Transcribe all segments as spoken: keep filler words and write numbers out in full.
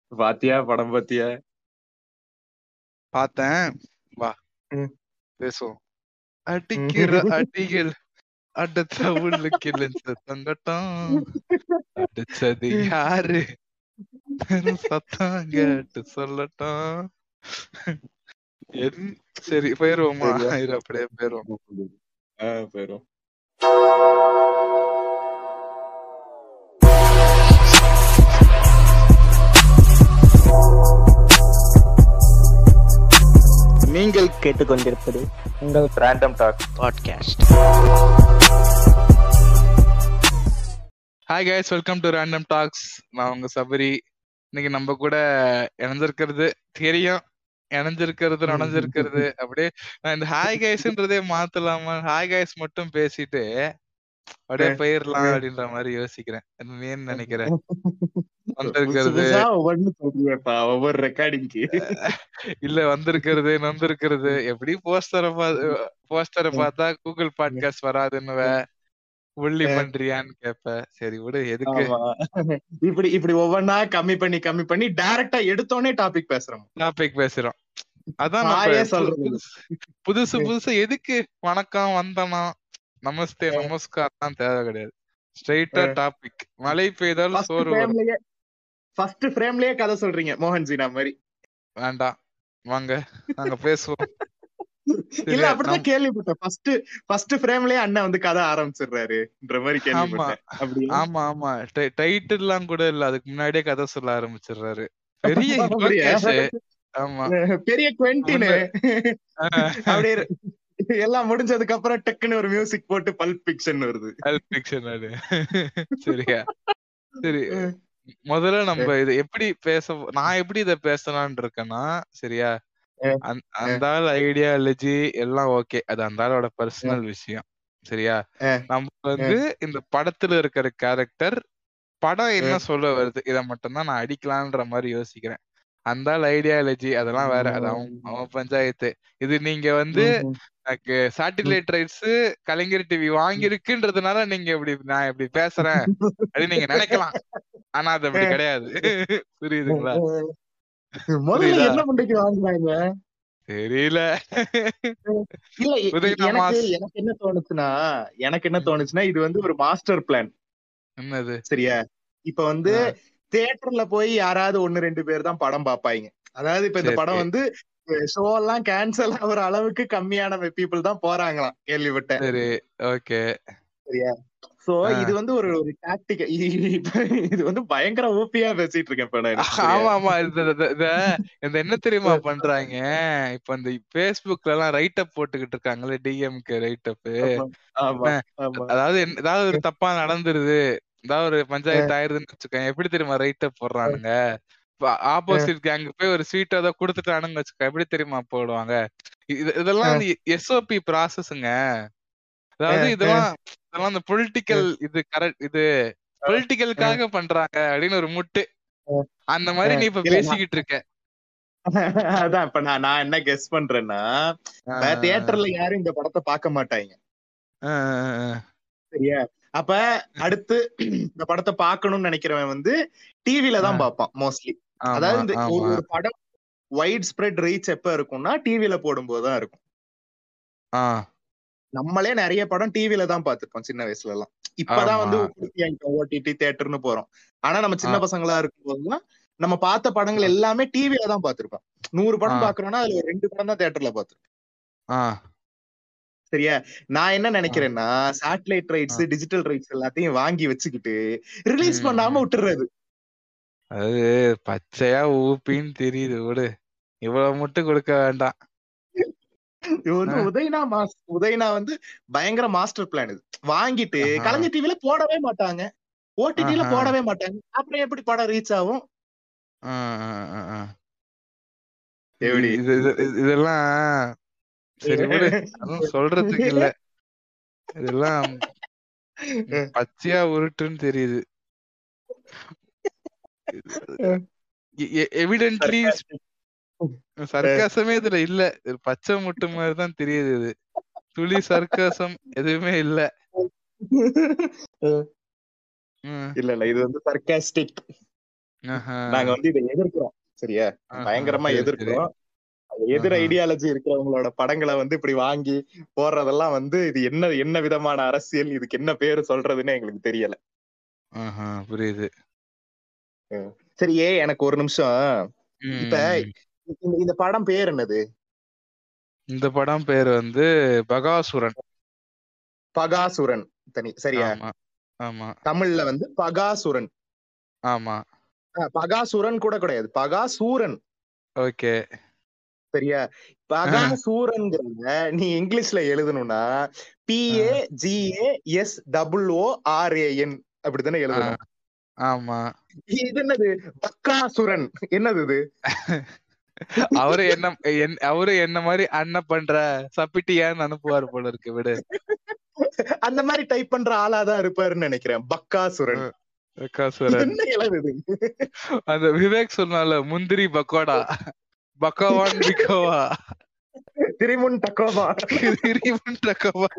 பாத்தியா படம் பாத்தியா? பார்த்தேன். வா ம், பேசுவோம். அடிக்கிற அடிகள் அடத்த உள்ளுக்கு சத்தங்கட்டம், அடிச்சது யாரு பெரும் சத்தம் கேட்டு சொல்லட்டும். என்- சரி போயிருவோமா? சரியா? இரு அப்படியே போயிருவோம். ஆ, போயிரும். நீங்கள் கேட்டுக்கொண்டிருப்பது உங்கள் random talk. Podcast. Hi guys, welcome to random talks. நான் உங்க சபரி. இன்னைக்கு நம்ம கூட இணைஞ்சிருக்கிறது தெரியும், இணைஞ்சிருக்கிறது நடந்திருக்கிறது. அப்படியே நான் இந்த ஹாய் கைஸ்ன்றதே மாத்தலாமா, ஹாய் கைஸ் மட்டும் பேசிட்டு அப்படியே போயிடலாம் அப்படின்ற மாதிரி யோசிக்கிறேன். நீ என்ன நினைக்கிற? புதுசு வந்திருக்கிறது புதுசா ஒவ்வொன்னு சொல்றியேப்பா ஒவ்வொரு ரெக்கார்டிங்க்கு. இல்ல வந்திருக்கிறது நந்திருக்கிறது எப்படி போஸ்டரை போஸ்டரை பார்த்தா கூகுள் பாட்காஸ்ட் வராதுன்னுவ, உள்ளி பண்றியான்னு கேப்ப. சரி விடு, எதுக்கு ஆமா, இப்படி இப்படி ஒவ்வொன்னா கம்மி பண்ணி கம்மி பண்ணி டைரக்டா எடுத்தோனே டாபிக் பேசுறோம். டாபிக் பேசுறோம். அதான் நம்ம ஹாயே பு- சொல்றது. புதுசு புதுசு புதுசா எதுக்கு வணக்கம் வந்தனா நமஸ்தே நமஸ்காரம் தேவை கிடையாது. ஸ்ட்ரெயிட்டா டாபிக். மழை பெய்தால் ஃபர்ஸ்ட் சோறு வரும். ஃப்ரேம்லயே ஃபர்ஸ்ட் ஃப்ரேம்லயே கதை சொல்றீங்க மோகன்ஜி நான் மாதிரி. வேண்டாம், வாங்க நாங்க பேசுவோம். இல்ல சரியா? அப்படிதான் நம் கேள்விப்பட்டேன். ஃபர்ஸ்ட் ஃபர்ஸ்ட் ஃப்ரேம்லயே அண்ணன் வந்து கதை ஆரம்பிச்சிடுறாருன்ற மாதிரி ஆமா கேள்விப்பட்டேன். அப்படியே ஆமா ஆமா டைட்டில் எல்லாம் கூட இல்ல, அதுக்கு முன்னாடியே கதை சொல்ல ஆரம்பிச்சிடுறாரு. பெரிய அப்படியா? லோகேஷ். ஆமா பெரிய குவென்டின் முன்ன- ஆஹ் அப்படியே எல்லாம் முடிஞ்சதுக்கு அப்புறம் டக்குன்னு ஒரு மியூசிக் போட்டு பல்ப் பிக்ஷன் வருது. Pulp Fiction அது. சரியா? சரி, முதல்ல நம்ம இது எப்படி பேச, நான் எப்படி இத பேசலாம்னு இருக்கேன்னா, சரியா, அந்த- அந்த ஆள் ஐடியாலஜி எல்லாம் ஓகே, அது அந்த ஆளோட பர்சனல் விஷயம். சரியா? நம்ம வந்து இந்த படத்துல இருக்கிற கேரக்டர், படம் என்ன சொல்ல வருது, இத மட்டும்தான் நான் அடிக்கலான்ற மாதிரி யோசிக்கிறேன். அந்த ஆள் ஐடியாலஜி அதெல்லாம் வேற, அது அவன் அவன் பஞ்சாயத்து. இது நீங்க வந்து எனக்கு சேட்டிலைட் ரைட்ஸ் கலைஞர் டிவி வாங்கியிருக்குன்றதுனால நீங்க இப்படி நான் இப்படி பேசுறேன் அப்படின்னு நீங்க நினைக்கலாம். ஆனா அது அப்படி கிடையாது. புரியுதுங்களா? முதல்ல புரியுதா? என்ன பண்றீங்க வாங்குறாங்க தெரியல. இல்ல எ- உதய் எனக்கு நமாஸ் எனக்கு என்ன தோணுச்சுன்னா எனக்கு என்ன ம். தோணுச்சுன்னா இது வந்து ஒரு மாஸ்டர் பிளான். என்னது? சரியா? இப்ப வந்து ஆ, தியேட்டர்ல போய் யாராவது ஒன்னு ரெண்டு பேர் தான் படம் பாப்பாங்க. அதாவது இப்ப இந்த சரி. படம் வந்து ஷோ எல்லாம் கேன்சல் ஆகுற அளவுக்கு கம்மியான பீப்புள் தான் போறாங்களாம் கேள்விப்பட்டேன். சரி, ஓகே. சரியா? So uh. இது வந்து ஒரு ஒரு டாக்டிக். இது வந்து பயங்கர ஓபியா பேசிட்டு இருக்கேன் இப்ப நானு. சரியா? ஆமா ஆமா இந்த இந்த- இந்த இந்த என்ன தெரியுமா பண்றாங்க இப்ப இந்த Facebookல எல்லாம் ரைட் அப் போட்டுக்கிட்டு இருக்காங்கல்ல, டிஎம்கே ரைட் அப். ஆமா ஆமா ஆமா. அதாவது என்ன- ஏதாவது ஒரு தப்பா நடந்துருது, ஏதாவது ஒரு பஞ்சாயத்து ஆயிருதுன்னு வச்சுக்கோங்க, எப்படி தெரியுமா ரைட் அப் போடுறானுங்க? ஆப்போசிட் கேங்கு போய் ஒரு ஸ்வீட் ஏதோ கொடுத்துட்டானுங்க வச்சுக்கோ, எப்படி தெரியுமா போடுவாங்க? இது இதெல்லாம் வந்து எஸ்ஓபி ப்ராசஸ்ங்க. அதாவது இதெல்லாம் இதெல்லாம் இந்த பொலிட்டிக்கல் இது கரெக்ட், இது பொலிட்டிக்கலுக்காக பண்றாங்க அப்படின்னு ஒரு முட்டு. அந்த மாதிரி நீ இப்ப இல்ல நான் பேசிக்கிட்டு இருக்க. அதான் இப்ப நான் நான் என்ன கெஸ் பண்றேன்னா, இப்ப தியேட்டர்ல யாரும் இந்த படத்தை பார்க்க மாட்டாங்க. சரியா? அப்ப அடுத்து இந்த படத்தை பார்க்கணும்னு நினைக்கிறவன் வந்து டிவில தான் பார்ப்பான் மோஸ்ட்லி. ஆமா அதாவது இந்த ஒரு ஆமா ஒரு படம் வைட் ஸ்ப்ரெட் ரீச் எப்ப இருக்கும்னா டிவில போடும்போது தான் இருக்கும். ஆ நம்மளே நிறைய படம் டிவில தான் பார்த்திருப்போம் சின்ன வயசுல எல்லாம். இப்பதான் ஆமா வந்து ஓடிடி தியேட்டர்னு போறோம். ஆனா நம்ம சின்ன ஆ பசங்களா இருக்கும்போதுதான் நம்ம பார்த்த படங்கள் எல்லாமே டிவில தான் பார்த்திருப்போம். நூறு படம் ஆ பாக்குறோம்னா அதுல ஒரு ரெண்டு படம் தான் தியேட்டர்ல பார்த்திருப்போம். ஆ சரியா? நான் என்ன ஆ நினைக்கிறேன்னா சேட்டலைட் ரைட்ஸ் ஆ. டிஜிட்டல் ரைட்ஸ் எல்லாத்தையும் வாங்கி வச்சுக்கிட்டு ரிலீஸ் ம், பண்ணாம ம். விட்டுறது. அது பச்சையா ஊப்பின்னு தெரியுது, விடு. இவ்வளவு மட்டும் கொடுக்க வேண்டாம். இது வந்து ஆ? உதயனா மாஸ் உதயனா வந்து பயங்கர மாஸ்டர் பிளான் இது. வாங்கிட்டு ஆஹா. கலைஞர் டிவில போடவே மாட்டாங்க, ஓடிடில ஆஹா. போடவே மாட்டாங்க. அப்புறம் எப்படி படம் ரீச் ஆகும்? ஆ, ஆ, ஆ, ஆ. இது எப்படி? இது இது- இது- இதெல்லாம் சரி விடு, அதுவும் சொல்றதுக்கு இல்ல. இதெல்லாம் பச்சையா உருட்டுன்னு தெரியுது. எவிடென்ட்லி சர்க்காசமே இதுல இல்ல, இது பச்சை முட்டு மாதிரி தான் தெரியுது. இது துளி சர்க்காசம் எதுவுமே இல்ல. ம், இல்ல இல்ல இது வந்து சர்காஸ்டிக். ஆஹா. நாங்க வந்து இதை எதிர்க்கிறோம். சரியா? ஆஹா. பயங்கரமா சரி சரி. எதிர்க்கிறோம். எதிர் ஆஹா. ஐடியாலஜி இருக்கிறவங்களோட படங்களை வந்து இப்படி வாங்கி போடுறதெல்லாம் வந்து இது என்ன என்ன விதமான அரசியல், இதுக்கு என்ன பேரு சொல்றதுன்னு எங்களுக்கு தெரியல. ஆஹா. புரியுது. ம். சரி, ஏ எனக்கு ஒரு நிமிஷம். இப்ப ம். இந்த இந்த படம் பேர் என்னது? இந்த படம் பேர் வந்து பகாசுரன். பகாசுரன். தனி சரியா? ஆமா ஆமா தமிழ்ல வந்து பகாசுரன். ஆமா. அஹ், பகாசுரன் கூட கிடையாது, பகாசூரன். ஓகே. சரியா? பகாசூரன்ங்கிறத நீ இங்கிலீஷ்ல எழுதணும்னா B A G A S double O R A N அப்படித்தானே எழுதணும். ஆமா. இது என்னது பக்காசுரன்? என்னது இது? அவரு என்ன என்- அவரு என்ன மாதிரி அண்ணன் பண்ற சப்பிட்டியான்னு அனுப்புவாரு போல இருக்கு, விடு. அந்த மாதிரி டைப் பண்ற ஆளாதான் இருப்பாருன்னு நினைக்கிறேன். பக்காசுரன். ம். பகாசுரன். என்ன எழுதுது? அந்த விவேக் சொன்னால முந்திரி பக்கோடா, பக்கவான் பிகோவா, திரிமுன் தக்கோவா. கிரிமுன் டக்கோவா.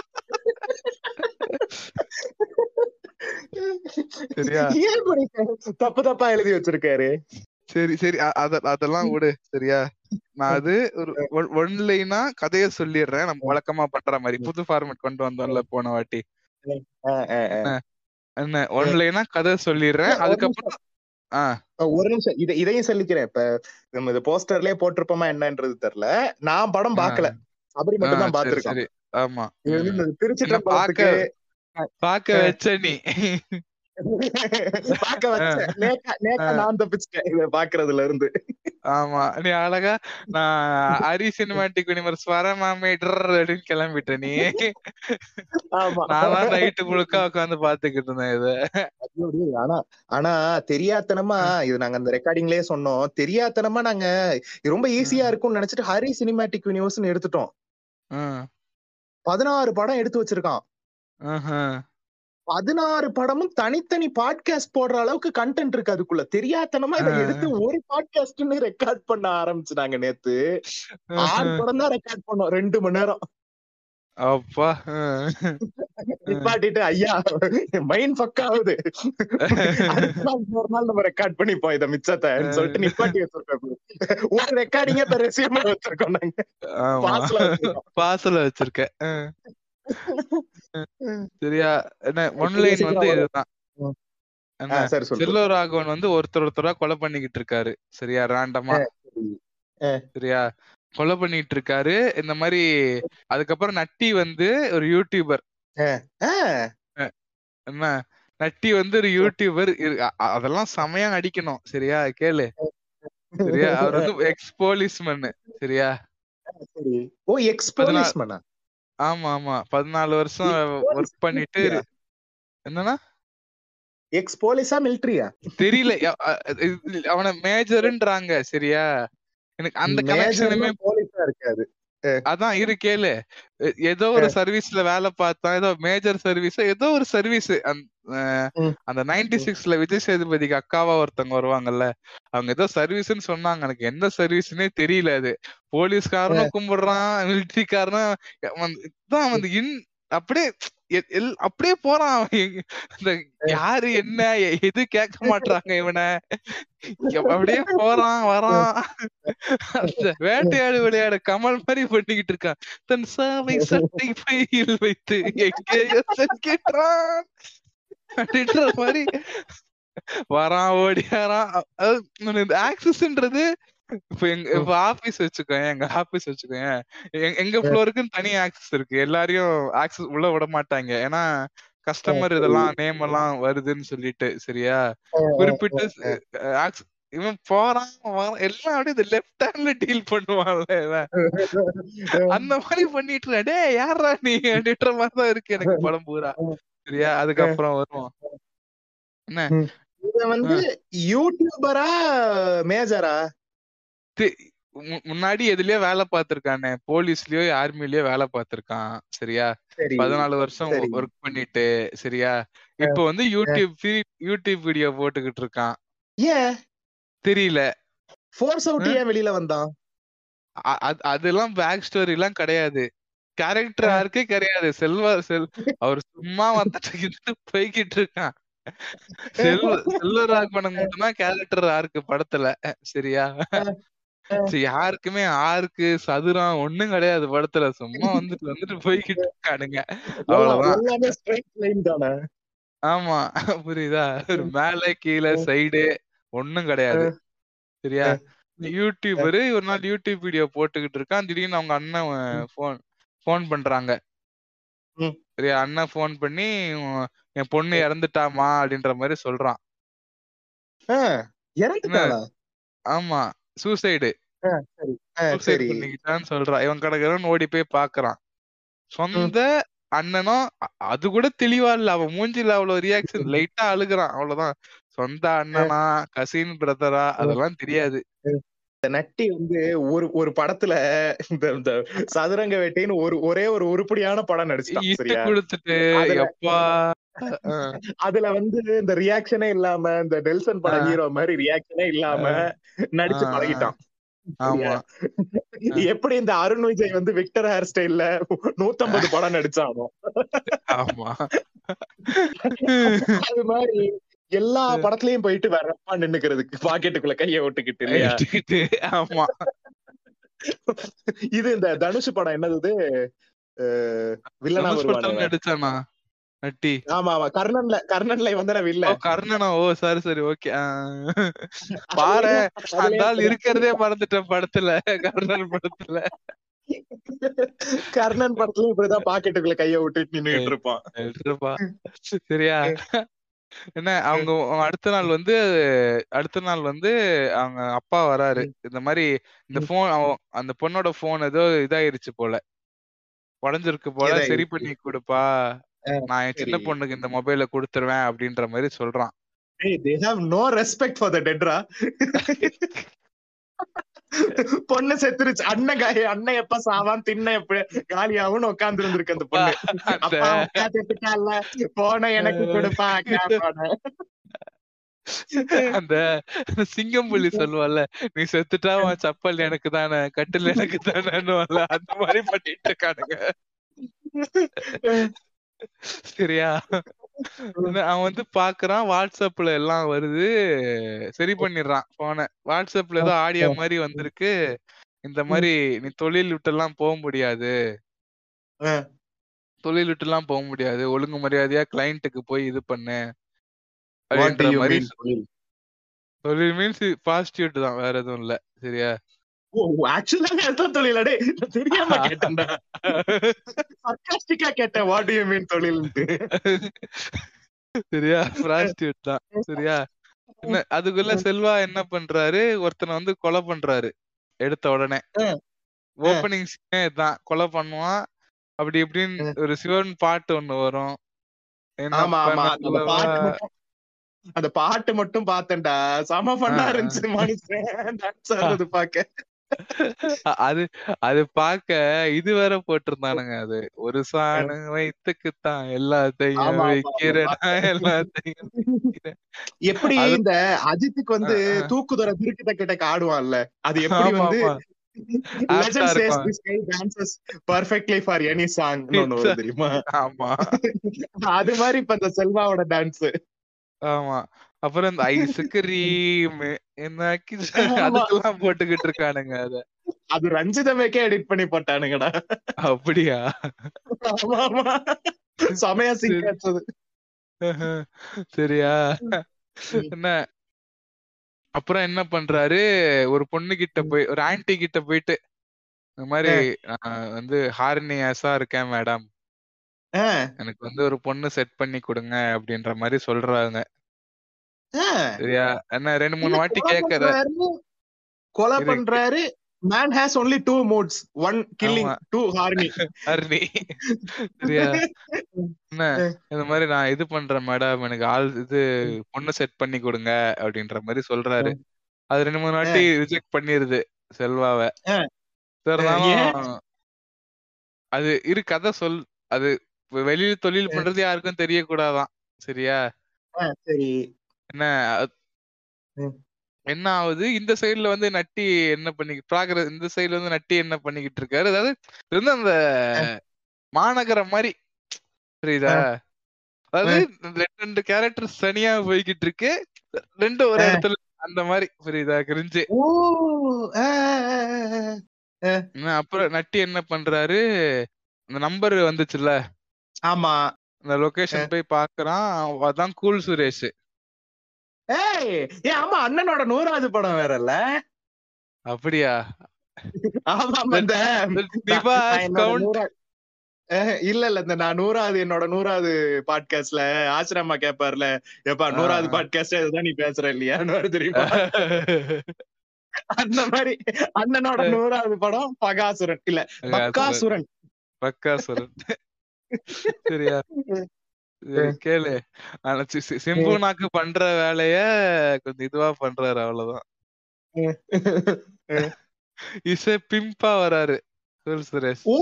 சரியா? ஏன் இப்படி தப்பு தப்பா எழுதி வச்சிருக்காரு? சரி சரி, அ- அத அதெல்லாம் விடு. சரியா? நான் அது ஒரு ஒன்லைனா கதைய சொல்லிடுறேன். நம்ம வழக்கமா பண்ற மாதிரி புது ஃபார்மேட் கொண்டு வந்தோம்ல போன வாட்டி. அஹ் அஹ் அஹ். என்ன என்ன ஒன்லைனா கதை சொல்லிடுறேன். இல்ல, ஒரு நிமிஷம். அதுக்கப்புறம் ஆ அஹ் ஒரு நிமிஷம், இதை இதையும் சொல்லிக்கிறேன். இப்ப நம்ம இது போஸ்டர்லயே போட்டிருப்போமா என்னன்றது தெரியல. நான் படம் ஆ பார்க்கல, சபரி ஆ மட்டும் தான் சரி பார்த்திருக்கான். சரி. ஆமா. இது வந்து ம். இந்த என்ன திருச்சிற்றம்பலத்துக்கு பாக்க பாக்க வச்ச நீ. பார்க்க வச்சேன். நேக்கா ஆ, நேக்கா நான் தப்பிச்சிட்டேன் இத பாக்குறதுல இருந்து. ஆமா. நீ அழகா நான் ஹரி சினிமாட்டிக் யூனிவர்ஸ் வர மாமே அப்படின்னு கிளம்பிட்ட நீ. ஆமா. நான் தான் நைட்டு முழுக்க உட்காந்து பாத்துக்கிட்டு இருந்தேன் இத. ஐயோ, டேய், ஆனா ஆனா தெரியாத்தனமா இது நாங்க அந்த ரெக்கார்டிங்லயே சொன்னோம். தெரியாத்தனமா நாங்க இது ரொம்ப ஈஸியா இருக்கும்னு நினைச்சிட்டு ஹரி சினிமேட்டிக் யூனிவர்ஸ்னு எடுத்துட்டோம். ம். பதினாறு படம் எடுத்து வச்சிருக்கான். ஆஹா. பதினாறு படமும் தனித்தனி பாட்காஸ்ட் போடுற அளவுக்கு கண்டென்ட் இருக்கு அதுக்குள்ள. தெரியாத்தனமா இதை எடுத்து ஒரு பாட்காஸ்ட்னு ரெக்கார்ட் பண்ண ஆரம்பிச்சுட்டாங்க நேத்து. ஆறு படம் தான் ரெக்கார்ட் பண்ணோம், ரெண்டு மணி நேரம். அப்பா. நிப்பாட்டிட்டு ஐயா மைண்ட் பக்கா ஆகுது, அடுத்த நாள் ஒரு நாள் நம்ம ரெக்கார்ட் பண்ணிப்போம் இத மிச்சத்தை சொல்லிட்டு நிப்பாட்டி வச்சிருக்கோம். ஒரு ரெக்கார்டிங்க இப்ப ரெசியூம் வச்சிருக்கோம் நாங்க. ஆமா. பாஸ்ல வச்சிருக்கோம். பாசல வச்சிருக்கேன். சரியா? என்ன ஒன்லைன் வந்து இதுதான். ம். என்ன ஆ, சரி சொல்லு. செல்வராகவன் வந்து ஒருத்தர் ஒருத்தரா கொலை பண்ணிக்கிட்டு இருக்காரு. சரியா? ரேண்டமா. ஆ, சரியா? கொலை பண்ணிட்டு இருக்காரு. இந்த மாதிரி அதுக்கப்புறம் நட்டி வந்து ஒரு யூடியூபர். ஆ, என்ன நட்டி வந்து ஒரு யூடியூபர். இரு- அ- அ- அதெல்லாம் செமையா அடிக்கணும். சரியா? கேளு. சரியா? அவர் வந்து எக்ஸ் போலீஸ்மேன். சரியா? சரி. ஓ, எக்ஸ் பதினாலு போலீஸ்மேனா? ஆமா ஆமா பதினாலு வருஷம் ஒர்க் பண்ணிட்டு இரு- என்னன்னா எக்ஸ் போலீஸா மிலிட்டரியா? தெரியல. அ- அ- இது- அவன மேஜர்ன்றாங்க. சரியா? எனக்கு அந்த கனெக்ஷனுமே போலீஸா இருக்காது. அதான் இரு கேளு. எ- ஏதோ ஒரு சர்வீஸ்ல வேலை பார்த்தா, ஏதோ மேஜர் சர்வீஸ், ஏதோ ஒரு சர்வீஸ். ம். அந்த நைன்டி சிக்ஸ்ல விஜய் சேதுபதிக்கு அக்காவா ஒருத்தவங்க வருவாங்கல்ல, அவங்க ஏதோ சர்வீஸ்ன்னு சொன்னாங்க. எனக்கு எந்த சர்வீஸ்னே தெரியல. அது போலீஸ்காரனும் கும்பிடுறான், மிலிட்டரிக்காரனும் தான் வந்து இன் அப்படியே எ- எல்- அப்படியே போறான் அவன். எங்க- இந்த யாரு என்ன எ- எது கேட்க மாட்டாங்க இவனை. அப்படியே போறான் வரான். அந்த வேட்டையாடு விளையாட கமல் மாதிரி பண்ணிக்கிட்டு இருக்கான். தன் சாவை சட்டை பையில் வைத்து எங்கேயோ செல்கின்றான் அப்படின்ற மாதிரி வரான் ஓடியாரான். அதாவது இந்த ஆக்சஸ்ன்றது இப்ப எங்க இப்ப ஆபீஸ் வச்சுக்கோங்க, எங்க ஆபீஸ் வச்சுக்கோங்க, எங்க- எங்க ஃப்ளோருக்குன்னு தனி ஆக்சஸ் இருக்கு. எல்லாரையும் ஆக்சஸ் உள்ள விட மாட்டாங்க. ஏன்னா கஸ்டமர் இதெல்லாம் நேம் எல்லாம் வருதுன்னு சொல்லிட்டு. சரியா? குறிப்பிட்டு access- இவன் போறான் வரான், எல்லாம் அப்படியே இந்த லெஃப்ட் ஹேண்ட்ல டீல் பண்ணுவான்ல இவன். அந்த மாதிரி பண்ணிட்டு இருக்கான். டேய் யாரா நீ அப்படின்ற மாதிரிதான் இருக்கு எனக்கு படம் பூரா. சரியா? அதுக்கப்புறம் வருவோம். என்ன இத வந்து யூடியூபரா மேஜரா? தி- மு- முன்னாடி எதுலயோ வேலை பார்த்திருக்கானே, போலீஸ்லயோ ஆர்மிலயோ வேலை பார்த்திருக்கான். சரியா? சரி பதினாலு வருஷம் சரி. ஒர்க் பண்ணிட்டு. சரியா? இப்ப வந்து யூடியூப் free- யூடியூப் வீடியோ போட்டுக்கிட்டு இருக்கான். ஏன் தெரியல. ஃபோர்ஸ் அவுட் ஏன் வெளியில வந்தான்? அ- அது- அதெல்லாம் பேக் ஸ்டோரி எல்லாம் கிடையாது. கேரக்டர் யாருக்கே கிடையாது. செல்வா செல் அவர் சும்மா வந்துட்டு போய்கிட்டு இருக்கான். செல்வ செல்வராகவனுக்கு மட்டும்தான் கேரக்டர் ஆர்க்கு படத்துல. சரியா? சரி, யாருக்குமே ஆர்க்கு சதுரம் ஒண்ணும் கிடையாது படத்துல. சும்மா வந்துட்டு வந்துட்டு போய்கிட்டு இருக்கானுங்க. அவ்வளவுதான். எல்லாமே ஸ்ட்ரைட் லைன் தானே. ஆமா, புரியுதா? ஒரு மேல கீழே சைடு ஒண்ணும் கிடையாது. சரியா? யூடியூபரு ஒரு நாள் யூடியூப் வீடியோ போட்டுக்கிட்டு இருக்கான். திடீர்னு அவங்க அண்ணன் போன் போன் பண்றாங்க. சரியா? அண்ணன் போன் பண்ணி என் பொண்ணு இறந்துட்டாமா அப்படின்ற மாதிரி சொல்றான். இறந்துட்டாளா? ஆமா, சூசைடு சூசைட் பண்ணிக்கிட்டான்னு சொல்றான். இவன் கடற்கரன்னு ஓடி போய் பாக்குறான். சொந்த அண்ணனும் அது கூட தெளிவா இல்ல. அவன் மூஞ்சில அவ்வளவு ரியாக்ஷன், லைட்டா அழுகுறான், அவ்வளவுதான். சொந்த அண்ணனா கசின் பிரதரா அதெல்லாம் தெரியாது. நட்டி வந்து ஒரு ஒரு படத்துல இந்த இந்த சதுரங்க வேட்டைன்னு ஒரு ஒரே ஒரு உருப்படியான படம் நடிச்சிட்டான். சரியா? கொடுத்துட்டு எப்பா அதுல வந்து இந்த ரியாக்ஷனே இல்லாம, இந்த நெல்சன் பட ஹீரோ மாதிரி ரியாக்ஷனே இல்லாம நடிச்சு பழகிட்டான். எப்படி இந்த அருண் விஜய் வந்து விக்டர் ஹேர் ஸ்டைல்ல நூத்தி ஐம்பது படம் நடிச்சானோ, அது மாதிரி எல்லா படத்துலயும் போயிட்டு வரப்பா நின்னுக்கிறதுக்கு பாக்கெட்டுக்குள்ள கைய விட்டுக்கிட்டு இல்லையா? ஆமா. இது இந்த தனுஷ் படம் என்னது, வில்லனா வருவானே நடிச்சானா நட்டி? ஆமா ஆமா, கர்ணன்ல கர்ணன்ல வந்தன வில்ல. கர்ணனா? ஓ சரி சரி, ஓகே. பாரு, அந்த ஆள் இருக்கிறதே மறந்துட்டேன் படத்துல. கர்ணன் படத்துல கர்ணன் படத்துல இப்படிதான் பாக்கெட்டுக்குள்ள கைய விட்டுட்டு நின்னுட்டு இருப்பான். சரியா? என்ன அவங்க அடுத்த நாள் வந்து அடுத்த நாள் வந்து அவங்க அப்பா வராரு. இந்த மாதிரி இந்த போன், அந்த பொண்ணோட போன் ஏதோ இதாயிருச்சு போல, உடஞ்சிருக்கு போல, சரி பண்ணி கொடுப்பா, நான் என் சின்ன பொண்ணுக்கு இந்த மொபைல கொடுத்துருவேன் அப்படின்ற மாதிரி சொல்றான். They have no respect for the dead, ரா. பொண்ணு செத்துருச்சு, அண்ணன் காய அண்ணன் எப்ப சாவான் தின்ன எப்ப காலியாவும் உட்கார்ந்து இருந்திருக்கு அந்த பொண்ணு. அப்பா செத்துட்டால போன எனக்கு கொடுப்பா கேப்பான. அந்த சிங்கம் புலி சொல்லுவால, நீ செத்துட்டா உன் சப்பல் எனக்கு தானே, கட்டில் எனக்கு தானே, அந்த மாதிரி பண்ணிட்டு இருக்கானுங்க. சரியா? அவன் வந்து பாக்குறான், வாட்ஸ்அப்ல எல்லாம் வருது, சரி பண்ணிடுறான் போன. வாட்ஸ்அப்ல ஏதோ ஆடியோ மாதிரி வந்திருக்கு, இந்த மாதிரி நீ தொழில் விட்டு எல்லாம் போக முடியாது, தொழில் விட்டு எல்லாம் போக முடியாது, ஒழுங்கு மரியாதையா கிளைண்ட்டுக்கு போய் இது பண்ணு அப்படின்ற மாதிரி. தொழில் மீன்ஸ் பாசிட்டிவ் தான், வேற எதுவும் இல்ல. சரியா? ஓ ஆக்சுவலா அதான் தொழில். அடே தெரியாம கேட்டேன்டா, சர்காஸ்டிக்கா கேட்டேன். வாட் டு யூ மீன் தொழில்னு. சரியா? ப்ராஸ்டியூட் தான். சரியா? என்ன அதுக்குள்ள செல்வா என்ன பண்றாரு, ஒருத்தனை வந்து கொலை பண்றாரு எடுத்த உடனே. ஓப்பனிங் சீனே தான், கொலை பண்ணுவான். அப்படி இப்படின்னு ஒரு சிவன் பாட்டு ஒண்ணு வரும். அந்த பாட்டு மட்டும் பார்த்தேன்டா, சம பண்ணா இருந்துச்சு மனுஷன் பாக்க. அது அது பாக்க இது வேற போட்டிருந்தானுங்க. அது ஒரு சாணு வைத்துக்குத்தான் எல்லாத்தையும் வைக்கிறேன் எல்லாத்தையும். எப்படி இந்த அஜித்துக்கு வந்து தூக்குதர திருக்கிட்ட கிட்ட ஆடுவான்ல, அது எப்படி வந்து legend says this guy dances perfectly for any song னு தெரியுமா? ஆமா, அது மாதிரி இப்ப இந்த செல்வாவோட டான்ஸ். ஆமா. அப்புறம் இந்த ஐஸ்கிரீம் என்ன அதுக்கெல்லாம் போட்டுக்கிட்டு இருக்கானுங்க. அத அது ரஞ்சிதமேக்கே எடிட் பண்ணி போட்டானுங்கடா. அப்படியா? சமயா சிங்காச்சது. சரியா? என்ன அப்புறம் என்ன பண்றாரு, ஒரு பொண்ணு கிட்ட போய், ஒரு ஆன்டி கிட்ட போயிட்டு, இந்த மாதிரி வந்து ஹார்னியாஸா இருக்கேன் மேடம், எனக்கு வந்து ஒரு பொண்ணு செட் பண்ணி கொடுங்க அப்படின்ற மாதிரி சொல்றாங்க. சரியா? என்ன ரெண்டு மூணு வாட்டி கேக்குற, கொலை பண்றாரு. Man has only two moods, one killing, two horny. horny. சரியா? என்ன இந்த மாதிரி நான் இது பண்றேன் மேடம், எனக்கு ஆள் இது பொண்ணு செட் பண்ணி கொடுங்க அப்படின்ற மாதிரி சொல்றாரு. அது ரெண்டு மூணு வாட்டி ரிஜெக்ட் பண்ணிருது செல்வாவை. அது இரு கதை சொல், அது வெளியில தொழில் பண்றது யாருக்கும் தெரியக்கூடாதான். சரியா? சரி. என்ன என்ன ஆகுது, இந்த சைடுல வந்து நட்டி என்ன பண்ணி ப்ராக்ரஸ், இந்த சைடுல வந்து நட்டி என்ன பண்ணிக்கிட்டு இருக்காரு. அதாவது இது வந்து அந்த மாநகரம் மாதிரி, புரியுதா? அதாவது ரெண்டு ரெண்டு கேரக்டர்ஸ் தனியா போய்கிட்டு இருக்கு, ரெண்டு ஒரு இடத்துல அந்த மாதிரி. புரியுதா? கிரிஞ்சு. ஓ அஹ் அஹ் அஹ். என்ன அப்புறம் நட்டி என்ன பண்றாரு, இந்த நம்பர் வந்துச்சுல்ல, ஆமா. இந்த லொகேஷன் போய் பாக்குறான். அதான் கூல் சுரேஷ். ஏய் ஏ ஆமா, அண்ணனோட நூறாவது படம் வேறல்ல? அப்படியா? ஆமா ஆமா, இந்த திபா நான் has என்னோட count. நூறா அஹ், இல்ல இல்ல இந்த நான் நூறாவது என்னோட நூறாவது பாட்காஸ்ட்ல ஆசிரமா கேப்பார்ல, எப்பா ஆ, நூறாவது ஆ. பாட்காஸ்ட் இதுதான் நீ பேசுற இல்லையான்னு வருது தெரியுமா? அந்த மாதிரி அண்ணனோட நூறாவது படம் பகாசுரன் இல்ல பக்காசுரன். பக்காசுரன். சரியா? சரி கேளு. ஆனா சி- சி- சிம்பு நாக்கு பண்ற வேலைய கொஞ்சம் இதுவா பண்றாரு, அவ்வளவுதான். இசை பிம்பா வராரு கூல் சுரேஷ். ஓ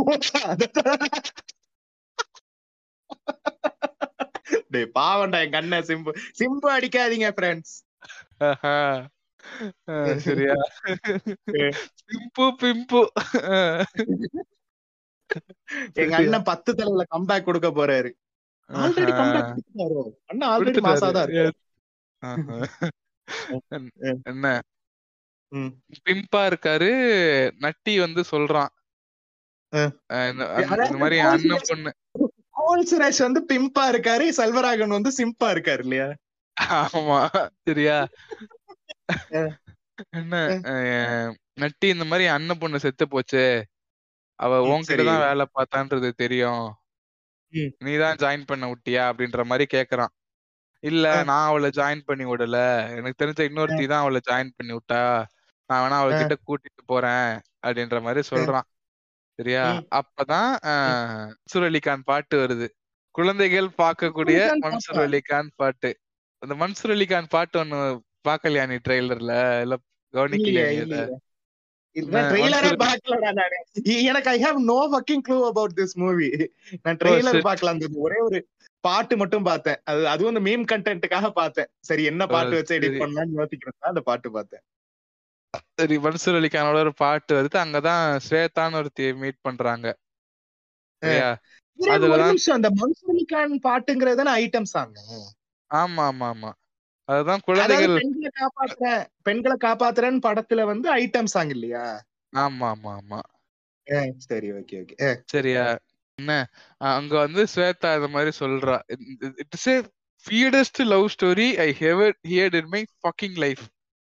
டேய் பாவம்டா என் கண்ண. சிம்பு சிம்பு அடிக்காதீங்க ஃப்ரெண்ட்ஸ். ஆஹா. ஆ, சரியா? Pimp pimp. ஆ, எங்க சரியா? அண்ணன் பத்து தலையில கம்பேக் கொடுக்க போறாரு. ஆல்ரெடி ஆஹா. கம்பேக் கொடுத்துட்டாரோ? அண்ணன் ஆல்ரெடி கொடுத்துட்டாரு. மாசாதான் இருக்கு. Yes. ஆஹா. என்- என்ன ம். பிம்பா இருக்காரு. நட்டி வந்து சொல்றான், அஹ். அஹ் இந்த அந்த- இந்த அதாவது மாதிரி கோல் அண்ணன் சுரேஷ் பொண்ணு. கோல் சுரேஷ் வந்து பிம்பா இருக்காரு, செல்வராகவன் வந்து சிம்பா இருக்காரு இல்லையா? ஆமா. சரியா? அஹ், என்ன அஹ். அஹ், நட்டி இந்த மாதிரி அண்ணன் பொண்ணு செத்து போச்சு, அவ ம், உன்கிட்ட சரி. தான் வேலை பார்த்தான்றது தெரியும், ம், நீ தான் ஜாயின் பண்ண விட்டியா அப்படின்ற மாதிரி கேக்குறான். இல்ல அஹ், நான் அவளை ஜாயின் பண்ணி விடல, எனக்கு தெரிஞ்ச இன்னொருத்தி அஹ், தான் அவளை ஜாயின் பண்ணி விட்டா, நான் வேணா அவகிட்ட கூட்டிட்டு போறேன் அப்படின்ற மாதிரி அஹ், சொல்றான். சரியா? ம், அப்பதான் ம். ஆஹ், மன்சூர் அலிகான் பாட்டு வருது. குழந்தைகள் பார்க்கக்கூடிய மன்சூர் மன்சூர் பாட்டா? அலிகான் பாட்டு. அந்த மன்சூர் அலிகான் பாட்டு ஒண்ணு பாக்கலையா நீ ட்ரெய்லர்ல? இல்ல கவனிக்கலையா இல்லையே நீ அத? இல்லையே. என்ன நான் ட்ரெய்லரே மன்சூர் அலி- பார்க்கலடா நானு. இ- எனக்கு I have no fucking clue about this movie. நான் ஓ ட்ரெய்லர் சரி. பார்க்கல, அந்த ஒரே ஒரு பாட்டு மட்டும் பார்த்தேன். அது அதுவும் அந்த மீம் கண்டென்ட்டுக்காக பார்த்தேன். சரி என்ன ஓ பாட்டு வச்சு எடிட் சரி பண்ணலாம்னு யோசிக்கிறேன், அந்த பாட்டு பார்த்தேன். சரி. மன்சூர் அலிகானோட ஒரு பாட்டு வருது. அங்கதான் ஸ்வேதான்னு ஒருத்தியை மீட் பண்றாங்க. சரியா? ஒரே ஒரு அதுலதான் நிமிஷம், அந்த மன்சூர் அலிகான் பாட்டுங்கிறது ஐட்டம் சாங். ஆமா ஆமா ஆமா. அதுதான் அதாவது குழந்தைகள். பெண்களை காப்பாத்துறேன் பெண்களை காப்பாத்துறேன்னு படத்துல வந்து ஐட்டம் சாங் இல்லையா? ஆமா ஆமா ஆமா. அஹ், சரி ஓகே ஓகே. சரியா? என்ன அஹ் அங்க வந்து ஸ்வேதா இந்த மாதிரி சொல்றா, it's a weirdest love story I ever heard in my fucking life.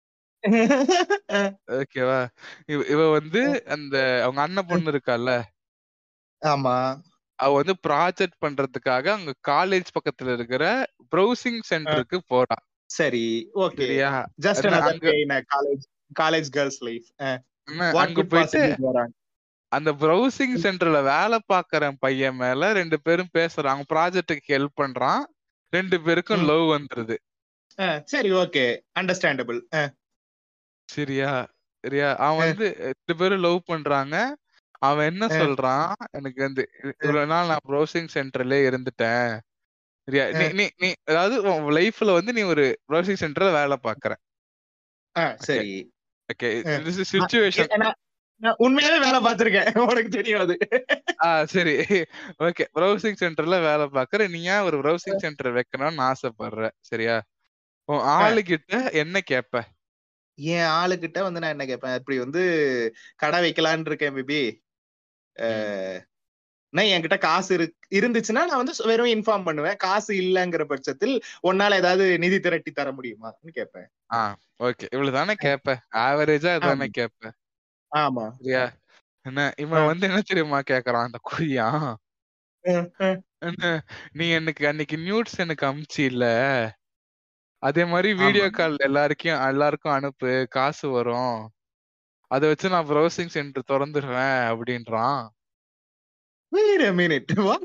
ஓகேவா? இவ இவ வந்து அந்த அவங்க அண்ணன் பொண்ணு இருக்கால, ஆமா. அவ வந்து ப்ராஜெக்ட் பண்றதுக்காக அங்க காலேஜ் பக்கத்துல இருக்கிற ப்ரௌசிங் சென்டருக்கு போறா. சரி ஓகே. சரியா? ஜஸ்ட் என்ன another அங்க day in a college college girls life. என்ன What அங்க could போயிட்டு possibly go wrong? அந்த ப்ரௌசிங் சென்டர்ல வேலை பார்க்கற பையன் மேல ரெண்டு பேரும் பேசுறாங்க. ப்ராஜெக்ட்டுக்கு ஹெல்ப் பண்றான். ரெண்டு பேருக்கும் ம். லவ் வந்துருது. அஹ், சரி ஓகே, அண்டர்ஸ்டாண்டபிள். சரியா? சரியா? அவன் வந்து ரெண்டு பேரும் லவ் பண்றாங்க. அவன் என்ன சொல்றான், எனக்கு வந்து இ- இவ்வளவு நாள் நான் ப்ரௌசிங் சென்டர்ல இருந்துட்டேன். சரியா? நீ நீ நீ அதாவது உன் லைஃப்ல வந்து நீ ஒரு ப்ரௌசிங் சென்டர்ல வேலை பார்க்கற. ஓகே சரி. ஓகே. அஹ், திஸ் இஸ் நான் சிச்சுவேஷன். நான் நான் உண்மையாவே வேலை பார்த்திருக்கேன். உனக்கு தெரியும் அது. ஆ சரி. ஓகே. ப்ரௌசிங் சென்டர்ல வேலை பார்க்கற. நீ ஏன் ஒரு ப்ரௌசிங் சென்டர் வைக்கணும்னு ஆசைப்படுற? சரியா? உன் ஆளுகிட்ட என்ன கேப்ப? என் ஆளுகிட்ட வந்து நான் என்ன கேட்பேன், இப்படி வந்து கடை வைக்கலான்னு இருக்கேன் பேபி. ம். நான் என்கிட்ட காசு இரு இருந்துச்சுன்னா நான் வந்து வெறும் இன்ஃபார்ம் பண்ணுவேன். காசு இல்லங்கிற பட்சத்தில் உன்னால ஏதாவது நிதி திரட்டி தர முடியுமான்னு கேட்பேன். ஆ ஓகே. இவ்வளவுதானே கேப்ப. ஆவரேஜா இதானே ஆமா கேப்ப. ஆமா. சரியா? என்ன இவன் அஹ், வந்து என்ன தெரியுமா கேக்குறான் அந்த கொய்யான்? அஹ், அஹ், என்ன, நீ எனக்கு அன்னைக்கு நியூட்ஸ் எனக்கு அனுப்பிச்சில்ல, அதே மாதிரி வீடியோ ஆமா. கால் எல்லாருக்கும் எல்லாருக்கும் அனுப்பு, காசு வரும். அதை வச்சு நான் ப்ரௌசிங் சென்டர் திறந்துருவேன் அப்படின்றான். Wait a minute. What?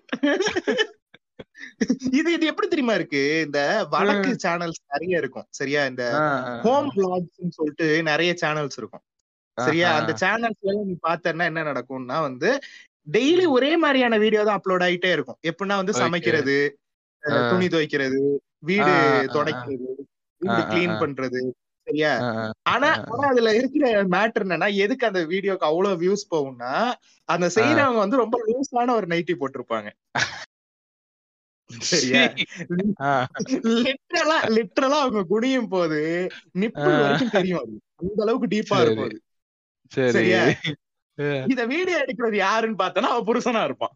இது இது எப்படி தெரியுமா இருக்கு? இந்த வடக்கு சேனல்ஸ் நிறைய இருக்கும். சரியா? இந்த ஆ, ஹோம் பிளாக்ஸ்ன்னு சொல்லிட்டு நிறைய சேனல்ஸ் இருக்கும். சரியா? ஆஹா. அந்த சேனல்ஸ்ல நீ பார்த்தேன்னா என்ன நடக்கும்னா வந்து டெய்லி ஒரே மாதிரியான வீடியோ தான் அப்லோட் ஆயிட்டே இருக்கும். எப்படின்னா வந்து ஓகே. சமைக்கிறது, ஆ, அஹ் துணி துவைக்கிறது, ஆ, வீடு ஆ, ஆ, துடைக்கிறது, ஆ, வீடு ஆ, கிளீன் ஆ, பண்றது. சரியா? ஆ, ஆனா ஆ, ஆனா அதுல இருக்கிற மேட்டர் என்னன்னா, எதுக்கு அந்த வீடியோக்கு அவ்வளவு வியூஸ் போகும்னா, அந்த ஆ. செய்யறவங்க வந்து ரொம்ப லூஸான ஒரு நைட்டி போட்டிருப்பாங்க. சரியா? லிட்டரலா லிட்டரலா அவங்க குனியும் போது நிப்பிள் வரைக்கும் தெரியும். அது அந்த அளவுக்கு டீப்பா இருக்கும் அது. சரியா? இத வீடியோ எடுக்கிறது யாருன்னு பார்த்தனா அவ புருஷனா இருப்பான்.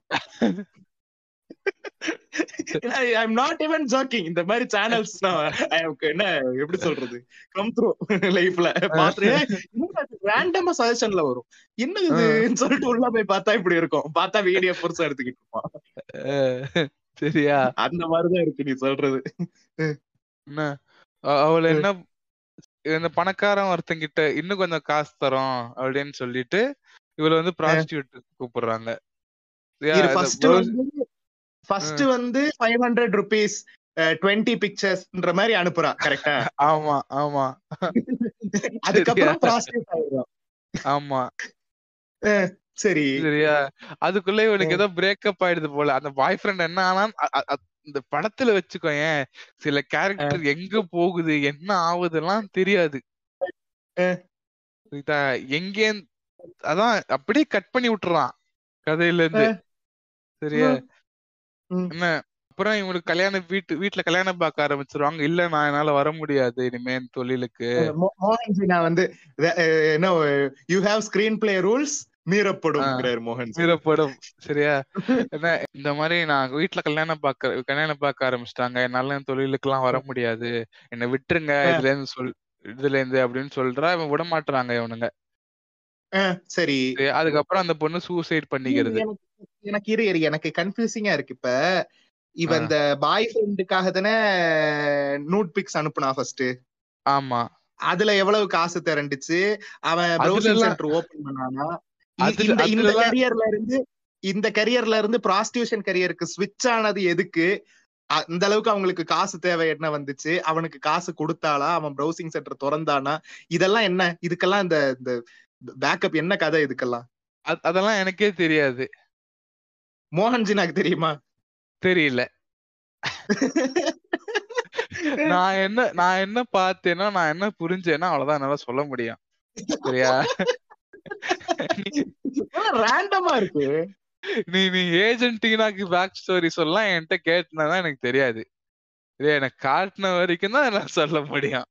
I'm not even joking. இந்த மாதிரி சேனல்ஸ் என்ன எப்படி சொல்றது, கம் த்ரூ லைஃப்ல பாத்துட்டு ரேண்டமா சஜஷன்ல வரும். என்ன இதுன்னு சொல்லிட்டு உள்ள போய் பார்த்தா இப்படி இருக்கும். பார்த்தா வீடியோ புருஷன் எடுத்துக்கிட்டு இருப்பான். சரியா? அந்த மாதிரிதான் இருக்கு நீ சொல்றது. என்ன அவள என்ன இந்த பணக்காரன் ஒருத்தங்கிட்ட இன்னும் கொஞ்சம் காசு தரோம் அப்படின்னு சொல்லிட்டு இவள வந்து ப்ராஸ்டியூட் கூப்பிடுறாங்க. ஃபர்ஸ்ட் வந்து five hundred rupees twenty picturesன்ற மாதிரி அனுப்புறா. கரெக்ட்டா? ஆமா ஆமா. அதுக்கு அப்புறம் ப்ராஸ்டியூட் ஆயிடுறா. ஆமா. சரி சரியா? அதுக்குள்ள இவனுக்கு ஏதோ பிரேக்கப் ஆயிடுது போல. அந்த பாய் ஃப்ரெண்ட் என்ன ஆனா இந்த படத்துல வச்சுக்கோயேன், சில கேரக்டர் எங்க போகுது என்ன ஆகுதுலாம் தெரியாது. எங்கே அதான் அப்படியே கட் பண்ணி விட்டுறான் கதையில இருந்து. சரியா? என்ன அப்புறம் இவனுக்கு கல்யாணம் வீட்டு வீட்டுல கல்யாணம் பார்க்க ஆரம்பிச்சிருவாங்க. இல்ல நான் என்னால வர முடியாது இனிமே தொழிலுக்கு. மோகன்ஜி நான் வந்து என்ன you have screen play rules மீறப்படும் மோகன் மீறப்படும். சரியா? என்ன இந்த மாதிரி நான் வீட்டுல கல்யாணம் பார்க்க கல்யாணம் பார்க்க ஆரம்பிச்சிட்டாங்க, என்னால தொழிலுக்கு எல்லாம் வர முடியாது, என்ன விட்டுருங்க இதுல இருந்து சொல் இதுல இருந்து அப்படின்னு சொல்றா. இவன் விட மாட்டாங்க இவனுங்க. சரி, அதுக்கப்புறம் அந்த பொண்ணு சூசைட் பண்ணிக்கிறது. எனக்கு இரு இரு எனக்கு கன்ஃபியூசிங்கா இருக்கு. இப்ப இவன் இந்த பாய் ஃப்ரெண்டுக்காக தானே நூட் பிக்ஸ் அனுப்புனா ஃபர்ஸ்ட். ஆமா. அதுல எவ்வளவு காசு திரண்டுச்சு? அவன் ப்ரௌசிங் சென்டர் ஓபன் பண்ணானா? இந்த இந்த கரியர்ல இருந்து இந்த கரியர்ல இருந்து ப்ராஸ்டியூஷன் கரியருக்கு ஸ்விட்ச் ஆனது எதுக்கு? அந்த அளவுக்கு அவங்களுக்கு காசு தேவை என்ன வந்துச்சு? அவனுக்கு காசு கொடுத்தாளா? அவன் ப்ரௌசிங் சென்டர் திறந்தானா? இதெல்லாம் என்ன? இதுக்கெல்லாம் இந்த இந்த பேக்கப் என்ன கதை இதுக்கெல்லாம்? அதெல்லாம் எனக்கே தெரியாது. மோகன்ஜி எனக்கு தெரியுமா? தெரியல. நான் என்ன நான் என்ன பார்த்தேன்னா நான் என்ன புரிஞ்சேன்னா அவ்வளவுதான் என்னால சொல்ல முடியும். சரியா? ரேண்டமா இருக்கு. நீ நீ ஏஜென்டினாக்கு பேக் ஸ்டோரி சொல்லலாம் என்கிட்ட கேட்டனா எனக்கு தெரியாது. எனக்கு காட்டின வரைக்கும் தான் என்னால சொல்ல முடியும்.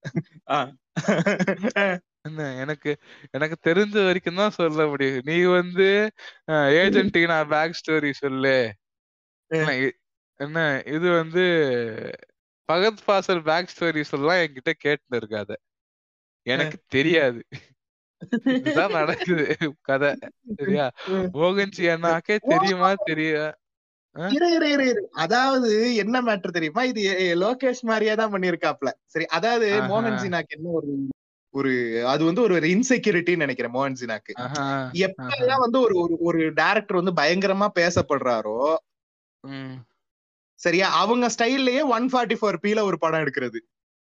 என்ன எனக்கு எனக்கு தெரிஞ்ச வரைக்கும் தான் சொல்ல முடியும். நீ வந்து ஏஜென்டினா பேக் ஸ்டோரி சொல்லு. என்ன இது வந்து பகத் ஃபாசல் பேக் ஸ்டோரி சொல்லலாம் என்கிட்ட கேட்டு இருக்காத. எனக்கு தெரியாது. இதுதான் நடக்குது கதை. சரியா? மோகன்ஜி அண்ணாக்கே தெரியுமா? தெரியா? அதாவது என்ன மேட்டர் தெரியுமா? இது லோகேஷ் மாதிரியே தான் பண்ணிருக்காப்ல. சரி, அதாவது மோகன்ஜினாக்கு என்ன ஒரு ஒரு அது வந்து ஒரு இன்செக்யூரிட்டின்னு நினைக்கிறேன் மோகன்ஜினாக்கு. எப்பெல்லாம் வந்து ஒரு ஒரு டைரக்டர் வந்து பயங்கரமா பேசப்படுறாரோ, சரியா, அவங்க ஸ்டைல்லயே ஒன் ஃபார்ட்டி ஃபோர் பீல ஒரு படம் எடுக்கிறது,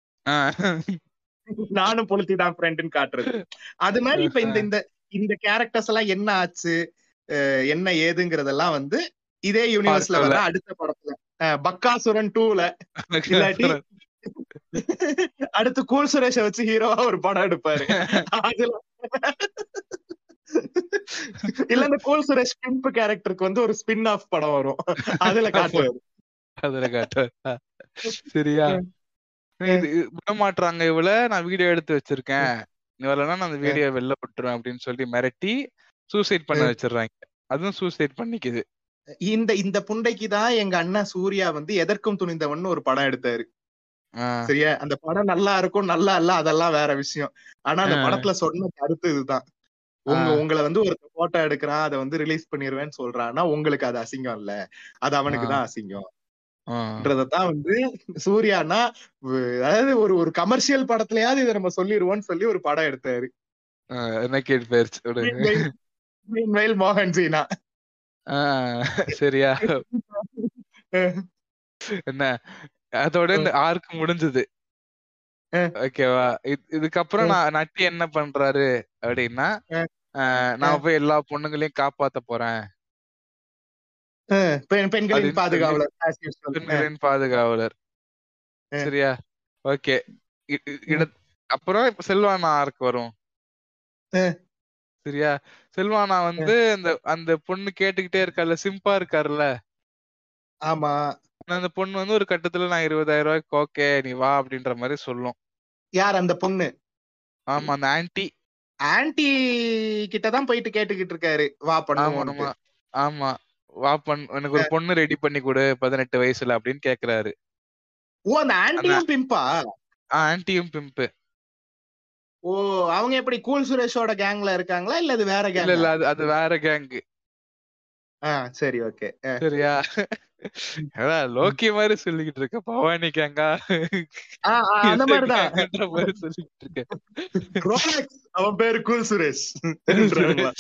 நானும் பொலித்தி தான் ஃப்ரெண்ட்னு காட்டுறது. அது மாதிரி இப்ப இந்த இந்த இந்த கேரக்டர்ஸ் எல்லாம் என்ன ஆச்சு என்ன ஏதுங்கிறதெல்லாம் வந்து இதே யூனிவர்ஸ்ல வர அடுத்த படத்துல பக்காசுரன் டூல இல்லாட்டி அடுத்து கூல் சுரேஷ வச்சு ஹீரோவா ஒரு படம் எடுப்பாரு. அதுல இல்ல இந்த கூல் சுரேஷ் பிம்ப் கேரக்டருக்கு வந்து ஒரு ஸ்பின் ஆஃப் படம் வரும், அதுல காட்டுவாரு. அதுல காட்டுவாரு. சரியா? விட மாட்டாங்க இவள, நான் வீடியோ எடுத்து வச்சிருக்கேன், இவளனா நான் அந்த வீடியோ வெளில போட்டுருவேன் அப்படின்னு சொல்லி மிரட்டி சூசைட் பண்ண வச்சிடுறாங்க. அதுவும் சூசைட் பண்ணிக்குது. இந்த இந்த புண்டைக்கு தான் எங்க அண்ணன் சூர்யா வந்து எதற்கும் துணிந்தவன் ஒரு படம் எடுத்தாரு. சரியா? அந்த படம் நல்லா இருக்கும் நல்லா இல்ல அதெல்லாம் வேற விஷயம். ஆனா அந்த படத்துல சொன்ன கருத்து இதுதான், உங்க உங்களை வந்து ஒரு போட்டோ எடுக்கிறான் அதை வந்து ரிலீஸ் பண்ணிருவேன்னு சொல்றான்னா உங்களுக்கு அது அசிங்கம் இல்ல, அது அவனுக்கு தான் அசிங்கம் ன்றதான் வந்து சூர்யானா அதாவது ஒரு ஒரு கமர்ஷியல் படத்துலயாவது இதை நம்ம சொல்லிடுவோம்னு சொல்லி ஒரு படம் எடுத்தாரு. மோகன்ஜினா சரியா? என்ன அதோட இந்த ஆர்க் முடிஞ்சது. ஓகேவா? இதுக்கப்புறம் நான் நட்டி என்ன பண்றாரு அப்படின்னா, நான் போய் எல்லா பொண்ணுங்களையும் காப்பாத்த போறேன், பெண்களின் பாதுகாவலர், பெண்களின் பாதுகாவலர். சரியா? ஓகே. அப்புறம் இப்ப செல்வானா ஆர்க் வரும். சரியா? செல்வானா வந்து அந்த அந்த பொண்ணு கேட்டுக்கிட்டே இருக்கால, சிம்பா இருக்காருல்ல, ஆமா. அந்த பொண்ணு வந்து ஒரு கட்டத்துல நான் இருபதாயிரம் ரூபாய்க்கு ஓகே நீ வா அப்படின்ற மாதிரி சொல்லும். யார் அந்த பொண்ணு? ஆமா அந்த ஆன்ட்டி. ஆன்ட்டி கிட்டதான் போயிட்டு கேட்டுக்கிட்டு இருக்காரு வா ஆமா பண்ணுவோன்ட்டு. ஆமா ஆமா வா பண் எனக்கு ஒரு பொண்ணு ரெடி பண்ணி கொடு பதினெட்டு வயசுல அப்படின்னு கேக்குறாரு. ஓ அந்த அந்த ஆன்ட்டியும் பிம்பா? ஆன்ட்டியும் பிம்பு. ஓ அவங்க எப்படி கூல் சுரேஷோட கேங்ல இருக்காங்களா இல்ல அது வேற இல்ல கேங்கா? இல்ல அது அது வேற கேங்கு. ஆ சரி ஓகே. சரியா? ஏடா லோக்கி மாதிரி சொல்லிக்கிட்டு இருக்க, பவானி கேங்கா ஆ, ஆ, அந்த எந்த மாதிரிதான். கேங்கன்ற மாதிரி சொல்லிக்கிட்டு இருக்க. ரோலக்ஸ் அவன் பேரு கூல் சுரேஷ் என்றாங்களா?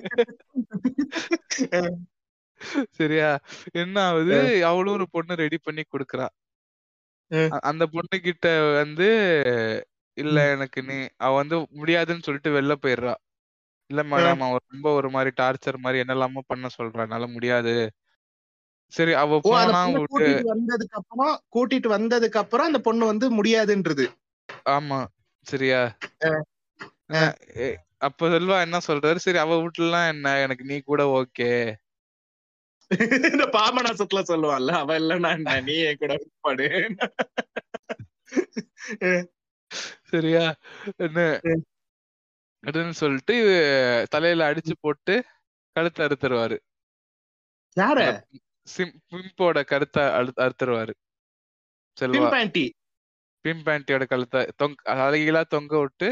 சரியா? என்ன ஆகுது, அவளும் ஒரு பொண்ணு ரெடி பண்ணி கொடுக்குறா. அ- அந்த பொண்ணு கிட்ட வந்து இல்ல எனக்கு நீ அவ வந்து முடியாதுன்னு சொல்லிட்டு வெளில போயிடுறா. இல்ல மேடம் அவ ரொம்ப ஒரு மாதிரி டார்ச்சர் மாதிரி என்னெல்லாமோ பண்ண சொல்றா, என்னால முடியாது. சரி அவ ஓ அந்த போனா பொண்ணை விட்டு. கூட்டிட்டு வந்ததுக்கு அப்புறம் கூட்டிட்டு வந்ததுக்கு அப்புறம் அந்த பொண்ணு வந்து முடியாதுன்றது. ஆமா சரியா? அஹ், என்ன அஹ். எ- அப்ப செல்வா என்ன சொல்றாரு, சரி அவ வீட்டுலாம் என்ன எனக்கு நீ கூட ஓகே. இந்த பாமனாசத்துல சொல்லுவான்ல அவ இல்லன்னா என்ன நீ என் கூட பாடு. சரியா? என்ன அப்படின்னு சொல்லிட்டு தலையில அடிச்சு போட்டு கழுத்தை அறுத்துருவாரு. யார? அந்த சிம் பிம்போட கருத்தை அழு அறுத்துருவாரு செல்வா. Pimp aunty. பிம்ப் ஆன்ட்டியோட கழுத்தை தொங்க அழகிலா தொங்க விட்டு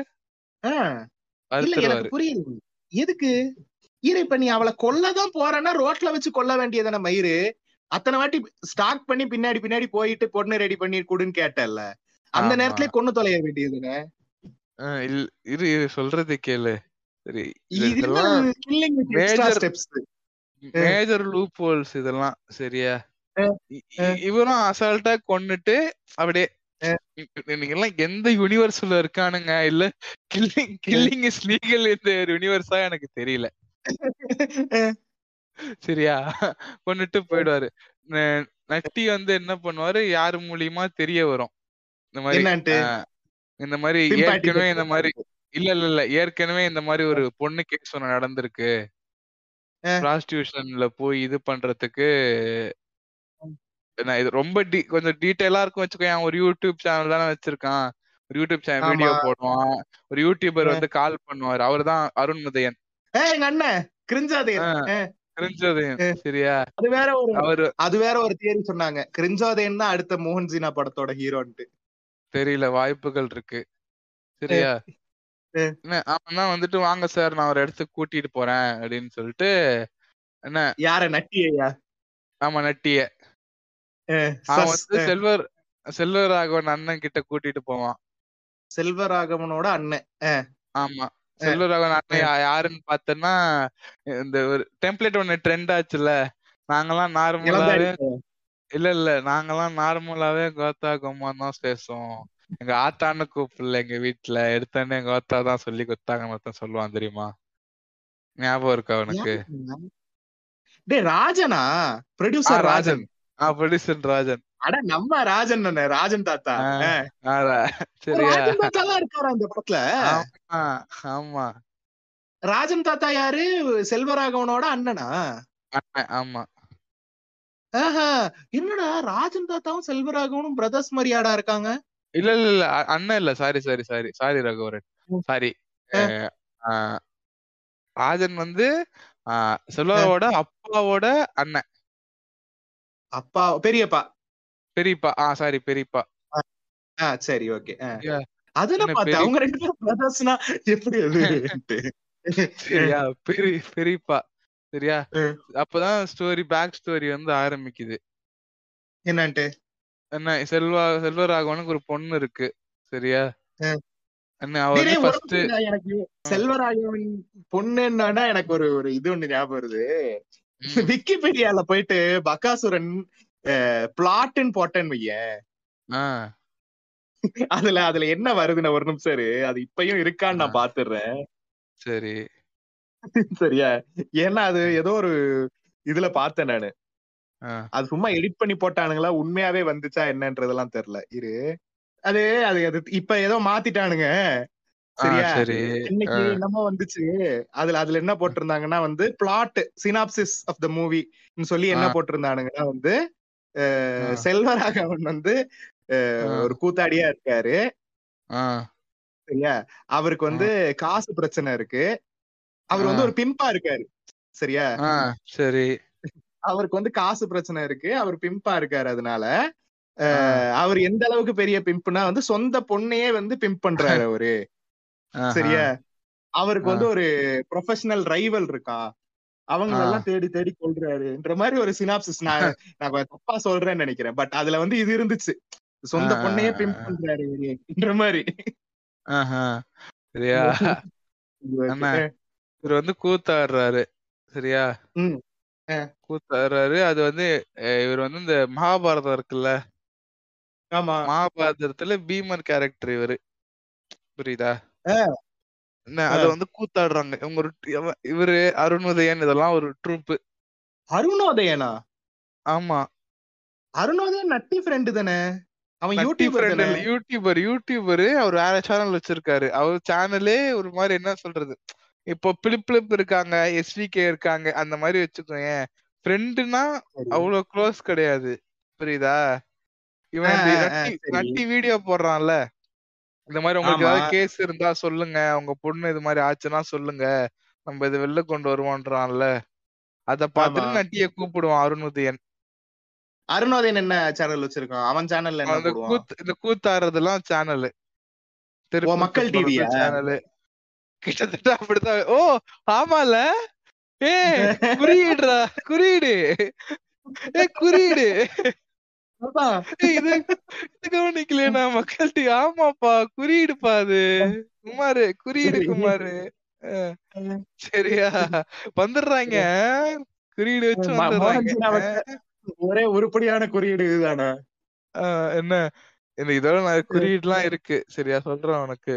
இல்ல எனக்கு அறுத்துருவாரு. புரியுது எதுக்கு. ஈர இப்ப நீ அவளை கொல்லதான் போறேன்னா ரோட்ல வச்சு கொல்ல வேண்டியதான மயிறு. அத்தனை வாட்டி ஸ்டாக் பண்ணி பின்னாடி பின்னாடி போயிட்டு பொண்ணு ரெடி பண்ணி கொடுன்னு கேட்டல, அந்த ஆமா. நேரத்துல கொண்டு தொலைய வேண்டியதுன்னு. அஹ் இல்- இரு இரு சொல்றது கேளு. சரி இது என்ன இதெல்லாம் killing with extra major steps? Major loopholes இதெல்லாம். சரியா? அஹ், இ- இ- இவரும் அசால்ட்டா கொன்னுட்டு அப்படியே அஹ், நீங்க எல்லாம் எந்த யூனிவர்ஸ்ல இருக்கானுங்க, இல்ல கில்லிங் கில்லிங் இஸ் லீகல் இந்த யூனிவர்ஸா எனக்கு தெரியல. அஹ், சரியா? கொன்னுட்டு போயிடுவாரு. ந- நட்டி வந்து என்ன பண்ணுவாரு, யாரு மூலியமா தெரிய வரும் இந்த மாதிரி என்னன்ட்டு ஆஹ் இந்த மாதிரி பிம்பாட்டி ஏற்கனவே இந்த மாதிரி இல்ல இல்ல இல்ல ஏற்கனவே இந்த மாதிரி ஒரு பொண்ணு கேஸ் ஒண்ணு நடந்திருக்கு. ப்ராஸ்டியூஷன்ல போய் இது பண்றதுக்கு நான் இது ரொம்ப டி கொஞ்சம் டீட்டெயிலா இருக்கும் வச்சுக்கோயேன். ஒரு யூடியூப் சேனல் தானே வச்சிருக்கான். ஒரு யூடியூப் சேனல் வீடியோ ஆமா. போடுவான். ஒரு யூடியூபர் வந்து கால் பண்ணுவாரு. அவர்தான் அருண்முதையன். ஏய் எங்க அண்ணன் கிரிஞ்சாதேன். ஆஹ் கிரிஞ்சோதயன். சரியா? அது வேற ஒரு அவரு அது வேற ஒரு தியரி சொன்னாங்க, கிரிஞ்சாதேன் தான் அடுத்த மோகன் ஜீனா படத்தோட ஹீரோன்ட்டு. தெரியல, வாய்ப்புகள் இருக்கு. சரியா? என்ன அவன் தான் வந்துட்டு வாங்க சார் நான் ஒரு இடத்துக்கு கூட்டிட்டு போறேன் அப்படின்னு சொல்லிட்டு என்ன யார நட்டியா? ஆமா நட்டிய அவன் வந்து செல்வர் செல்வராகவன் அண்ணன் கிட்ட கூட்டிட்டு போவான். செல்வராகவனோட அண்ணன். ஆமா செல்வராகவன் அண்ணன் யா- யாருன்னு பார்த்தேன்னா இந்த ஒரு டெம்ப்ளேட் ஒண்ணு ட்ரெண்ட் ஆச்சுல்ல, நாங்கெல்லாம் நார்மலாவே இல்ல இல்ல நாங்கெல்லாம் நார்மலாவே கோத்தா கோமான் தான் பேசுவோம், எங்க ஆத்தான்னு கூப்பிடல, எங்க வீட்டுல எடுத்தோன்னே எங்க ஆத்தா தான் சொல்லி கொடுத்தாங்கன்னு ஒருத்தன் சொல்லுவான் தெரியுமா? ஞாபகம் இருக்கா உனக்கு? டே ராஜனா? ஆ, ப்ரொடியூசர் ராஜன். ராஜன். ஆ ப்ரொடியூசர் ராஜன். அட நம்ம ராஜன் தானே, ராஜன் தாத்தா. ஆ, ஆ, ரா- சரியா? ராஜன் தாத்தா எல்லாம் இருக்காரா அந்த படத்துல? ஆமா ஆமா ராஜன் தாத்தா யாரு? செல்வராகவனோட அண்ணனா? அண்ணன், ஆமா ஆஹா, என்னடா ராஜன் தாத்தாவும் செல்வராகவனும் பிரதர்ஸ் மாதிரியாடா இருக்காங்க? இல்ல இல்ல இல்ல அ- அண்ணன் இல்ல, sorry sorry sorry sorry Raghuvaran, sorry. Rajan வந்து ஆஹ் செல்வரோட அப்பாவோட அண்ணன். அப்பா பெரியப்பா. பெரியப்பா. ஆ சாரி பெரியப்பா. ஆ சரி ஓகே. சரியா? அதுல என்ன பார்த்தேன் பெரிய அவங்க ரெண்டு பேரும் பிரதர்ஸ்னா எப்படி அது? சரியா? பெரிய பெரியப்பா. சரியா? அப்பதான் ஸ்டோரி பேக் ஸ்டோரி வந்து ஆரம்பிக்குது. என்னன்ட்டு? என்ன செல்வா செல்வராகவனுக்கு ஒரு பொண்ணு இருக்கு. சரியா? என்ன அவ டேய், வந்து டேய், ஒரு ஃபர்ஸ்ட் நிமிஷம் இருடா, எனக்கு செல்வராகவன் பொண்ணுன்னா எனக்கு ஒரு ஒரு இது ஒண்ணு ஞாபகம் வருது. விக்கிபீடியால போயிட்டு பகாசுரன் பிளாட்னு போட்டேன்னு வையேன், அதுல அதுல என்ன வருதுன்னு ஒரு நிமிஷம் இரு, அது இப்பயும் இருக்கான்னு நான் பாத்துடுறேன். சரி சரியா? ஏன்னா அது ஏதோ ஒரு இதுல பார்த்தேன் நானு. அது சும்மா எடிட் பண்ணி போட்டானுங்களா உண்மையாவே வந்துச்சா என்னன்றதெல்லாம் தெரியல. இரு, அது அது அது இப்ப ஏதோ மாத்திட்டானுங்க. சரியா? சரி இன்னைக்கு என்னமோ வந்துச்சு. அதுல அதுல என்ன போட்டிருந்தாங்கன்னா வந்து plot synopsis of the movie சொல்லி என்ன போட்டிருந்தானுங்கன்னா வந்து செல்வராகவன் வந்து ஒரு கூத்தாடியா இருக்காரு. சரியா, அவருக்கு வந்து காசு பிரச்சனை இருக்கு. அவர் வந்து ஒரு பிம்பா இருக்காரு. சரியா, சரி, அவருக்கு வந்து காசு பிரச்சனை இருக்கு, அவர் பிம்பா இருக்காரு. அதனால அவர் எந்த அளவுக்கு பெரிய பிம்ப்னா வந்து சொந்த பொண்ணையே வந்து பிம்ப் பண்றாரு அவரு. சரியா, அவருக்கு வந்து ஒரு ப்ரொஃபஷனல் ரைவல் இருக்கா, அவங்க எல்லாம் தேடி தேடி கொள்றாருன்ற மாதிரி ஒரு சினாப்சிஸ். நான் நான் தப்பா சொல்றேன்னு நினைக்கிறேன், பட் அதுல வந்து இது இருந்துச்சு, சொந்த பொண்ணையே பிம்ப் பண்றாரு இவருன்ற மாதிரி. சரியா, இவர் வந்து கூத்தாடுறாரு. சரியா, கூத்தாடுறாரு. அது வந்து இவர் வந்து இந்த மகாபாரதம் இருக்குல்ல, மகாபாரதத்துல பீமன் கேரக்டர் இவரு. புரியுதா? அத வந்து கூத்தாடுறாங்க இவங்க. ஒரு இவரு அருணோதயன், இதெல்லாம் ஒரு ட்ரூப். அருணோதயனா? ஆமா, அருணோதயன் நட்டி ஃப்ரெண்ட் தானே. அவன் யூடியூபர் தானே. யூடியூபர் யூடியூபர் அவர் வேற சேனல் வச்சிருக்காரு. அவர் சேனலே ஒரு மாதிரி என்ன சொல்றது, இப்போ பிளிப் பிளிப் இருக்காங்க, எஸ்விகே இருக்காங்க, அந்த மாதிரி வச்சுக்கோங்க. ஃப்ரெண்டுனா அவ்வளவு க்ளோஸ் கிடையாது. புரியுதா? இவன் நட்டி நட்டி வீடியோ போடுறான்ல, இந்த மாதிரி உங்களுக்கு ஏதாவது கேஸ் இருந்தா சொல்லுங்க, உங்க பொண்ணு இது மாதிரி ஆச்சுன்னா சொல்லுங்க, நம்ம இது வெளில கொண்டு வருவோன்றான்ல. அத பார்த்துட்டு நட்டிய கூப்பிடுவான் அருணோதயன். அருணோதயன் என்ன சேனல் வச்சிருக்கான்? அவன் சேனல்ல என்ன போடுவான்? இந்த கூத்தாடுறதெல்லாம் சேனல், மக்கள் டிவியா சேனல் கிட்டத்தட்ட அப்படித்தான். ஓ ஆமால, ஏ குறியீடுடா, குறியீடு, ஏ குறியீடு, இது கவனிக்கலையா மக்கள் டிவி? ஆமாப்பா, குறியீடுப்பா, அது குமாரு, குறியீடு குமாரு. சரியா, வந்துடுறாங்க, குறியீடு வச்சு வந்துடுறாங்க. ஒரே உருப்படியான குறியீடு இதுதானே. என்ன இந்த இதோட நான் குறியீடுலாம் இருக்கு. சரியா, சொல்றேன் உனக்கு.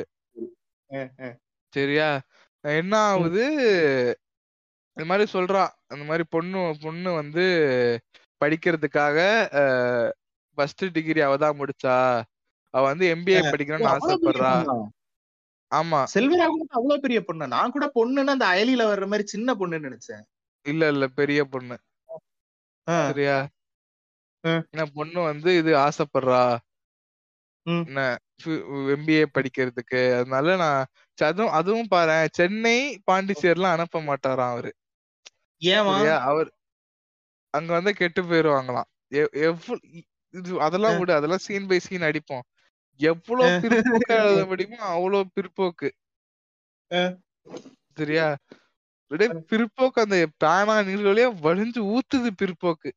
சரியா, என்ன ஆகுது, இந்த மாதிரி சொல்றான், அந்த மாதிரி பொண்ணு பொண்ணு வந்து படிக்கிறதுக்காக ஃபர்ஸ்ட் டிகிரி அவதான் முடிச்சா, அவ வந்து எம்பிஏ படிக்கணும்னு ஆசைப்படுறா. ஆமா, செல்வராகவன் அவ்வளவு பெரிய பொண்ணு. நான் கூட பொண்ணுன்னா அந்த அயலில வர்ற மாதிரி சின்ன பொண்ணுன்னு நினைச்சேன். இல்ல இல்ல, பெரிய பொண்ணு. சரியா, என்ன பொண்ணு வந்து இது ஆசைப்படுறா என்ன எம்பிஏ படிக்கிறதுக்கு. அதனால நான் அதுவும் அதுவும் பாரு, சென்னை பாண்டிச்சேரிலாம் அனுப்ப மாட்டாராம் அவரு. சரியா, அவர் அங்க வந்து கெட்டு போயிருவாங்களாம். அதெல்லாம் விடு, அதெல்லாம் சீன் பை சீன் அடிப்போம். எவ்வளவு பிற்போக்கு எழுத முடியுமோ அவ்வளவு பிற்போக்கு. சரியா, பிற்போக்கு அந்த பேனா நீர்களே வலிஞ்சு ஊத்துது பிற்போக்கு.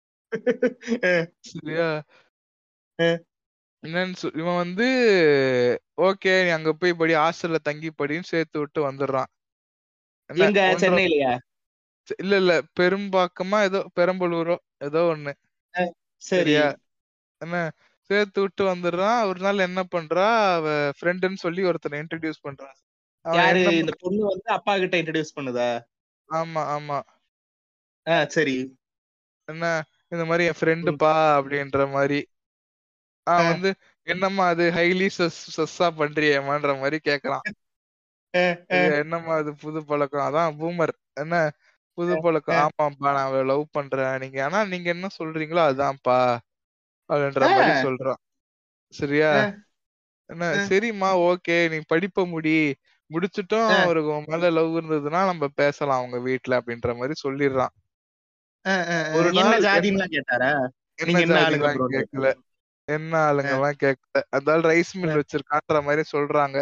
சரியா, என்னன்னு இவன் வந்து ஓகே நீ அங்க போய் படி, ஹாஸ்டல்ல தங்கி படின்னு சேர்த்து விட்டு வந்துடுறான். சென்னையிலயா? இல்ல இல்ல, பெரும்பாக்கமா ஏதோ பெரம்பலூரோ ஏதோ ஒண்ணு. சரியா, என்ன சேர்த்து விட்டு வந்துடுறான். ஒரு நாள் என்ன பண்றா, அவ ஃப்ரெண்டுன்னு சொல்லி ஒருத்தனை இன்ட்ரோடியூஸ் பண்றான். இந்த பொண்ணு வந்து அப்பா கிட்ட இன்ட்ரோடியூஸ் பண்ணுதா? ஆமா ஆமா. சரி, என்ன இந்த மாதிரி என் ஃப்ரெண்டுப்பா அப்படின்ற மாதிரி. ஆஹ் வந்து என்னம்மா அது ஹைலி சஸ்ஸா பண்றியேமான்ற மாதிரி கேக்குறான். என்னம்மா அது புது பழக்கம்? அதான் பூமர். என்ன புது பழக்கம்? ஆமாப்பா, நான் அவளை லவ் பண்றேன், நீங்க ஆனா நீங்க என்ன சொல்றீங்களோ அதுதான்ப்பா அப்படின்ற மாதிரி சொல்றான். சரியா, என்ன சரிம்மா ஓகே, நீ படிப்ப முடி, முடிச்சுட்டும் அவருக்கு மேல லவ் இருந்ததுன்னா நம்ம பேசலாம் அவங்க வீட்டுல அப்படின்ற மாதிரி சொல்லிடுறான். ஒரு நாள் ஜாதின்லாம் கேட்டாரா? என்ன ஜாதிலாம் கேட்கல, என்ன ஆளுங்கெல்லாம் கேட்கல. அதால ரைஸ் மில் வச்சிருக்கான்ற மாதிரி சொல்றாங்க.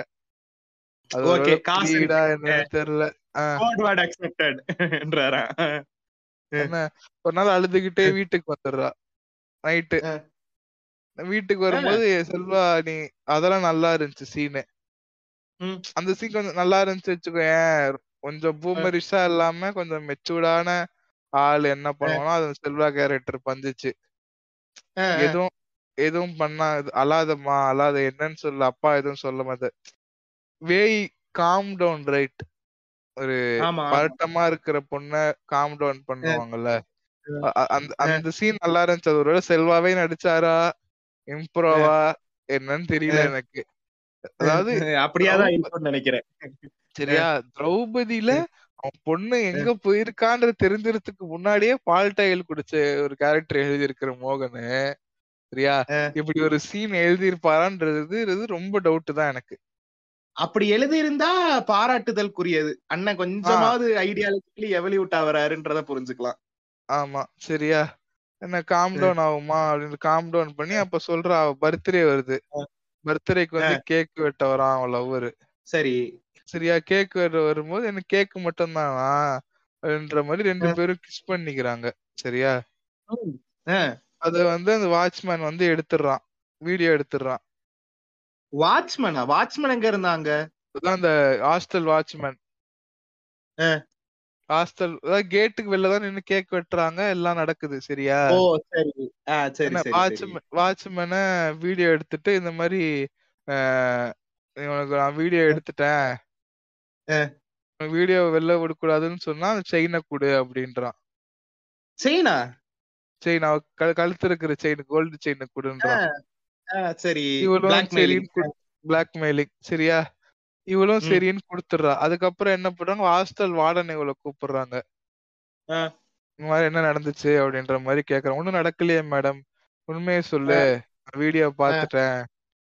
என்னன்னு தெரியல. என்ன ஒரு நாள் அழுதுகிட்டே வீட்டுக்கு வந்துடுறா நைட்டு. வீட்டுக்கு வரும்போது செல்வா நீ அதெல்லாம் நல்லா இருந்துச்சு சீனு. அந்த சீன் கொஞ்சம் நல்லா இருந்துச்சு வச்சுக்கோயேன். கொஞ்சம் பூமரிஷா இல்லாம கொஞ்சம் மெச்சூர்டான ஆள் என்ன பண்ணுவானோ அது செல்வா கேரக்டர் பந்துச்சு. எதுவும் எதுவும் பண்ணா அழாதம்மா அழாத, என்னன்னு சொல்ல, அப்பா எதுவும் சொல்ல மாட்டேன், வேய் காம் டவுன் ரைட். ஒரு பதட்டமா இருக்கிற பொண்ண காம் டவுன் பண்ணுவாங்கல்ல, அந்த சீன் நல்லா இருந்துச்சு. அது ஒரு செல்வாவே நடிச்சாரா இம்ப்ரோவா என்னன்னு தெரியல எனக்கு. அதாவது அப்படியாதான் இருக்கும்னு நினைக்கிறேன். சரியா, திரௌபதியில அவன் பொண்ணு எங்க போயிருக்கான்றது தெரிஞ்சிறதுக்கு முன்னாடியே பால்டைல் குடிச்ச ஒரு கேரக்டர் எழுதி இருக்கிற மோகனு சரியா இப்படி ஒரு சீன் எழுதி இருப்பாரான்றது இது ரொம்ப டவுட் தான் எனக்கு. அப்படி எழுதி இருந்தா பாராட்டுதல்குரியது. அண்ணன் கொஞ்சமாவது ஐடியாலஜிக்கலி எவல்யூட் ஆவறாருன்றத புரிஞ்சுக்கலாம். ஆமா சரியா. என்ன காம் டவுன் ஆகுமா அப்படின்னு காம் டவுன் பண்ணி அப்ப சொல்றா அவ பர்த்டே வருது. பர்த்டேக்கு வந்து கேக் வெட்ட வரான் அவன் லவ்வரு. சரி சரியா. கேக் வெட்ட வரும்போது எனக்கு கேக் மட்டும் தானா அப்படின்ற மாதிரி ரெண்டு பேரும் கிஸ் பண்ணிக்கிறாங்க. சரியா. அத வந்து அந்த வாட்ச்மேன் வந்து எடுத்துடுறான், வீடியோ எடுத்துடுறான். வாட்ச்மேனா? வாட்ச்மேன் எங்க இருந்தாங்க? அதான் அந்த ஹாஸ்டல் வாட்ச்மேன். ஹாஸ்டல் அதாவது கேட்டுக்கு வெளில தான் நின்னு கேக் வெட்டுறாங்க, எல்லாம் நடக்குது. சரியா. ஓ சரி. ஆ சரி சரி. வாட்ச்மேன் வாட்ச்மேனை வீடியோ எடுத்துட்டு இந்த மாதிரி உனக்கு நான் வீடியோ எடுத்துட்டேன், வீடியோ வெளில விடக்கூடாதுன்னு சொன்னா அந்த செயினை கொடு அப்படின்றான். செயினா? செயின் அவ கழுத்து இருக்கிற செயின், கோல்டு செயினை கொடுன்றான். சரி. இவளும் சரின்னு பிளாக்மெயிலிங். சரியா. இவளும் சரின்னு கொடுத்துடுறா. அதுக்கப்புறம் என்ன பண்றாங்க, ஹாஸ்டல் வார்டன் இவளை கூப்பிடுறாங்க. இந்த மாதிரி என்ன நடந்துச்சு அப்படின்ற மாதிரி கேக்குறேன். ஒண்ணும் நடக்கலையே மேடம், உண்மையை சொல்லு, வீடியோ பாத்துட்டேன்.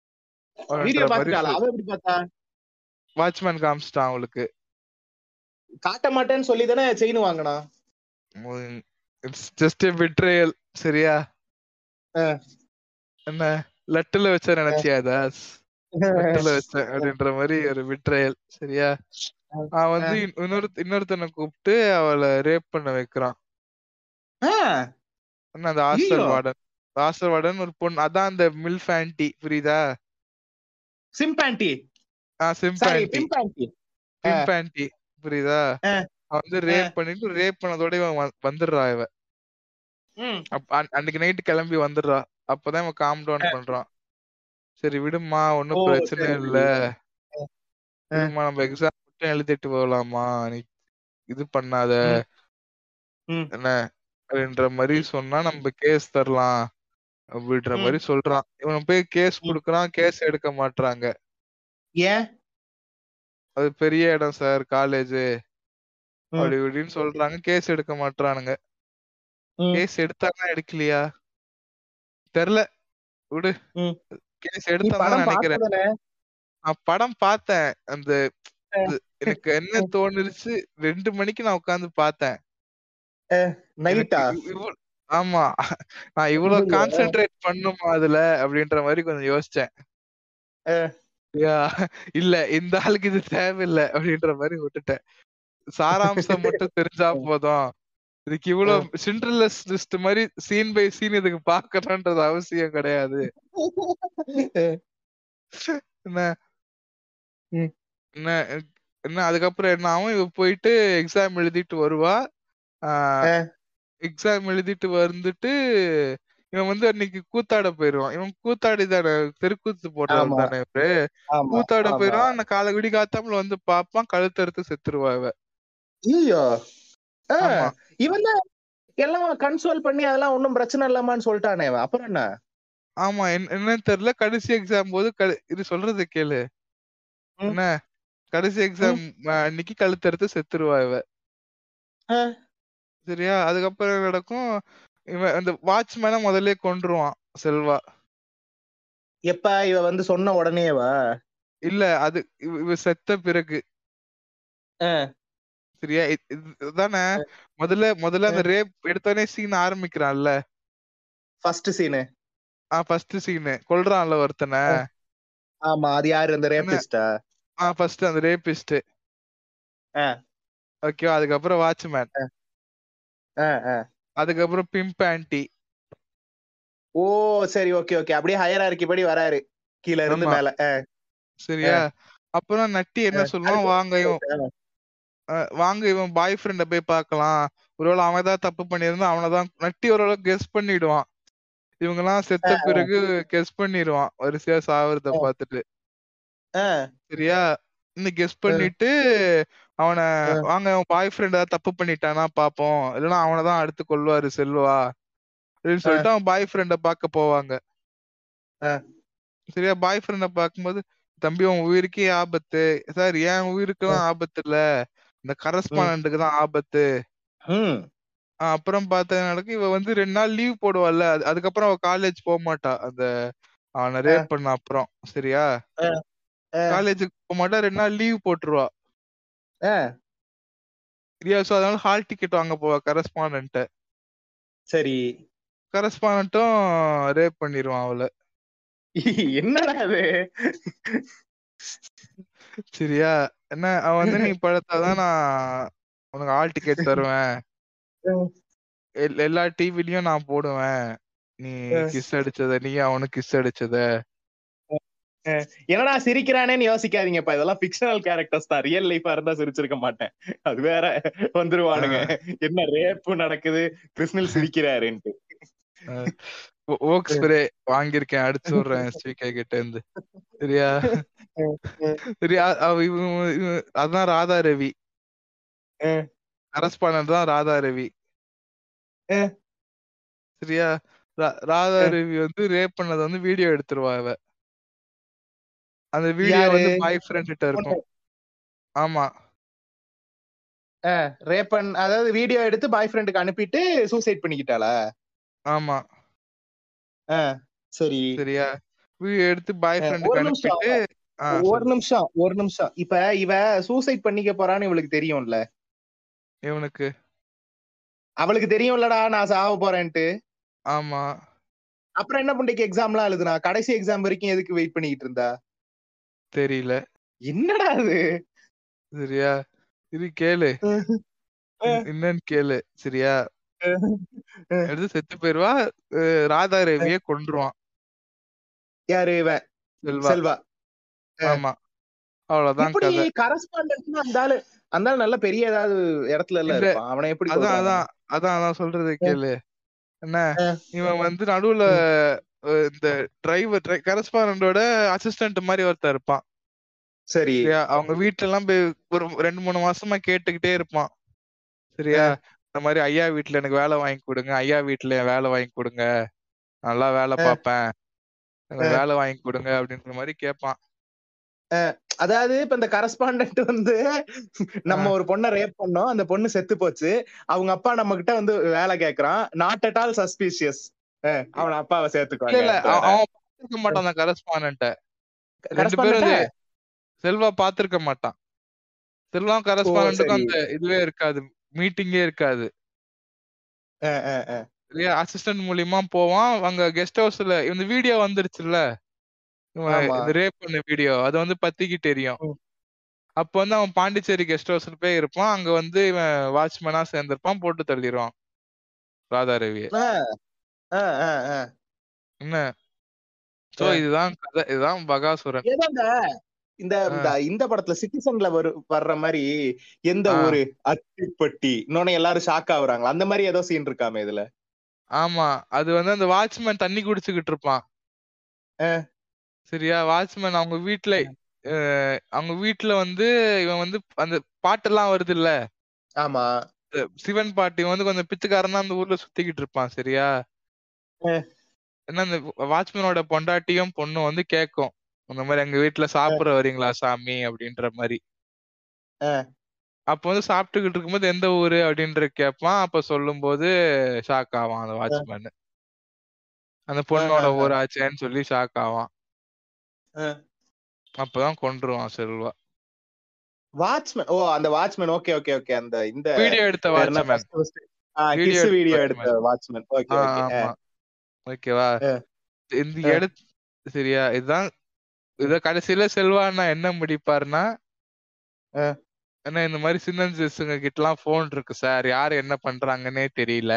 வாட்ச்மேன் காமிச்சிட்டான் அவளுக்கு. காட்ட மாட்டேன்னு சொல்லி தானே செயின் வாங்கினா. It's just a betrayal. சரியா. என்ன லட்டுல வச்ச நினைச்சியா தாஸ், லட்டுல வச்ச அப்படின்ற மாதிரி ஒரு பிட்ரேயல். சரியா. அவன் வந்து இன்னொரு இன்னொருத்தனை கூப்பிட்டு அவளை ரேப் பண்ண வைக்கிறான். அந்த ஹாஸ்டல் வார்டன் ஹாஸ்டல் வார்டன் ஒரு பொண்ணு, அதான் அந்த மில்ஃப் ஆன்ட்டி. புரியுதா? சிம்பான்டி. ஆ சிம்பான்டி. சிம்பான்டி புரியுதா? அவன் வந்து ரேப் பண்ணிட்டு ரேப் பண்ணதோட இவன் வந்துடுறா. இவ அன்னைக்கு நைட்டு கிளம்பி வந்துடுறா. அப்பதான் இவன் காம் டவுன் பண்றான். சரி விடுமா, ஒன்னும் பிரச்சனை இல்ல, விடுமா, நம்ம எக்ஸாம் மட்டும் எழுதிட்டு போகலாமா, நீ இது பண்ணாத என்ன அப்படின்ற மாதிரி சொன்னா நம்ம கேஸ் தரலாம் அப்படின்ற மாதிரி சொல்றான். இவன் போய் கேஸ் குடுக்கறான், கேஸ் எடுக்க மாட்டாங்க. ஏன்? அது பெரிய இடம் சார், காலேஜ் அப்படி இப்படின்னு சொல்றாங்க. கேஸ் எடுக்க மாட்டானுங்க. கேஸ் எடுத்தாங்க எடுக்கலையா தெரியல, விடு. கேஸ் எடுத்தான் நினைக்கிறேன். நான் படம் பார்த்தேன். அந்த எனக்கு என்ன தோணுச்சு, ரெண்டு மணிக்கு நான் உட்கார்ந்து பார்த்தேன். ஆமா, நான் இவ்வளவு கான்சென்ட்ரேட் பண்ணுமா அதுல அப்படின்ற மாதிரி கொஞ்சம் யோசிச்சேன். இல்ல இந்த ஆளுக்கு இது தேவையில்லை அப்படின்ற மாதிரி விட்டுட்டேன். சாராம்சம் மட்டும் தெரிஞ்சா போதும், இதுக்கு இவ்வளவு சிண்ட்ரலஸ் லிஸ்ட் மாதிரி சீன் பை சீன் இதுக்கு பாக்கணும்ன்றது அவசியம் கிடையாது. என்ன என்ன என்ன அதுக்கப்புறம் என்ன ஆகும், இவ போயிட்டு எக்ஸாம் எழுதிட்டு வருவா. எக்ஸாம் எழுதிட்டு வந்துட்டு இவன் வந்து அன்னைக்கு கூத்தாட போயிருவான். இவன் கூத்தாடி தானே, தெருக்கூத்து போடுறது தானே இவரு. கூத்தாட போயிருவான். அந்த காலை விடி காத்தாமல் வந்து பாப்பான், கழுத்தறுத்து செத்துருவா இவ. ஐயோ, இவன் தான் எல்லாம் கன்சோல் பண்ணி அதெல்லாம் ஒன்னும் பிரச்சனை இல்லாமான்னு சொல்லிட்டானே, அப்புறம் என்ன? ஆமா, என்னன்னு தெரியல. கடைசி எக்ஸாம் போது இது சொல்றது கேளு. என்ன கடைசி எக்ஸாம் அன்னைக்கு கழுத்தறுத்து செத்துருவா இவ. சரியா. அதுக்கப்புறம் நடக்கும், இவன் அந்த வாட்ச்மேனை முதல்ல கொன்றுவான் செல்வா. எப்ப இவ வந்து சொன்ன உடனேவா? இல்ல, அது இவ செத்த பிறகு. சரியா. இதுதானே முதல்ல முதல்ல அந்த ரேப் எடுத்தோடனே சீன் ஆரம்பிக்கிறான்ல, ஃபர்ஸ்ட் சீன். ஆ ஃபர்ஸ்ட் சீன் கொல்றான்ல ஒருத்தனை. ஆமா, அது யாரு? அந்த ரேபிஸ்டா? ஆ ஃபர்ஸ்ட் அந்த ரேபிஸ்ட். ஓகே. அதுக்கப்புறம் வாட்ச்மேன். அதுக்கப்புறம் பிம்ப் ஆன்ட்டி. ஓ சரி, ஓகே ஓகே. அப்படியே ஹையரார்கி படி வராரு, கீழ இருந்து மேல. சரியா. அப்புறம் நட்டி என்ன சொல்லுவான், வாங்க இவன் வாங்க இவன் பாய் ஃப்ரெண்ட போய் பார்க்கலாம், ஒருவேளை அவன் தான் தப்பு பண்ணியிருந்தா அவனதான். நட்டி ஓரளவுக்கு கெஸ் பண்ணிடுவான். இவங்க எல்லாம் செத்த பிறகு கெஸ் பண்ணிடுவான் வரிசையா சாவறத பார்த்துட்டு. சரியா. இன்னும் கெஸ் பண்ணிட்டு அவனை வாங்க அவன் பாய் ஃப்ரெண்ட் ஏதாவது தப்பு பண்ணிட்டானா பாப்போம், இல்லைன்னா அவனைதான் அடுத்து கொல்லுவாரு செல்வா அப்படின்னு சொல்லிட்டு அவன் பாய் ஃப்ரெண்ட பார்க்க போவாங்க. சரியா. பாய் ஃப்ரெண்ட பார்க்கும்போது, தம்பி உன் உயிருக்கே ஆபத்து சார். என் உயிருக்கெல்லாம் ஆபத்து இல்ல, இந்த கரஸ்பாண்டன்ட்டுக்கு தான் ஆபத்து. ம் ஆஹ் அப்புறம் பார்த்த நடக்கு இவ வந்து ரெண்டு நாள் லீவ் போடுவாள்ல, அது- அதுக்கப்புறம் அவ காலேஜ் போக மாட்டா. அந்த அவனை ரேப் பண்ண அப்புறம் சரியா, அஹ், அஹ், காலேஜுக்கு போக மாட்டா, ரெண்டு நாள் லீவ் போட்டுருவா அஹ், சரியா. ஸோ அதனால ஹால் டிக்கெட் வாங்க போவா கரஸ்பாண்டன்ட்ட. சரி. கரஸ்பாண்டன்ட்டும் ரேப் பண்ணிடுவான் அவளை என்னடா அது? சரியா. என்ன அவன் வந்து நீ படுத்தாதான் நான் உனக்கு ஹால் டிக்கெட் தருவேன், அஹ், எல்- எல்லா டிவிலயும் நான் போடுவேன், நீ அஹ், கிஸ் அடிச்சத, நீ அவனுக்கு கிஸ் அடிச்சத. அஹ். என்னடா சிரிக்கிறானேன்னு யோசிக்காதீங்கப்பா, இதெல்லாம் பிக்ஷனல் கேரக்டர்ஸ் தான். ரியல் லைஃபா இருந்தா சிரிச்சிருக்க மாட்டேன். அது வேற வந்துருவானுங்க, என்ன ரேப்பு நடக்குது, கிருஷ்ணல் சிரிக்கிறாருன்ட்டு. ஓக் ஸ்ப்ரே வாங்கியிருக்கேன், அடிச்சு விடுறேன் எஸ்விகே கிட்ட இருந்து சரியா. அஹ், அஹ், சரியா, அவ- இவன் இவன் அதான் ராதா ரவி, அஹ், கரஸ்பாண்டன்ட் தான் ராதா ரவி அஹ், சரியா. ரா- ராதா அஹ். ரவி வந்து ரேப் பண்ணதை வந்து வீடியோ எடுத்துருவா இவ. அந்த வீடியோ யாரு? வந்து பாய் ஃப்ரெண்ட் கிட்ட இருக்கும். ஆமா ரேப்பன் அதாவது வீடியோ எடுத்து பாய் ஃப்ரெண்டுக்கு அனுப்பிட்டு சூசைட் பண்ணிக்கிட்டாளா? ஆமா அஹ், சரி. சரியா, வீடியோ எடுத்து பாய் அஹ், ஃப்ரெண்டுக்கு ஒரு நிமிஷம் அனுப்பிட்டு ஆ ஒரு சொல்லு. நிமிஷம் ஒரு நிமிஷம் இப்ப இவ சூசைட் பண்ணிக்க போறான்னு இவளுக்கு தெரியும்ல? இவனுக்கு அவளுக்கு தெரியும்லடா நான் சாவ போறேன்ட்டு. ஆமா அப்புறம் என்ன பண்றீங்க, எக்ஸாம்லாம் எழுதுனா கடைசி எக்ஸாம் வரைக்கும் எதுக்கு வெயிட் பண்ணிட்டு இருந்தா? தெரியல. என்னடா அது? சரியா, இது கேளு, இன்- என்னன்னு கேளு சரியா. எடுத்து செத்து போயிருவா. அஹ் ராதா ரவிய கொன்றுவான் யாரு இவன்? செல்வா. செல்வா. ஆமா அவ்வளவுதான் எப்படி கதை. கரஸ்பாண்டன்ட்னா அந்த ஆளு அந்த ஆளு நல்ல பெரிய ஏதாவது இடத்துல எல்லாம் இல்ல இருப்பான், அவனை எப்படி அதான் கொல்றாங்க? அதான் அதான் அதான் சொல்றது கேளு. என்ன அஹ், இவன் வந்து நடுவுல ம். அஹ், இந்த டிரைவர் கரஸ்பாண்டோட அசிஸ்டன்ட் மாதிரி ஒருத்தன் இருப்பான் சரி. சரியா. அவங்க வீட்டுல எல்லாம் போய் ஒரு ரெண்டு மூணு மாசமா கேட்டுக்கிட்டே இருப்பான் சரியா. அஹ், இந்த மாதிரி ஐயா வீட்டுல எனக்கு வேலை வாங்கி கொடுங்க, ஐயா வீட்டுல என் வேலை வாங்கி கொடுங்க, நல்லா வேலை அஹ், பார்ப்பேன், எனக்கு அஹ். வேலை வாங்கி கொடுங்க அப்படின்ற மாதிரி கேட்பான். அதாவது இப்ப இந்த கரஸ்பாண்டன்ட் வந்து நம்ம ஒரு பொண்ணை ரேப் பண்ணோம், அந்த பொண்ணு செத்து போச்சு, அவங்க அப்பா நம்ம கிட்ட வந்து வேலை கேக்குறான், நாட் அட் ஆல் சஸ்பீஷியஸ், அவன் அப்பாவை இல்ல சேர்த்துக்குவாங்க. இல்ல அவ- அவன் பார்த்திருக்க மாட்டான் அந்த கரஸ்பாண்டன்ட்ட. ரெண்டு பேரும் கரஸ்பாண்டன்ட். இது செல்வா பார்த்திருக்க மாட்டான். செல்வா ஓ கரஸ்பாண்டன்ட்டுக்கும் சரி. அந்த இதுவே இருக்காது, மீட்டிங்கே இருக்காது அஹ், அஹ், அஹ். சரியா. அசிஸ்டன்ட் மூலியமா போவான் அங்க கெஸ்ட் ஹவுஸ்ல. இந்த வீடியோ வந்துருச்சுல்ல, இவன் ஆமா. இந்த ரேப் பண்ண வீடியோ, அது வந்து பத்திக்கு தெரியும். ம். அப்ப வந்து அவன் பாண்டிச்சேரி கெஸ்ட் ஹவுஸ்ல போய் இருப்பான். அங்க வந்து இவன் வாட்ச்மேனா சேர்ந்திருப்பான், போட்டு தள்ளிடுவான் ராதா ரவிய. அஹ், அஹ், அஹ், அஹ். என்ன சோ இதுதான் கதை, இதுதான் பகாசுரன். ஏதோ இந்த இந்த இந்த ஆஹ் இந்த படத்துல சிட்டிசன்ல வரு வர்ற மாதிரி எந்த ஆஹ் ஒரு அத்திப்பட்டி இன்னொன்னு எல்லாரும் ஷாக் ஆகுறாங்க, அந்த மாதிரி ஏதோ சீன் இருக்காமே இதுல? ஆமா அது வந்து அந்த வாட்ச்மேன் தண்ணி குடிச்சுக்கிட்டு இருப்பான் அஹ், சரியா. வாட்ச்மேன் அவங்க வீட்டுல அஹ் அவங்க வீட்டுல வந்து இவன் வந்து அந்த பாட்டெல்லாம் வருது இல்ல, ஆமா. சிவன் பாட்டு, இவன் வந்து கொஞ்சம் பிச்சைக்காரனா அந்த ஊர்ல சுத்திக்கிட்டு இருப்பான் சரியா. அஹ், என்ன அந்த வாட்ச்மேனோட பொண்டாட்டியும் பொண்ணும் வந்து கேட்கும், அந்த மாதிரி எங்க வீட்டுல சாப்பிட வரீங்களா சாமி அப்படின்ற மாதிரி. அஹ், அப்ப வந்து சாப்பிட்டுக்கிட்டு இருக்கும்போது எந்த ஊரு அப்படின்ற கேட்பான். அப்ப சொல்லும் போது ஷாக் ஆவான் அந்த வாட்ச்மேன், அந்த பொண்ணோட அஹ், ஊர் ஆச்சேன்னு சொல்லி ஷாக் ஆவான். அஹ். அப்பதான் கொன்றுவான் செல்வா. வாட்ச்மேன். ஓ அந்த வாட்ச்மேன். ஓகே ஓகே ஓகே அந்த இந்த வீடியோ எடுத்த வேற என்ன watchman, first first video kiss எடுத்த வீடியோ எடுத்த வாட்ச்மேன். வாட்ச்மேன். ஓகே ஆஹ் ஓகே. ஆமா ஓகேவா. இந்த இடத்து சரியா, இதுதான் இத கடைசியில செல்வா அண்ணா என்ன முடிப்பாருன்னா, ஏன்னா இந்த மாதிரி சின்னன்சிஸ்ங்க கிட்ட எல்லாம் போன் இருக்கு சார், யாரு என்ன பண்றாங்கன்னே தெரியல,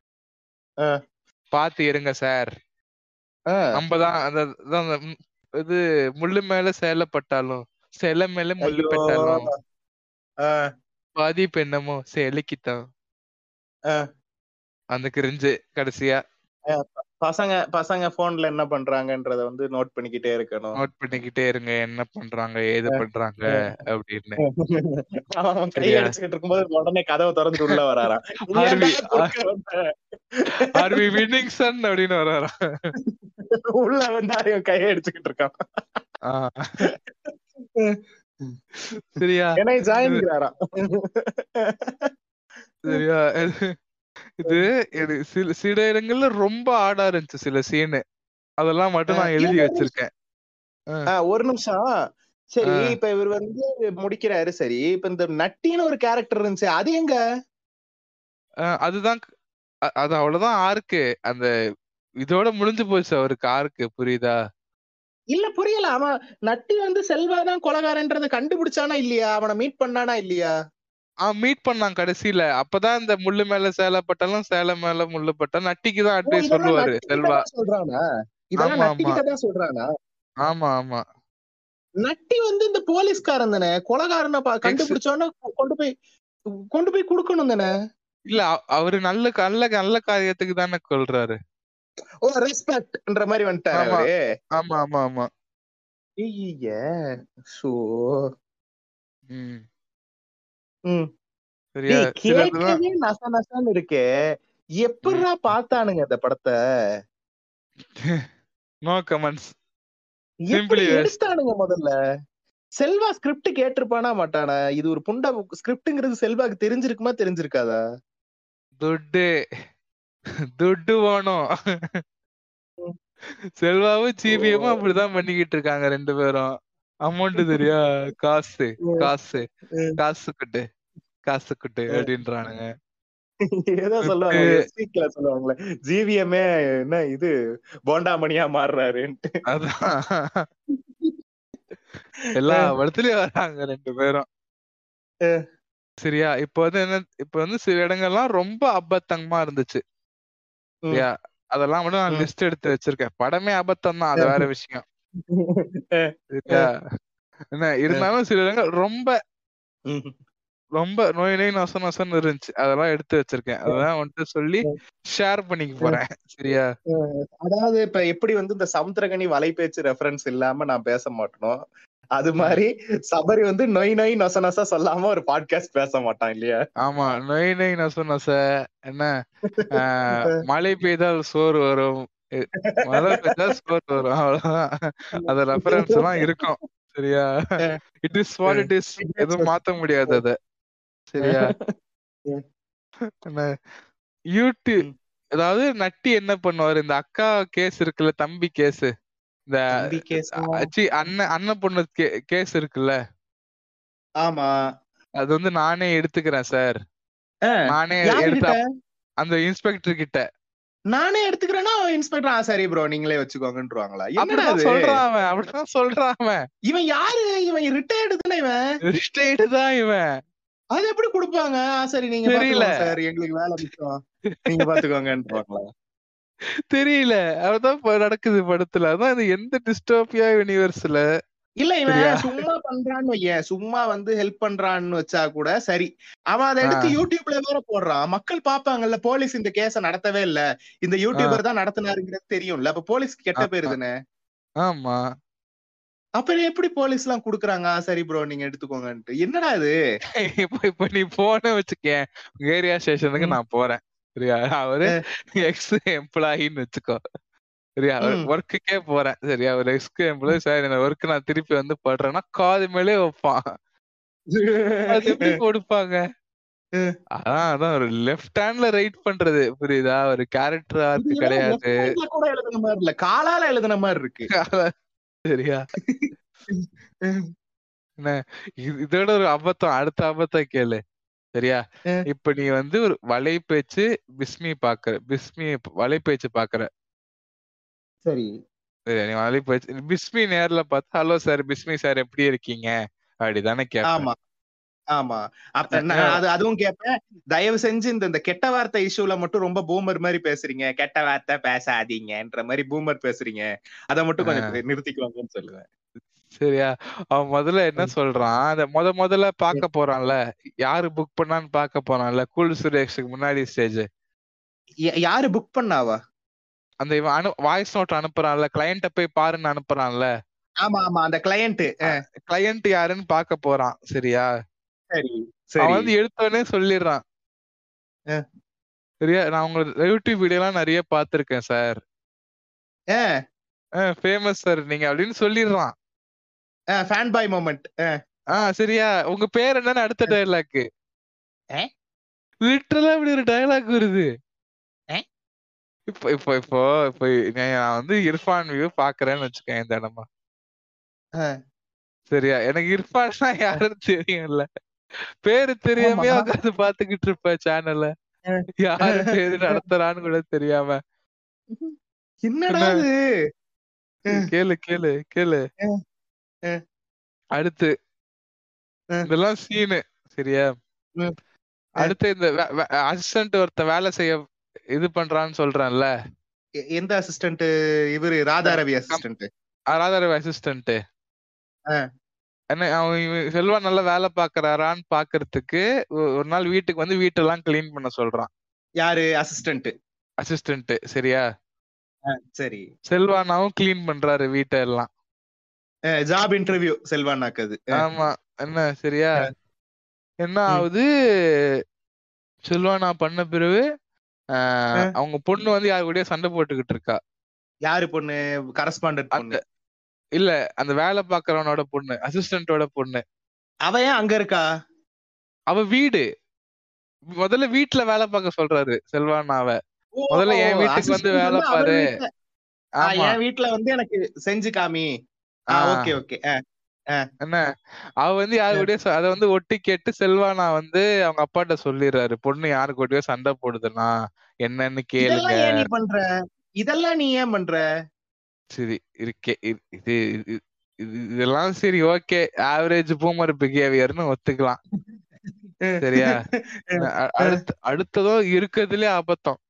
பாத்து இருங்க சார், நம்மதான் அந்த அதான் அந்த ம், இது முள்ளு மேல சேலப்பட்டாலும் சில மேல முள்ளு ஐயோ. பெட்டாலும் அஹ், பாதிப்பு என்னமோ சேலைக்குத்தான், அஹ், அந்த கிரிஞ்சு கடைசியா அஹ். பசங்க பசங்க போன்ல என்ன பண்றாங்கன்றத வந்து நோட் பண்ணிக்கிட்டே இருக்கணும். நோட் பண்ணிக்கிட்டே இருங்க, என்ன பண்றாங்க ஏது பண்றாங்க அப்படின்னு அவன் கை சரியா. அடிச்சுக்கிட்டு இருக்கும்போது உடனே கதவை திறந்து உள்ள வராராம். நீ ஆர்வி ஏன்டா குறுக்க வந்த? ஆர்வி வின்னிங் சன் அப்படின்னு வர்றாரா. உள்ள வந்து அவன் கையை அடிச்சுக்கிட்டு இருக்கான். ஆஹ் சரியா என்னை இது ஜாயின்ங்கிறாராம். சரியா இது இது எனக்கு சில சில இடங்கள்ல ரொம்ப ஆடா இருந்துச்சு சில சீனு. அதெல்லாம் மட்டும் நான் இல்ல எழுதி ஒரு நிமிஷம் வச்சிருக்கேன். ஆ, ஆ, ஒரு நிமிஷம். சரி, ஆ. இப்ப இவர் வந்து முடிக்கிறாரு. சரி, இப்ப இந்த நட்டின்னு ஒரு கேரக்டர் இருந்துச்சு, அது எங்க? ஆ, அதுதான் க்- அ- அது அவ்வளவுதான் ஆர்க்கு. அந்த இதோட முடிஞ்சு போச்சு அவருக்கு ஆர்க்கு, புரியுதா? இல்ல புரியல. அவன் நட்டி வந்து செல்வா தான் கொலைகாரன்றத கண்டுபிடிச்சானா இல்லையா? அவனை மீட் பண்ணானா இல்லையா? ஆ, மீட் பண்ணான் கடைசியில. அப்பதான் இந்த முள்ளு மேல சேலை பட்டாலும் சேலை மேல முள்ளு பட்டா நட்டிக்கு தான் ஓ, அட்வைஸ் இதெல்லாம் சொல்லுவாரு நட்டி கிட்ட செல்வா. தான் சொல்றானா? இதெல்லாம் ஆமா நட்டி ஆமா கிட்ட தான் சொல்றானா? ஆமா ஆமா. நட்டி வந்து இந்த போலீஸ்காரன் தானே, கொலைகாரனை பா- எக்ஸ் கண்டுபிடிச்சோன்னா கொண்டு போய் கொண்டு போய் கொடுக்கணும் தானே. இல்ல அ- அவரு நல்ல நல்ல நல்ல காரியத்துக்கு தானே கொள்றாரு. ஓ, ரெஸ்பெக்ட்ன்ற மாதிரி வந்துட்டாரு ஆமா அவரு. ஆமா ஆமா ஆமா. ஐய, சோ. ம். ம். சரியா டேய், சில இதெல்லாம். கேட்கவே நச நசன்னு இருக்கே. ம். எப்படிடா பார்த்தானுங்க இந்த படத்தை? No comments. எப்படி சிம்பிளி வேஸ்ட். எடுத்தானுங்க முதல்ல? செல்வா ஸ்கிரிப்ட் கேட்டிருப்பானா மாட்டானா? இது ஒரு புண்டை ஸ்கிரிப்ட்ங்கிறது செல்வாக்கு தெரிஞ்சிருக்குமா தெரிஞ்சிருக்காதா? துட்டு துட்டு வேணும். ம். செல்வாவும் ஓ. ஜிபிஎம்மும் அப்படிதான் பண்ணிக்கிட்டு இருக்காங்க ரெண்டு பேரும். அமௌண்ட் தெரியா? காசு ம். காசு ம். காசு குட்டு காசு குட்டு ம். அப்படின்றானுங்க. ஏதோ துட்டு சொல்லுவாங்களே, எஸ்பிக்ல சொல்லுவாங்களே, ஜிவிஎம்ஏ என்ன இது போண்டாமணியா மாறுறாருன்ட்டு. அதான் எல்லா அஹ், படத்துலயும் வராங்க ரெண்டு பேரும். அஹ், சரியா இப்ப வந்து என்ன, இப்ப வந்து சில இடங்கள்லாம் ரொம்ப அபத்தங்கமா இருந்துச்சு. ம், சரியா அதெல்லாம் மட்டும் நான் ம், லிஸ்ட் எடுத்து வச்சிருக்கேன். படமே அபத்தம் தான், அது வேற அஹ், விஷயம். அஹ், சரியா அஹ், என்ன அஹ், இருந்தாலும் சில இடங்கள் ரொம்ப ம், ரொம்ப நோய் நோய் நொச நொசன்னு இருந்துச்சு. அதெல்லாம் எடுத்து வச்சிருக்கேன். அஹ், அதெல்லாம் வந்துட்டு சொல்லி அஹ், ஷேர் பண்ணிக்க அஹ், போறேன். சரியா அஹ். அதாவது இப்ப எப்படி வந்து இந்த சமுத்திரகனி வலைபேச்சு ரெஃபரன்ஸ் இல்லாம நான் பேச மாட்டேனோ, அது ம். மாதிரி சபரி வந்து நொய் நொய் நொச நொச சொல்லாம ஒரு பாட்காஸ்ட் பேச மாட்டான் இல்லையா? ஆமா நொய் நொய் நொச நொச என்ன ஆஹ், மழை பெய்தால் சோறு வரும். எ- மழை பெய்தால் சோறு வரும், அவ்வளவுதான். அந்த ரெஃபரன்ஸ் எல்லாம் இருக்கும். சரியா ah, it is what ah. It is. எதுவும் மாத்த முடியாது அத. சரியா அஹ், என்ன யூடியூப். ம். அதாவது நட்டி என்ன பண்ணுவாரு, இந்த அக்கா கேஸ் இருக்குல்ல, தம்பி கேஸ், இந்த தம்பி கேசா? அச்சி அண்ணன் அண்ணன் பொண்ணு கேஸ் இருக்குல்ல, ஆமா. அது வந்து நானே எடுத்துக்கிறேன் சார். அஹ், நானே எடுத்த யாருகிட்ட? அப்- அந்த இன்ஸ்பெக்டர் கிட்ட. நானே எடுத்துக்கிறேன்னா இன்ஸ்பெக்டர், ஆ சரி ப்ரோ நீங்களே வச்சுக்கோங்கன்றுவாங்களா? என்னடா அப்படிதான் இது? சொல்றான் அவன், அப்படிதான் சொல்றான் அவன். இவன் யாரு? இவன் ரிட்டையர்டு தானே இவன்? ரிஸ்டேட் தான் இவன். அது எப்படி கொடுப்பாங்க? ஆ சரி நீங்க தெரியல பாத்துக்கோங்க சார், எங்களுக்கு வேலை மிச்சம், நீங்க பாத்துக்கோங்கன்றுவாங்களா? தெரியல அதான் இப்ப நடக்குது படத்துல. அதான் இது எந்த டிஸ்டோபியா யூனிவர்ஸ்ல. இல்ல, சரியா இவன் சும்மா பண்றான்னு வையேன், சும்மா வந்து ஹெல்ப் பண்றான்னு வச்சா கூட சரி. அவன் அதை எடுத்து ஆஹ் யூடியூப்ல வேற போடுறான். மக்கள் பாப்பாங்கல்ல, போலீஸ் இந்த கேஸ நடத்தவே இல்ல, இந்த ஆஹ் யூடியூபர் தான் நடத்தினாருங்கிறது தெரியும்ல, அப்ப போலீஸ்க்கு கெட்ட பேரு ஆஹ் தானே. ஆமா. அப்புறம் எப்படி போலீஸ் எல்லாம் குடுக்குறாங்க, ஆ சரி ப்ரோ நீங்க எடுத்துக்கோங்கன்ட்டு? என்னடா இது? இப்ப இப்ப நீ போன வச்சுக்கேன், உங்க ஏரியா ஸ்டேஷனுக்கு ம், நான் போறேன். சரியா அவரு அஹ், எக்ஸ் எம்ப்ளாயின்னு வச்சுக்கோ. சரியா ம். ஒர்க்குக்கே போறேன். சரியா ஒரு எக்ஸ்க்கு எம்ப்ளாயி, சார் இந்த ஒர்க் நான் திருப்பி வந்து படுறேன்னா காது மேலே வைப்பான். அது எப்படி கொடுப்பாங்க? அதான் அதான் ஒரு லெஃப்ட் ஹேண்ட்ல ரைட் பண்றது, புரியுதா? ஒரு கேரக்டர் இது ஆர்க் என்னடா கிடையாது. லெஃப்ட் ஹேண்ட்ல கூட எழுதுன மாதிரி இல்ல, காலால எழுதுன மாதிரி இருக்கு. சரியா என்ன இது- இதோட ஒரு அபத்தம், அடுத்த அபத்தம் கேளு. சரியா அஹ், இப்ப நீ வந்து ஒரு வலைபேச்சு பிஸ்மி பாக்குற, பிஸ்மி வலைபேச்சு பாக்குற. சரி. சரியா நீ வலைபேச்சு பிஸ்மி நேர்ல பார்த்து, ஹலோ சார் பிஸ்மி சார் எப்படி இருக்கீங்க அப்படிதானே கேட்பேன். ஆமா, ஆமா. அப்ப அஹ் நான் அஹ் அது அதுவும் கேட்பேன். தயவு செஞ்சு இந்த இந்த கெட்ட வார்த்தை இஷ்யூல மட்டும் ரொம்ப பூமர் மாதிரி பேசுறீங்க, கெட்ட வார்த்தை பேசாதீங்கன்ற மாதிரி பூமர் பேசுறீங்க, அத மட்டும் கொஞ்சம் அஹ் பே- நிறுத்திக்குவாங்கன்னு சொல்லுவேன். சரியா அவன் முதல்ல என்ன ம். சொல்றான், அந்த முத முதல்ல ம். பார்க்க போறான்ல, யாரு புக் பண்ணான்னு பார்க்க போறான்ல, கூல் சுரேஷுக்கு முன்னாடி ஸ்டேஜ். யா- யாரு புக் பண்ணாவா? அந்த இவன் அனு வாய்ஸ் நோட் அனுப்புறான்ல, கிளையண்ட்ட போய் பாருன்னு அனுப்புறான்ல, ஆமா ஆமா, அந்த கிளையண்ட். கிளையண்ட் யாருன்னு பார்க்க போறான். சரியா சரி அவன் சரி. வந்து எடுத்தோடனே சொல்லிடுறான். அஹ், சரியா நான் உங்க யூடியூப் வீடியோ எல்லாம் நிறைய பார்த்திருக்கேன் சார், அஹ், ஃபேமஸ் சார் நீங்க அப்படின்னு சொல்லிடுறான். அஹ், ஃபேன் பாய் மொமெண்ட். ஆஹ் சரியா, உங்க பேர் என்னன்னு அடுத்த டயலாக். லிட்டரலா இப்படி ஒரு டயலாக் வருது. இப்போ இப்போ இப்போ இப்போ நான் வந்து இர்ஃபான் வியூ பாக்குறேன்னு வச்சுக்கேன் இந்த இடமா. சரியா, எனக்கு இர்ஃபான்னா யாருன்னு தெரியும்ல, பேரு தெரியாம உட்காந்து பாத்துக்கிட்டு இருப்ப சேனல்ல, யாரு பேரு நடத்துறான்னு கூட தெரியாம. என்னடா கேளு கேளு கேளு அடுத்து இதெல்லாம் சீனு. சரியா, அடுத்து இந்த அசிஸ்டன்ட் ஒருத்த வேலை செய்ய இது பண்றான்னு சொல்றேன்ல. எந்த அசிஸ்டன்ட்? இவரு ராதாரவி அசிஸ்டன்ட். ராதாரவி அசிஸ்டன்ட் என்ன, அவன் செல்வா நல்லா வேலை பாக்குறாரான்னு பாக்குறதுக்கு ஒரு நாள் வீட்டுக்கு வந்து வீட்டெல்லாம் கிளீன் பண்ண சொல்றான். யாரு? அசிஸ்டன்ட். அசிஸ்டன்ட். சரியா, சரி. செல்வானாவும் கிளீன் பண்றாரு வீட்டை எல்லாம். ஜாப் இன்டர்வியூ செல்வானாக்கு அது. ஆமா. என்ன சரியா, என்ன ஆகுது, செல்வானா பண்ண பிறகு அவங்க பொண்ணு வந்து யாரு கூடயே சண்டை போட்டுக்கிட்டு இருக்கா. யாரு பொண்ணு? கரஸ்பாண்டன்ட் பொண்ணு இல்ல, அந்த வேலை பாக்குறவனோட பொண்ணு, அசிஸ்டன்டோட பொண்ணு. அவ ஏன் அங்க இருக்கா? அவ வீடு முதல்ல வீட்டுல வேலை பார்க்க சொல்றாரு செல்வானாவ. முதல்ல என் வீட்டுக்கு வந்து வேலை பாரு. என் வீட்டுல வந்து எனக்கு செஞ்சு காமி. Okay okay. என்ன, அவ வந்து யாரு கூடயோ அத வந்து ஒட்டி கேட்டு செல்வானா வந்து அவங்க அப்பாட்ட சொல்லிடுறாரு, பொண்ணு யாரு கூடயோ சண்டை போடுதுன்னா என்னன்னு கேளுங்க. நீ பண்ற இதெல்லாம் நீ ஏன் பண்ற? சரி இருக்கே இது இதெல்லாம் சரி ஓகே, ஆவரேஜ் பூமர் பிஹேவியர்னு ஒத்துக்கலாம். சரியா, அடுத்த அடுத்ததோ இருக்கிறதுலே அபத்தம்.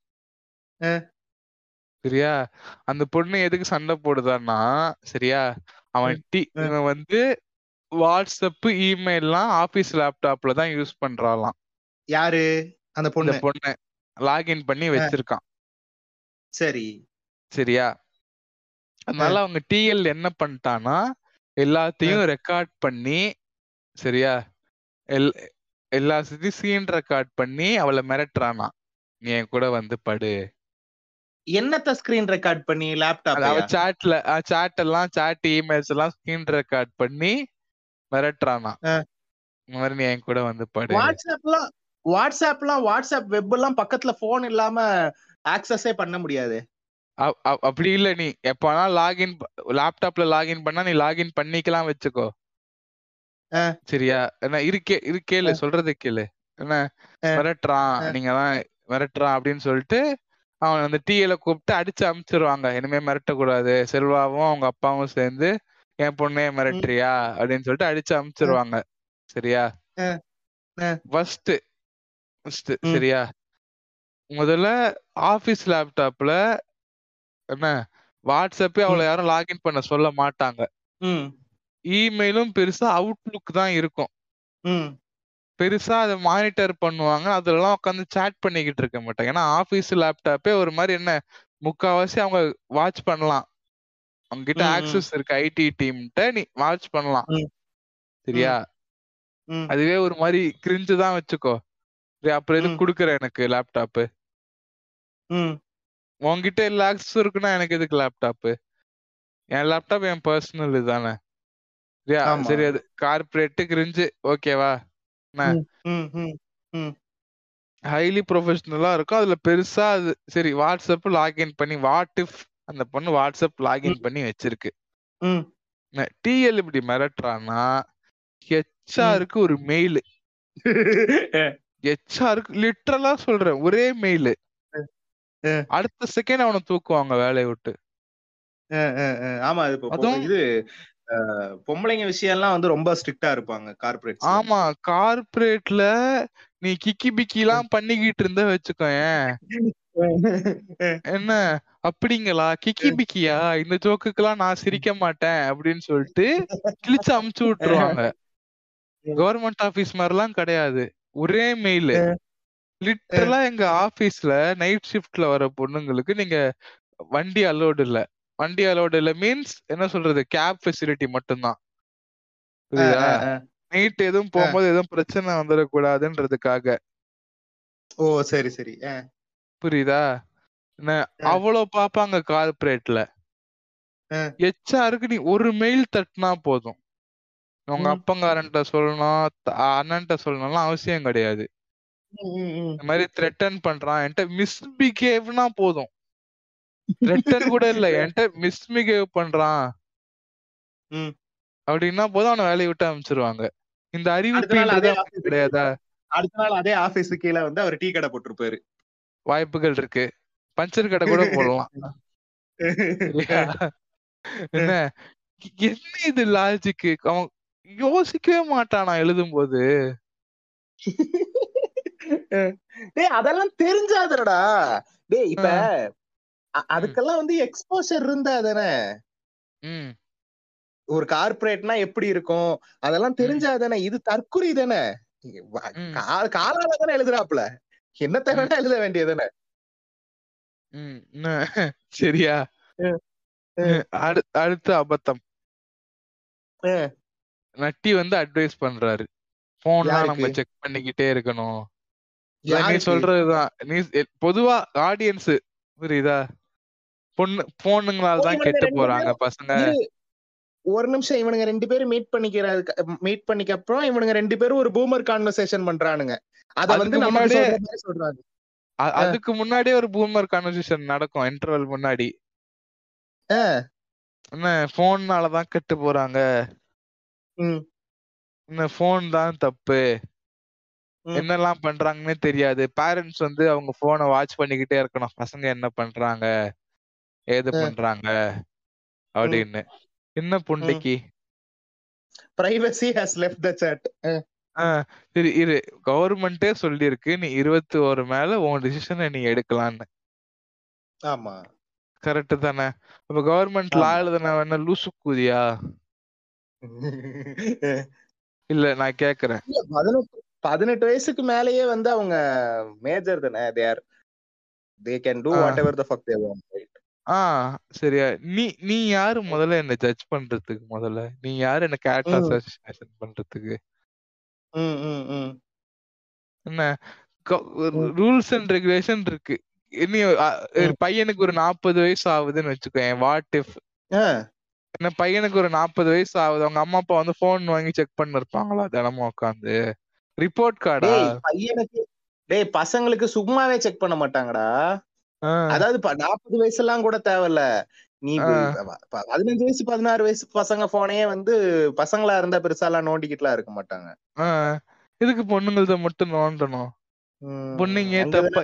சரியா, அந்த பொண்ணு எதுக்கு சண்டை போடுதான்னா, சரியா, அவன் டி இவன் வந்து வாட்ஸ்அப் இமெயில்லாம் ஆபீஸ் லேப்டாப்ல தான் யூஸ் பண்றாளாம். யாரு? அந்த பொண்ணு பொண்ணு லாகின் பண்ணி வச்சிருக்கான். சரி சரியா, அதனால அவங்க டிஎல் என்ன பண்ணிட்டானா எல்லாத்தையும் ரெக்கார்ட் பண்ணி, சரியா, எல் எல்லா சீன் ரெக்கார்ட் பண்ணி அவளை மிரட்டுறானா, நீ என் கூட வந்து படு. என்னத்த ஸ்கிரீன் ரெக்கார்ட் பண்ணி? லேப்டாப். அவ சாட்ல சாட் எல்லாம் சாட் இமெயில்ஸ் எல்லாம் ஸ்கிரீன் ரெக்கார்ட் பண்ணி மிரட்டுறானா, இந்த மாதிரி நீ என் கூட வந்து படு. வாட்ஸ்அப்லாம் வாட்ஸ்அப்லாம் வாட்ஸ்அப் வெப் எல்லாம் பக்கத்துல போன் இல்லாம ஆக்சஸே பண்ண முடியாது. அப்படி இல்ல, நீ எப்பனா லாகின் லேப்டாப்ல லாகின் பண்ணா நீ லாகின் பண்ணிக்கலாம் வச்சுக்கோ. சரியா, என்ன இருக்கே இரு கேளு சொல்றது கேளு. என்ன மிரட்டுறான், நீங்க தான் மிரட்டுறான் அப்படின்னு சொல்லிட்டு அவன் அந்த டிஎல கூப்பிட்டு அடிச்சு அமிச்சிருவாங்க. இனிமே மிரட்டக்கூடாது, செல்வாவும் அவங்க அப்பாவும் சேர்ந்து என் பொண்ணே மிரட்டுறியா அப்படின்னு சொல்லிட்டு அடிச்சு அமிச்சிருவாங்க. சரியா, ஃபர்ஸ்ட் ஃபர்ஸ்ட் சரியா, முதல்ல ஆபீஸ் லேப்டாப்ல என்ன வாட்ஸ்அப்பே அவளை யாரும் லாகின் பண்ண சொல்ல மாட்டாங்க. இமெயிலும் பெருசா அவுட்லுக் தான் இருக்கும். பெருசா அதை மானிட்டர் பண்ணுவாங்க, அதெல்லாம் உட்காந்து சாட் பண்ணிக்கிட்டு இருக்க மாட்டாங்க. ஏன்னா ஆபீஸ் லேப்டாப்பே ஒரு மாதிரி என்ன முக்காவாசி அவங்க வாட்ச் பண்ணலாம், அவங்க கிட்ட ஆக்சஸ் இருக்கு, ஐடி டீம்கிட்ட நீ வாட்ச் பண்ணலாம். சரியா, அதுவே ஒரு மாதிரி கிரிஞ்சு தான் வச்சுக்கோ. அப்புறம் எதுக்கு குடுக்குற எனக்கு லேப்டாப்பு? உன்கிட்ட எல்லா ஆக்சஸும் இருக்குன்னா எனக்கு எதுக்கு லேப்டாப்பு? என் லேப்டாப் என் பர்சனல் இதுதானே. சரி, அது கார்பரேட் கிரிஞ்சு, ஓகேவா? ஹைலி ப்ரொஃபஷனலா இருக்கும், அதுல பெருசா அது சரி வாட்ஸ்அப் லாகின் பண்ணி, வாட் இஃப் அந்த பொண்ணு வாட்ஸ்அப் லாகின் பண்ணி வச்சிருக்கு, டிஎல் இப்படி மிரட்டுறான்னா ஹெச்ஆருக்கு ஒரு மெயில், ஹெச்ஆருக்கு லிட்டரலா சொல்றேன் ஒரே மெயில், அடுத்த செகண்ட் அவனை தூக்குவாங்க வேலையை விட்டு. ஆமா, இது பொம்பளைங்க விஷயம் எல்லாம் வந்து ரொம்ப ஸ்ட்ரிக்ட்டா இருப்பாங்க கார்ப்பரேட். ஆமா, கார்ப்பரேட்ல நீ கிக்கி பிக்கி எல்லாம் பண்ணிக்கிட்டு இருந்த வச்சுக்கோயேன், என்ன அப்படிங்களா கிக்கி பிக்கியா, இந்த ஜோக்குக்கெல்லாம் நான் சிரிக்க மாட்டேன் அப்படின்னு சொல்லிட்டு கிழிச்சு அமுச்சு விட்டுருவாங்க. கவர்மெண்ட் ஆபீஸ் மாதிரிலாம் கிடையாது, ஒரே மெயில். லிட்டரலா எங்க ஆபீஸ்ல நைட் ஷிப்ட்ல வர பொண்ணுங்களுக்கு நீங்க வண்டி அலோடு இல்ல, வண்டி அலோடு இல்ல மீன்ஸ் என்ன சொல்றது, கேப் ஃபெசிலிட்டி மட்டும்தான். புரியுதா? நைட் எதுவும் போகும்போது எதுவும் பிரச்சனை வந்துடக்கூடாதுன்றதுக்காக. ஓ சரி சரி, புரியுதா? அவ்வளவு பாப்பாங்க கார்பரேட்ல. ஹெச்ஆருக்கு நீ ஒரு மெயில் தட்டினா போதும், உங்க அப்பங்காரன்ட்ட சொல்லணும், அண்ணன்ட்ட சொல்லணும்லாம் அவசியம் கிடையாது. இந்த மாதிரி த்ரெட்டன் பண்றான் என்கிட்ட மிஸ்பிஹேவ்னா போதும். த்ரெட்டன் கூட இல்ல, என்கிட்ட மிஸ்பிஹேவ் பண்றான் அப்படின்னா போதும், அவனை வேலையை விட்டு அனுப்பிச்சிருவாங்க. இந்த அறிவிப்புன்றது கிடையாதா? அடுத்த நாள் அதே ஆபீஸ் கீழே வந்து அவர் டீ கடை போட்டிருப்பாரு. வாய்ப்புகள் இருக்கு, பஞ்சர் கடை கூட போடலாம். என்ன என்ன இது லாஜிக்கு? அவன் யோசிக்கவே மாட்டானா எழுதும் போது? டேய் அதெல்லாம் தெரிஞ்சாதடா. டேய் இப்ப அதுக்கெல்லாம் வந்து எக்ஸ்போஷர் இருந்தா தானே. ஒரு கார்பரேட்னா எப்படி இருக்கும் அதெல்லாம் தெரிஞ்சாதானே. இது தற்குறி தானே, காலால தானே எழுதுறாப்புல, என்ன தேவைன்னா எழுத வேண்டியதானே. சரியா? அடுத்த அபத்தம், நட்டி வந்து அட்வைஸ் பண்றாரு, போன்லாம் நம்ம செக் பண்ணிக்கிட்டே இருக்கணும். நீ சொல்றதுதான், நீ பொதுவா ஆடியன்ஸ் புரியுதா? பொண்ணு போனுங்களால தான் கெட்டு போறாங்க பசங்க. ஒரு நிமிஷம், இவனுங்க ரெண்டு பேரும் மீட் பண்ணிக்கிற மீட் பண்ணிக்க அப்புறம் இவனுங்க ரெண்டு பேரும் ஒரு பூமர் கான்வர்சேஷன் பண்றானுங்க. அத வந்து முன்னாடியே சொல்றாங்க. அதுக்கு முன்னாடியே ஒரு பூமர் கான்வர்சேஷன் நடக்கும் இன்டர்வல் முன்னாடி. என்ன போன்னாலதான் கெட்டு போறாங்க, இந்த போன் தான் தப்பு, என்னெல்லாம் பண்றாங்கன்னே தெரியாது. பேரண்ட்ஸ் வந்து அவங்க போனை வாட்ச் பண்ணிக்கிட்டே இருக்கணும், பசங்க என்ன பண்றாங்க ஏது பண்றாங்க அப்படின்னு. என்ன புண்டைக்கு privacy has left the chat. சரி இரு, கவர்மெண்டே சொல்லிருக்கு நீ இருபத்தி ஒரு மேல உன் டிசிஷனை நீ எடுக்கலான்னு. ஆமா கரெக்ட் தானே? அப்ப கவர்மெண்ட் லா எழுதுன வேணா லூசு கூதியா? இல்ல நான் கேக்குறேன், பதினெட்டு வயசுக்கு மேலேயே வந்து அவங்க மேஜர் தானே, they are they can do whatever the fuck they want, right? ஆ சரியா. நீ நீ யாரு முதல்ல என்ன ஜட்ஜ் பண்றதுக்கு? முதல்ல நீ யாரு என்ன கேரக்டர் அசாசினேஷன் பண்றதுக்கு? என்ன ரூல்ஸ் அண்ட் ரெகுலேஷன் இருக்கு. நீ பையனுக்கு ஒரு நாற்பது வயசு ஆகுதுன்னு வச்சுக்கோ, வாட் இஃப் என்ன பையனுக்கு ஒரு நாற்பது வயசு ஆகுது, அவங்க அம்மா அப்பா வந்து போன் வாங்கி செக் பண்ண இருப்பாங்களா தினமும் உட்காந்து? ரிப்போர்ட் கார்டா? பையனுக்கு டேய் பசங்களுக்கு சும்மாவே செக் பண்ண மாட்டாங்கடா. அதாவது நாற்பது வயசு எல்லாம் கூட தேவையில்ல, நீ பதினஞ்சு வயசு பதினாறு வயசு பசங்க போனே வந்து பசங்களா இருந்தா பெருசா எல்லாம் நோண்டிக்கிட்டுலாம் இருக்க மாட்டாங்க. இதுக்கு பொண்ணுங்கள்த மட்டும் நோண்டணும்? பொண்ணுங்க தப்பா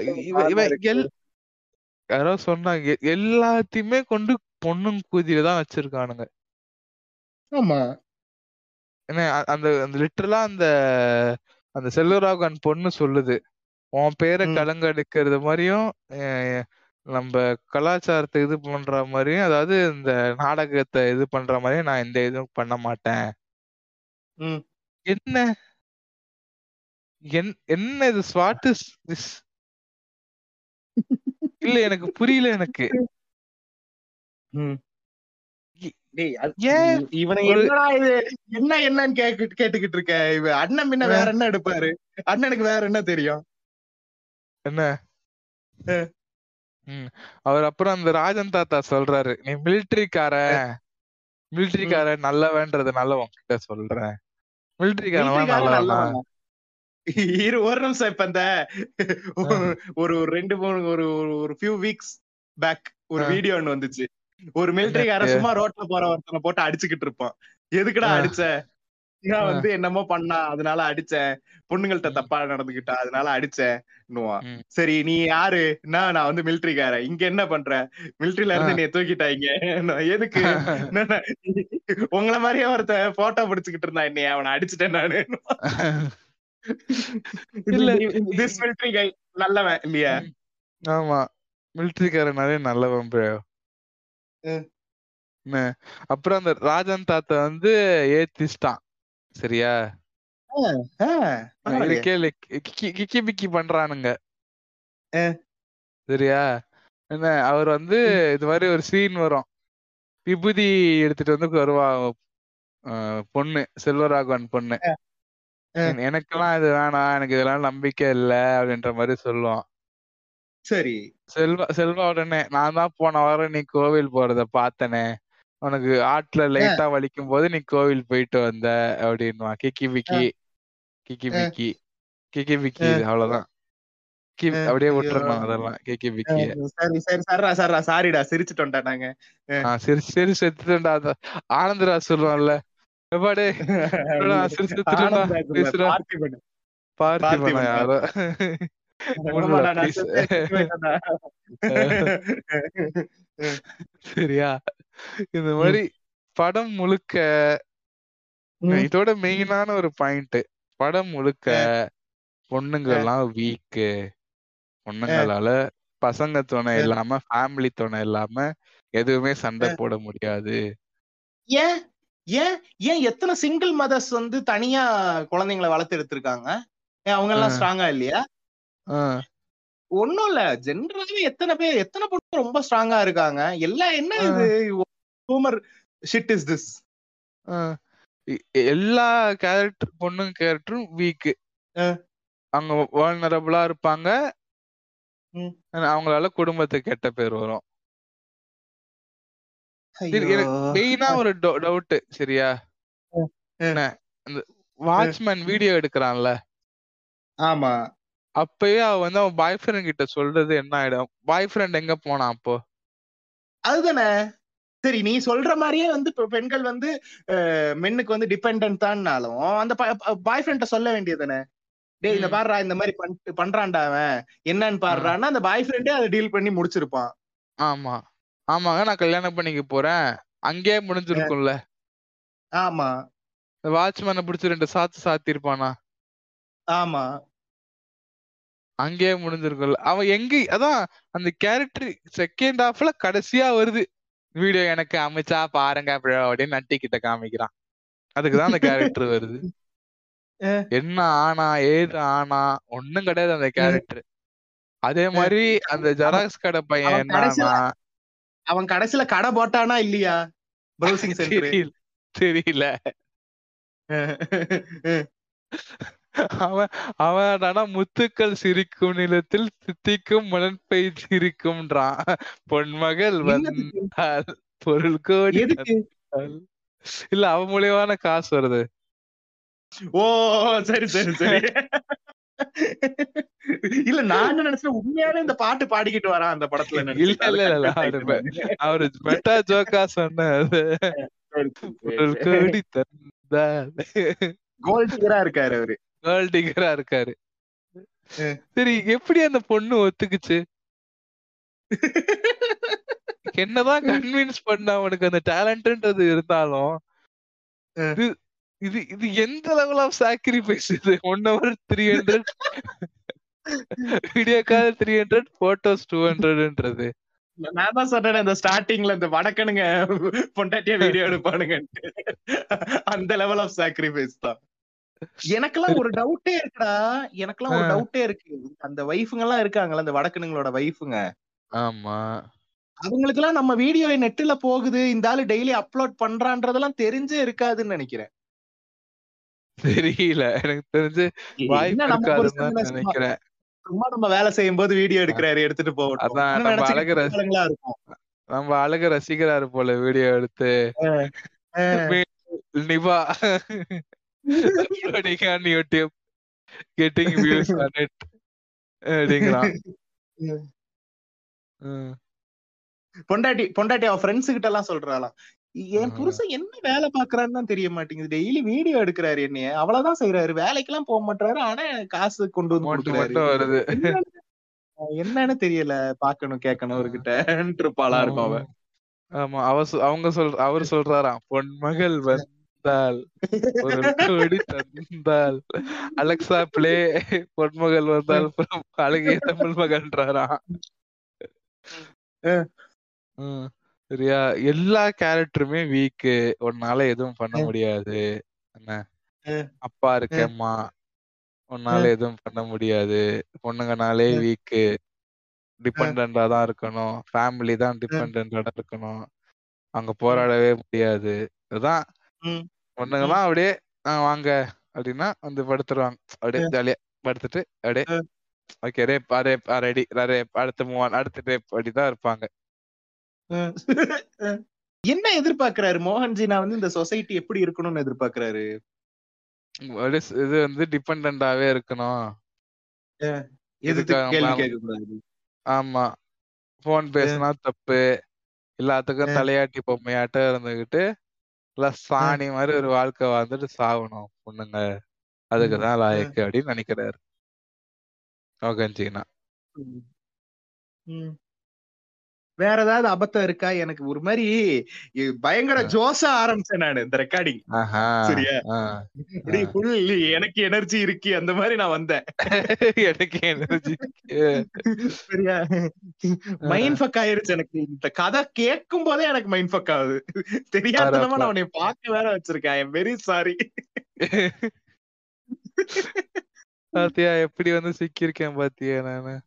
யாரோ சொன்னாங்க, எல்லாத்தையுமே கொண்டு பொண்ணுங்க கூதியிலதான் வச்சிருக்கானுங்க. ஆமா என்ன அந்த அந்த லிட்டரலா அந்த அந்த செல்வராகவன் பொண்ணு சொல்லுது, உன் பேரை கலங்க எடுக்கிறது மாதிரியும் நம்ம கலாச்சாரத்தை இது பண்ற மாதிரியும், அதாவது இந்த நாடகத்தை இது பண்ற மாதிரியும் நான் எந்த இதுவும் பண்ண மாட்டேன். என்ன என்ன இது? What is this? இல்ல எனக்கு புரியல. எனக்கு என்ன என்னன்னு கேட்டுக்கிட்டு இருக்க? அண்ணன் முன்ன வேற என்ன எடுப்பாரு? அண்ணனுக்கு வேற என்ன தெரியும்? என்ன அவர் அப்புறம் அந்த ராஜன் தாத்தா சொல்றாரு, நீ மிலிட்டரிக்கார மிலிட்டரிக்கார நல்லவன்றது நல்லவன் கிட்ட சொல்றேன், மிலிட்டரிக்காரன் நல்லவன். இரு ஒரு நிமிஷம், இப்ப இந்த ஒரு ரெண்டு மூணு ஒரு ஒரு ஃபியூ வீக்ஸ் பேக் ஒரு வீடியோ ஒன்னு வந்துச்சு. ஒரு மிலிட்டரிக்காரன் சும்மா ரோட்ல போற ஒருத்தனை போட்டு அடிச்சுக்கிட்டு இருப்பான். எதுக்குடா அடிச்ச? நான் வந்து என்னமோ பண்ணா அதனால அடிச்சேன், பொண்ணுங்கள்ட்ட தப்பா நடந்துகிட்டா அதனால அடிச்சேன். சரி நீ யாரு? நான் நான் வந்து மிலிட்டரிக்காரன். இங்க என்ன பண்ற? மிலிட்டரியில இருந்து நீ தூக்கிட்டாங்க. எதுக்கு? உங்களை மாதிரியே ஒருத்த போட்டோ பிடிச்சுக்கிட்டு இருந்தா, என்னைய அவனை அடிச்சுட்டேன் நானு. நல்லவன் இல்லையா? ஆமா, மிலிட்டரிக்காரனாலே நல்லவன். அப்புறம் அந்த ராஜன் தாத்தா வந்து ஏத்திஸ்டான். சரியா? கேளு, கிக்கி பிக்கி பண்றானுங்க. சரியா? என்ன அவர் வந்து இது மாதிரி ஒரு சீன் வரும், விபூதி எடுத்துட்டு வந்து வருவா பொண்ணு, செல்வராகவன் பொண்ணு. எனக்கெல்லாம் இது வேணாம், எனக்கு இதெல்லாம் நம்பிக்கை இல்ல அப்படின்ற மாதிரி சொல்லுவான். சரி. செல்வா செல்வா உடனே, நான் தான் போன வாரம் நீ கோவில் போறத பார்த்தனே, உனக்கு ஆட்ல லைட்டா வலிக்கும் போது நீ கோவில் போயிட்டு வந்த அப்படின்னுவா. கிக்கி பிக்கி கிக்கி பிக்கி கிக்கி பிக்கி இது அவ்வளவுதான். கி அப்படியே ஐயோ விட்டுறணும் அதெல்லாம் கிக்கி பிக்கிய. சரி சரி சர்ரா சர்ரா சாரிடா சிரிச்சுட்டோம்டா நாங்க. ஆஹ் சரி சரி செத்துட்டேன்டா. அத ஆனந்தராஜ் சொல்லுவான்ல, எப்பாடே சரி செத்துட்டேன்டா ஆனந்த் பேசுறா. பார்த்திபன் பார்த்திபனா பார்த்திபன் யாரோ முள்ளடா ஆமாடா, நான் ப்ளீஸ். செத்தே செத்து போயிட்டேன்டா. சரியா? இந்த ம், மாதிரி படம் முழுக்க ம், இதோட மெயினான ஒரு பாயிண்ட், படம் முழுக்க அஹ், பொண்ணுங்கெல்லாம் வீக்கு. அஹ், பொண்ணுங்களால பசங்க துணை அஹ், இல்லாம ஃபேமிலி துணை இல்லாம எதுவுமே சண்டை அஹ். போட முடியாது. ஏன் ஏன் ஏன் எத்தனை சிங்கிள் மதர்ஸ் வந்து தனியா குழந்தைங்களை வளர்த்து எடுத்திருக்காங்க? ஏன் அவங்க எல்லாம் ஆஹ் ஸ்ட்ராங்கா இல்லையா? ஆஹ் ஒண்ணும் இல்ல, ஜென்ரலாவே எத்தனை பேர் எத்தனை பொண்ணு ரொம்ப ஸ்ட்ராங்கா இருக்காங்க. எல்லாம் என்ன இது ah humour shit is this? ஆஹ் எ- எல்லா கேரக்டர் பொண்ணுங்க கேரக்டரும் வீக்கு. அவங்க வல்னரபிளா இருப்பாங்க. அவங்களால குடும்பத்துக்கு கெட்ட பேர் வரும். சரி, ஐயோ எனக்கு மெயினா ஒரு டவுட், சரியா? அஹ், அஹ், என்ன, இந்த வாட்ச்மேன் வீடியோ எடுக்கிறான்ல, ஆமா, அப்பயே அவ வந்து அவன் பாய் ஃப்ரெண்ட் கிட்ட சொல்றது என்ன ஆயிடும்? பாய் ஃப்ரெண்ட் எங்க போனான் அப்போ? அதுதானே. சரி, நீ சொல்ற மாதிரியே வந்து இப்ப பெண்கள் வந்து மென்னுக்கு வந்து டிபெண்டன்ட் தான்னாலும் அந்த பாய் ஃப்ரெண்ட சொல்ல வேண்டியதுதானே. டேய் இந்த ம் பாடுறா, இந்த மாதிரி பண்ணிட்டு பண்றான்டா அவன், என்னன்னு ஆ, பாடுறான்னா அந்த பாய் ஃப்ரெண்டே அதை டீல் பண்ணி முடிச்சிருப்பான். ஆமா ஆமாங்க, நான் கல்யாணம் பண்ணிக்க போறேன், அங்கேயே அஹ், முடிஞ்சிருக்கும்ல. ஆமா வாட்ச்மேனை பிடிச்சி ரெண்டு சாத்து சாத்திருப்பானா? ஆமா அங்கேயே முடிஞ்சிருக்கும்ல. அவன் எங்க, அதான் அந்த கேரக்டர் செகண்ட் ஹாஃப்ல கடைசியா வருது, வீடியோ எனக்கு அமைச்சா பாருங்க bro அப்படின்னு நட்டி கிட்ட காமிக்கிறான். அதுக்குதான் அந்த கேரக்டர் வருது. அஹ், என்ன ஆனா ஏது ஆனா ஒண்ணும் கிடையாது அந்த அஹ், கேரக்டர். அதே அஹ். மாதிரி அந்த அவன் ஜெராக்ஸ் கடை பையன் அவன் கடைசியில என்னன்னா, அவன் கடைசியில கடை போட்டானா இல்லையா, ப்ரௌசிங் சென்டர்? தெரியல தெரியல அவன் அவன் ஆனா முத்துக்கள் சிரிக்கும் நிலத்தில் சித்திக்கும் மணற்பை சிரிக்கும்ன்றான். பொன்மகள் என்னதுக்கு? வந்தால் பொருள் கோடி எதுக்கு? தந்தால். இல்ல, அவன் மூலியமான காசு வருது. ஓ சரி சரி சரி. இல்ல, நான் என்ன நினைச்சேன், உண்மையாவே இந்த பாட்டு பாடிக்கிட்டு வரான் அந்த படத்துல இல்ல நினைச்சிட்டு, இல்ல அதை இல்ல கன்ஃபியூஸ் அவரு ஆயிட்டேன் மெ- நானு. அவரு மெட்டா ஜோக்கா சொன்ன அது. சரி, சரி, பொருள் சரி. கோடி தந்தால் கோல்ட் டிகரா இருக்காரு அவரு. வேர்ல்ட் டிகரா இருக்காரு. அஹ். சரி, எப்படி அந்த பொண்ணு ஒத்துக்குச்சு? என்னதான் கன்வின்ஸ் பண்ண அவனுக்கு அந்த டேலண்ட்ன்றது இருந்தாலும், அஹ். இது இது இது எந்த லெவல் ஆஃப் சாக்ரிஃபைஸ் இது? One hour three hundred video call three hundred photos two ஹண்ட்ரட்ன்றது. நான் தான் சொன்னேன் இந்த ஸ்டார்டிங்ல, இந்த வடக்கனுங்க பொண்டாட்டியா வீடியோ எடுப்பானுங்க, அந்த லெவல் ஆஃப் சாக்ரிஃபைஸ் தான். எனக்கெல்லாம் ஒரு டவுட்டே இருக்குடா, எனக்கெல்லாம் ஒரு டவுட்டே இருக்கு. அந்த வைஃபுங்க எல்லாம் இருக்காங்கல்ல, அந்த வடக்கனுங்களோட வைஃபுங்க, ஆமா, அவங்களுக்கு எல்லாம் நம்ம வீடியோ நெட்டுல போகுது, இந்த ஆளு டெய்லி அப்லோட் பண்றான்றதெல்லாம் தெரிஞ்சே இருக்காதுன்னு நினைக்கிறேன். தெரியல, எனக்கு தெரிஞ்சு என்ன வாய்ப்பு நம்ம இருக்காதுன்னு புருஷன் தான் சும்மா நினைக்கிறேன். சும்மா நம்ம வேலை செய்யும் போது வீடியோ எடுக்கிறாரு, எடுத்துட்டு போகட்டும் அதான் இன்னும் நம்ம நினைச்சுக்கிட்டு அழகு ரசி இருக்காங்களா இருக்கும். நம்ம அழகு ரசிக்கிறாரு போல வீடியோ எடுத்து. அஹ், அஹ். நிவா uploading on YouTube, getting views on it அப்படிங்கிறான். ம். பொண்டாட்டி பொண்டாட்டி அவ ஃப்ரெண்ட்ஸ் கிட்ட எல்லாம் சொல்றாளாம், என் ம். புருஷன் என்ன வேலை பாக்குறான்னு தான் தெரிய மாட்டேங்குது, டெய்லி வீடியோ எடுக்கிறாரு, என்னைய அவ்வளவுதான் செய்யறாரு, வேலைக்கெல்லாம் போக மாட்டாரு, ஆனா எனக்கு காசு கொண்டு வந்து அமௌண்ட் கொடுக்குறாரு, மட்டும் வருது. என்னன்னு என்னன்னு தெரியல, பாக்கணும் கேட்கணும் அவர்கிட்ட இருப்பாளா இருக்கும் அவ. ஆமா, அவ சொ- அவங்க சொல் அவர் சொல்றாராம், பொன்மகள் வந்தால் ஒரு கோடி தந்தால், அலெக்சா பிளே பொன்மகள் வந்தால் from அழகிய தமிழ் மகன்றாராம். அஹ், ம். சரியா? எல்லா கேரக்டருமே வீக்கு, உன்னால எதுவும் பண்ண அஹ், முடியாது. என்ன, அஹ், அப்பா அஹ், இருக்கேம்மா, உன்னால அஹ், எதுவும் பண்ண முடியாது, பொண்ணுங்கனாலே அஹ், வீக்கு, அஹ், டிபெண்டா தான் இருக்கணும், ஃபேமிலி தான் அஹ், டிபெண்டா இருக்கணும், அங்க அஹ், போராடவே முடியாது. அதுதான் ம், ம், பொண்ணுங்கலாம் அப்படியே "ஆ, வாங்க" அப்படின்னா வந்து படுத்துருவாங்க. அப்படியே அஹ், ஜாலியா படுத்துட்டு அப்படியே அஹ், okay rape rape ready rape அடுத்த மூவ் ஆன் அடுத்த ரேப் அப்படிதான் இருப்பாங்க. அஹ், அஹ். என்ன எதிர்பார்க்கிறாரு மோகன்ஜி? நான் வந்து இந்த சொசைட்டி எப்படி இருக்கணும்னு எதிர்பார்க்கிறாரு. இது வந்து டிபெண்டன்டாவே இருக்கணும், எதிர்த்து கேள்வி கேட்க கூடாது. ஆமா, போன் பேசினா தப்பு, எல்லாத்துக்கும் தலையாட்டி பொம்மையாட்டம் இருந்துகிட்டு சாணி மாதிரி ஒரு வாழ்க்கை வாழ்ந்துட்டு சாகணும் பொண்ணுங்க, அதுக்குதான் லாயக்கு அப்படின்னு நினைக்கிறாரு மோகன்ஜினா. வேற ஏதாவது அபத்தம் இருக்கா? எனக்கு ஒரு மாதிரி பயங்கர ஜோஷா ஆரம்பிச்சேன் நானு இந்த ரெக்கார்டிங். சரியா, எனக்கு எனர்ஜி இருக்கு அந்த மாதிரி நான் வந்தேன். எனக்கு எனர்ஜி சரியா, மைண்ட் ஃபக் ஆயிருச்சு எனக்கு. இந்த கதை கேட்கும் போதே எனக்கு மைண்ட் ஃபக் ஆகுது. தெரியாதனமா நான் உன்னை பார்க்க வேற வச்சிருக்கேன். I am very sorry. பாத்தியா எப்படி வந்து சிக்கியிருக்கேன் பாத்தியா நானு.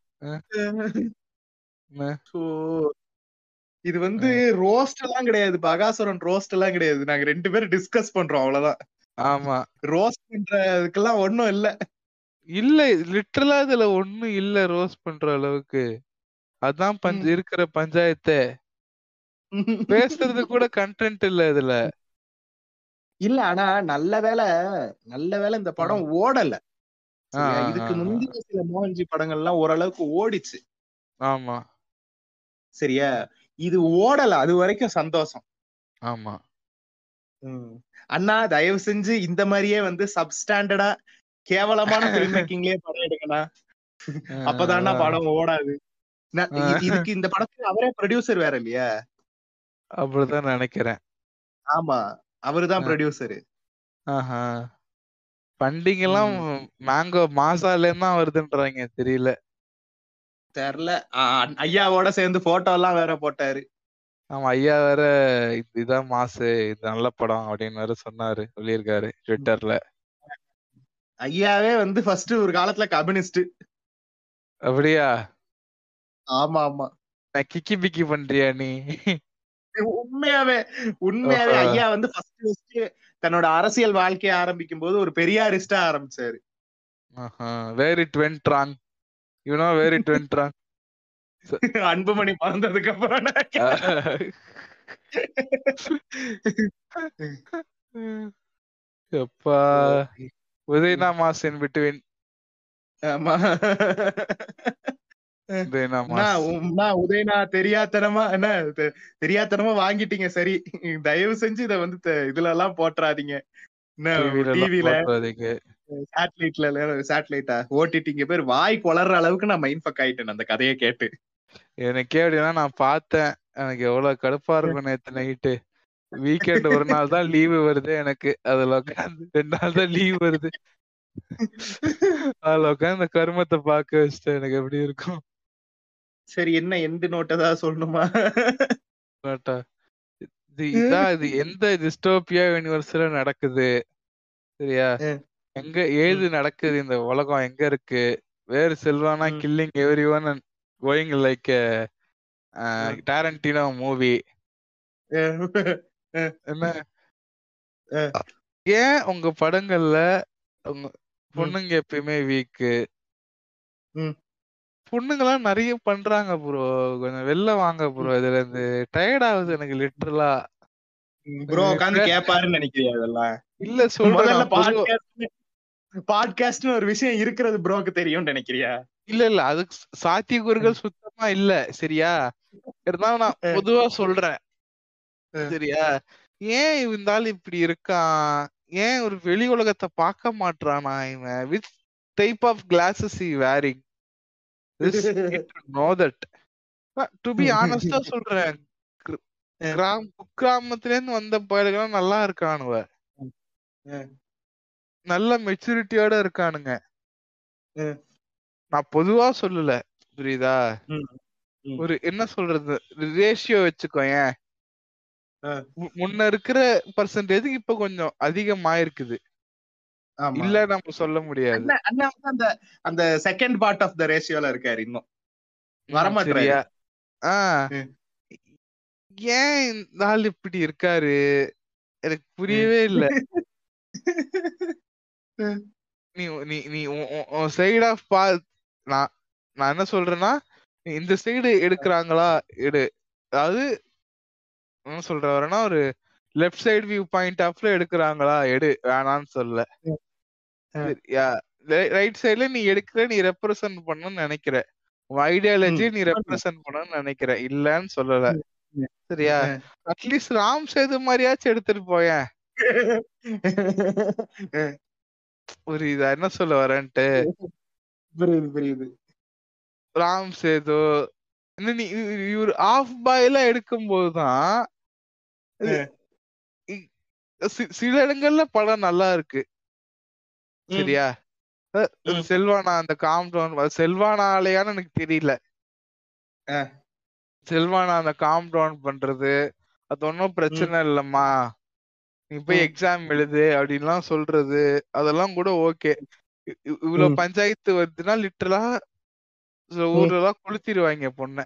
இது வந்து ரோஸ்ட் எல்லாம் கிடையாது, பகாசுரன் ரோஸ்ட் எல்லாம் கிடையாது. நாங்க ரெண்டு பேரும் டிஸ்கஸ் பண்றோம் அவ்வளவுதான். ஆமா, ரோஸ்ட் பண்றதுக்கெல்லாம் ஒண்ணும் இல்ல. இல்ல லிட்டரலா இதுல ஒண்ணும் இல்ல ரோஸ்ட் பண்ற அளவுக்கு. அதான் பஞ்ச இருக்கிற பஞ்சாயத்து. பேசுறது கூட கண்டென்ட் இல்ல இதுல. இல்ல ஆனா நல்ல வேலை, நல்ல வேலை இந்த படம் ஓடல. இதுக்கு முந்தைய சில மோகன்ஜி படங்கள் எல்லாம் ஓரளவுக்கு ஓடிச்சு. ஆமா, சரியா, இது ஓடல, அது வரைக்கும் சந்தோஷம். ஆமா, அண்ணா தயவு செஞ்சு இந்த மாதிரியே வந்து சப்ஸ்டாண்டர்டா கேவலமான பிலிம் மேக்கிங்லயே படம் எடுக்கணும், அப்பதானா படம் ஓடாது. இதுக்கு இந்த படத்துக்கு அவரே ப்ரொடியூசர் வேற இல்லையா? அப்படிதான் நினைக்கிறேன். ஆமா, அவருதான் ப்ரொடியூசரு. ஃபண்டிங் எல்லாம் மேங்கோ மாசால தான் வருதுன்றாங்க, தெரியல தெரியல. ஐயாவோட சேர்ந்து போட்டோ எல்லாம் வேற போட்டாரு. ஆமா, ஐயா வேற இதுதான் மாசு, இது நல்ல படம் அப்படின்னு வேற சொன்னாரு, சொல்லியிருக்காரு ட்விட்டர்ல. ஐயாவே வந்து ஃபர்ஸ்ட் ஒரு காலத்துல கம்யூனிஸ்ட். அப்படியா? ஆமா ஆமா. நான் கிக்கி பிக்கி பண்றியா நீ? உண்மையாவே உண்மையாவே ஐயா வந்து ஃபர்ஸ்ட் ஃபர்ஸ்ட் தன்னோட அரசியல் வாழ்க்கையை ஆரம்பிக்கும் போது ஒரு பெரியாரிஸ்டா ஆரம்பிச்சாரு. Where it went wrong, you know where it went wrong. Anbumani மறந்ததுக்கு அப்புறம் எப்பா உதயனா மாஸ் இன் பிட்வீன். ஆமா, உதயனா தெரியாதனமா என்ன தெரியாதனமா வாங்கிட்டீங்க. சரி, தயவு செஞ்சு இத வந்து இதுல எல்லாம் போட்டுறாதீங்க. டிவில சேட்டலைட்ல சேட்டலைட்டா ஓடிடிங்க பேர் வாய் கொளற அளவுக்கு நான் மைண்ட் ஃபக் ஆயிட்டேன் அந்த கதையை கேட்டு. எனக்கே அப்படின்னா நான் பார்த்தேன், எனக்கு எவ்வளவு கடுப்பா இருக்கும். நேத்து நைட்டு வீக்கெண்ட் ஒரு நாள் தான் லீவு வருது எனக்கு, அதுல உட்காந்து ரெண்டு நாள் தான் லீவ் வருது, அதுல உட்காந்து இந்த கருமத்தை பார்க்க வச்சுட்டு எனக்கு எப்படி இருக்கும். சரி, என்ன எந்த நோட்டை தான் சொல்லணுமா? நோட்டா இதான், இது எந்த டிஸ்டோபியா யூனிவர்ஸ்ல நடக்குது சரியா, எங்க ஏது நடக்குது, இந்த உலகம் எங்க இருக்கு, வேர் செல்வானா killing everyone and going like Tarantino movie. என்ன ஏன் உங்க படங்கள்ல உங்க பொண்ணுங்க எப்பயுமே வீக்கு? பொண்ணுங்கெல்லாம் நிறைய பண்றாங்க ப்ரோ, கொஞ்சம் வெளில வாங்க ப்ரோ, இதுல இருந்து டயர்ட் ஆகுது எனக்கு லிட்டரலா. ப்ரோ உட்கார்ந்து கேட்பாருன்னு நினைக்கிறியா? அதெல்லாம் இல்ல, சொல்றேன். பாட்காஸ்ட்னு ஒரு விஷயம் இருக்கிறது ப்ரோக்கு தெரியும்னு நினைக்கிறியா? இல்ல இல்ல, அதுக்கு சாத்தியக்கூறுகள் சுத்தமா இல்ல, சரியா? இருந்தாலும் நான் பொதுவா சொல்றேன், சரியா? ஏன் இருந்தாலும் இப்படி இருக்கான், ஏன் ஒரு வெளி உலகத்தை பார்க்க மாட்டானா இவன்? With type of glasses he wearing? This need to know that. To be honest ஆ சொல்றேன், கிராம குக்கிராமத்துல இருந்து வந்த பயல்கள் நல்லா இருக்கானுவ, நல்ல மெச்சூரிட்டியோட இருக்கானுங்க. நான் பொதுவா சொல்லல, புரியுதா? ஒரு என்ன சொல்றது ரேஷியோ வச்சுக்கோ, ஏன் முன்ன இருக்கிற பர்சன்டேஜ் இப்ப கொஞ்சம் அதிகமாயிருக்குது, இல்ல நம்ம சொல்ல முடியாது. அந்த அந்த செகண்ட் பார்ட் ஆஃப் த ரேஷியோல இருக்காரு, இன்னும் வரமாட்டாரு. ஏன் இந்த ஆள் இப்படி இருக்காரு எனக்கு புரியவே இல்ல. நீ நீ நீ சைடு ஆஃப் பா நான் நான் என்ன சொல்றேன்னா, இந்த சைடு எடுக்கிறாங்களா எடு, அதாவது என்ன சொல்ற வரேன்னா ஒரு லெஃப்ட் சைடு வியூ பாயிண்ட் ஆஃப்ல எடுக்கிறாங்களா எடு, வேணான்னு சொல்ல. சரியா, ரைட் சைடுல நீ எடுக்கிற, நீ ரெப்ரசன்ட் பண்ணணும்னு நினைக்கிற, உன் ஐடியாலஜி நீ ரெப்ரசன்ட் பண்ணணும்னு நினைக்கிற, இல்லன்னு சொல்லல. சரியா, அட்லீஸ்ட் ராம் சேது மாதிரியாச்சும் எடுத்துட்டு போயேன். புரியுதா என்ன சொல்ல வரேன்ட்டு? புரியுது புரியுது. ராம் சேது நீ இவர் ஆஃப் பாயில எடுக்கும் போதுதான் சில இடங்கள்ல படம் நல்லா இருக்கு. சரியா, செல்வானா அந்த காம்பவுண்ட் செல்வானாலையான்னு எனக்கு தெரியல. செல்வானா அந்த காம் டவுன் பண்றது அது ஒன்னும் பிரச்சனை இல்லம்மா, நீ போய் எக்ஸாம் எழுது அப்படின்லாம் சொல்றது அதெல்லாம் கூட ஓகே. இவ்வளவு பஞ்சாயத்து வருதுன்னா லிட்டரலா ஊர்ல எல்லாம் கொளுத்திடுவாங்க பொண்ண.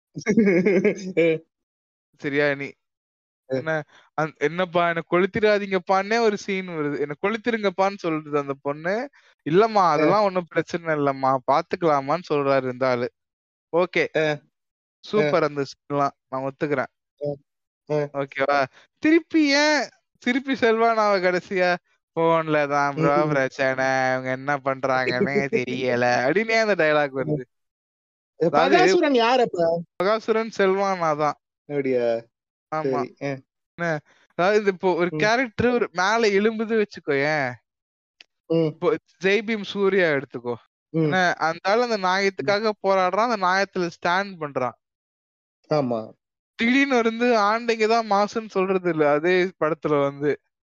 சரியா, நீ என்ன என்னப்பா என்ன கொளுத்திடாதீங்கப்பான்னே ஒரு சீன் வருது, என்ன கொளுத்திருங்கப்பான்னு சொல்றது அந்த பொண்ணு. இல்லம்மா அதெல்லாம் ஒன்னும் பிரச்சனை இல்லம்மா பாத்துக்கலாமான்னு சொல்றாரு இருந்தாலு. ஓகே சூப்பர், அந்த சீன்லாம் நான் ஒத்துக்கிறேன். ஓகேவா, திருப்பி ஏன் திருப்பி செல்வானாவ கடைசியா போன்ல தான் ப்ரோ பிரச்சனை, அவங்க என்ன பண்றாங்கன்னு தெரியல அப்படின்னு அந்த டைலாக் வருது. பகாசுரன் யார் அப்ப? பகாசுரன் செல்வானா தான். ஆமா, அதாவது இப்போ ஒரு கேரக்டர் ஒரு மேல எலும்புது வச்சுக்கோ, ஏன் இப்போ ஜெய்பீம் சூர்யா எடுத்துக்கோ, என்ன அந்த அந்த நாயத்துக்காக போராடுறான், அந்த நாயத்துல ஸ்டாண்ட் பண்றான். ஆமா, திடீர்னு வந்து ஆண்டைங்கதான் மாசுன்னு சொல்றது இல்ல அதே படத்துல வந்து.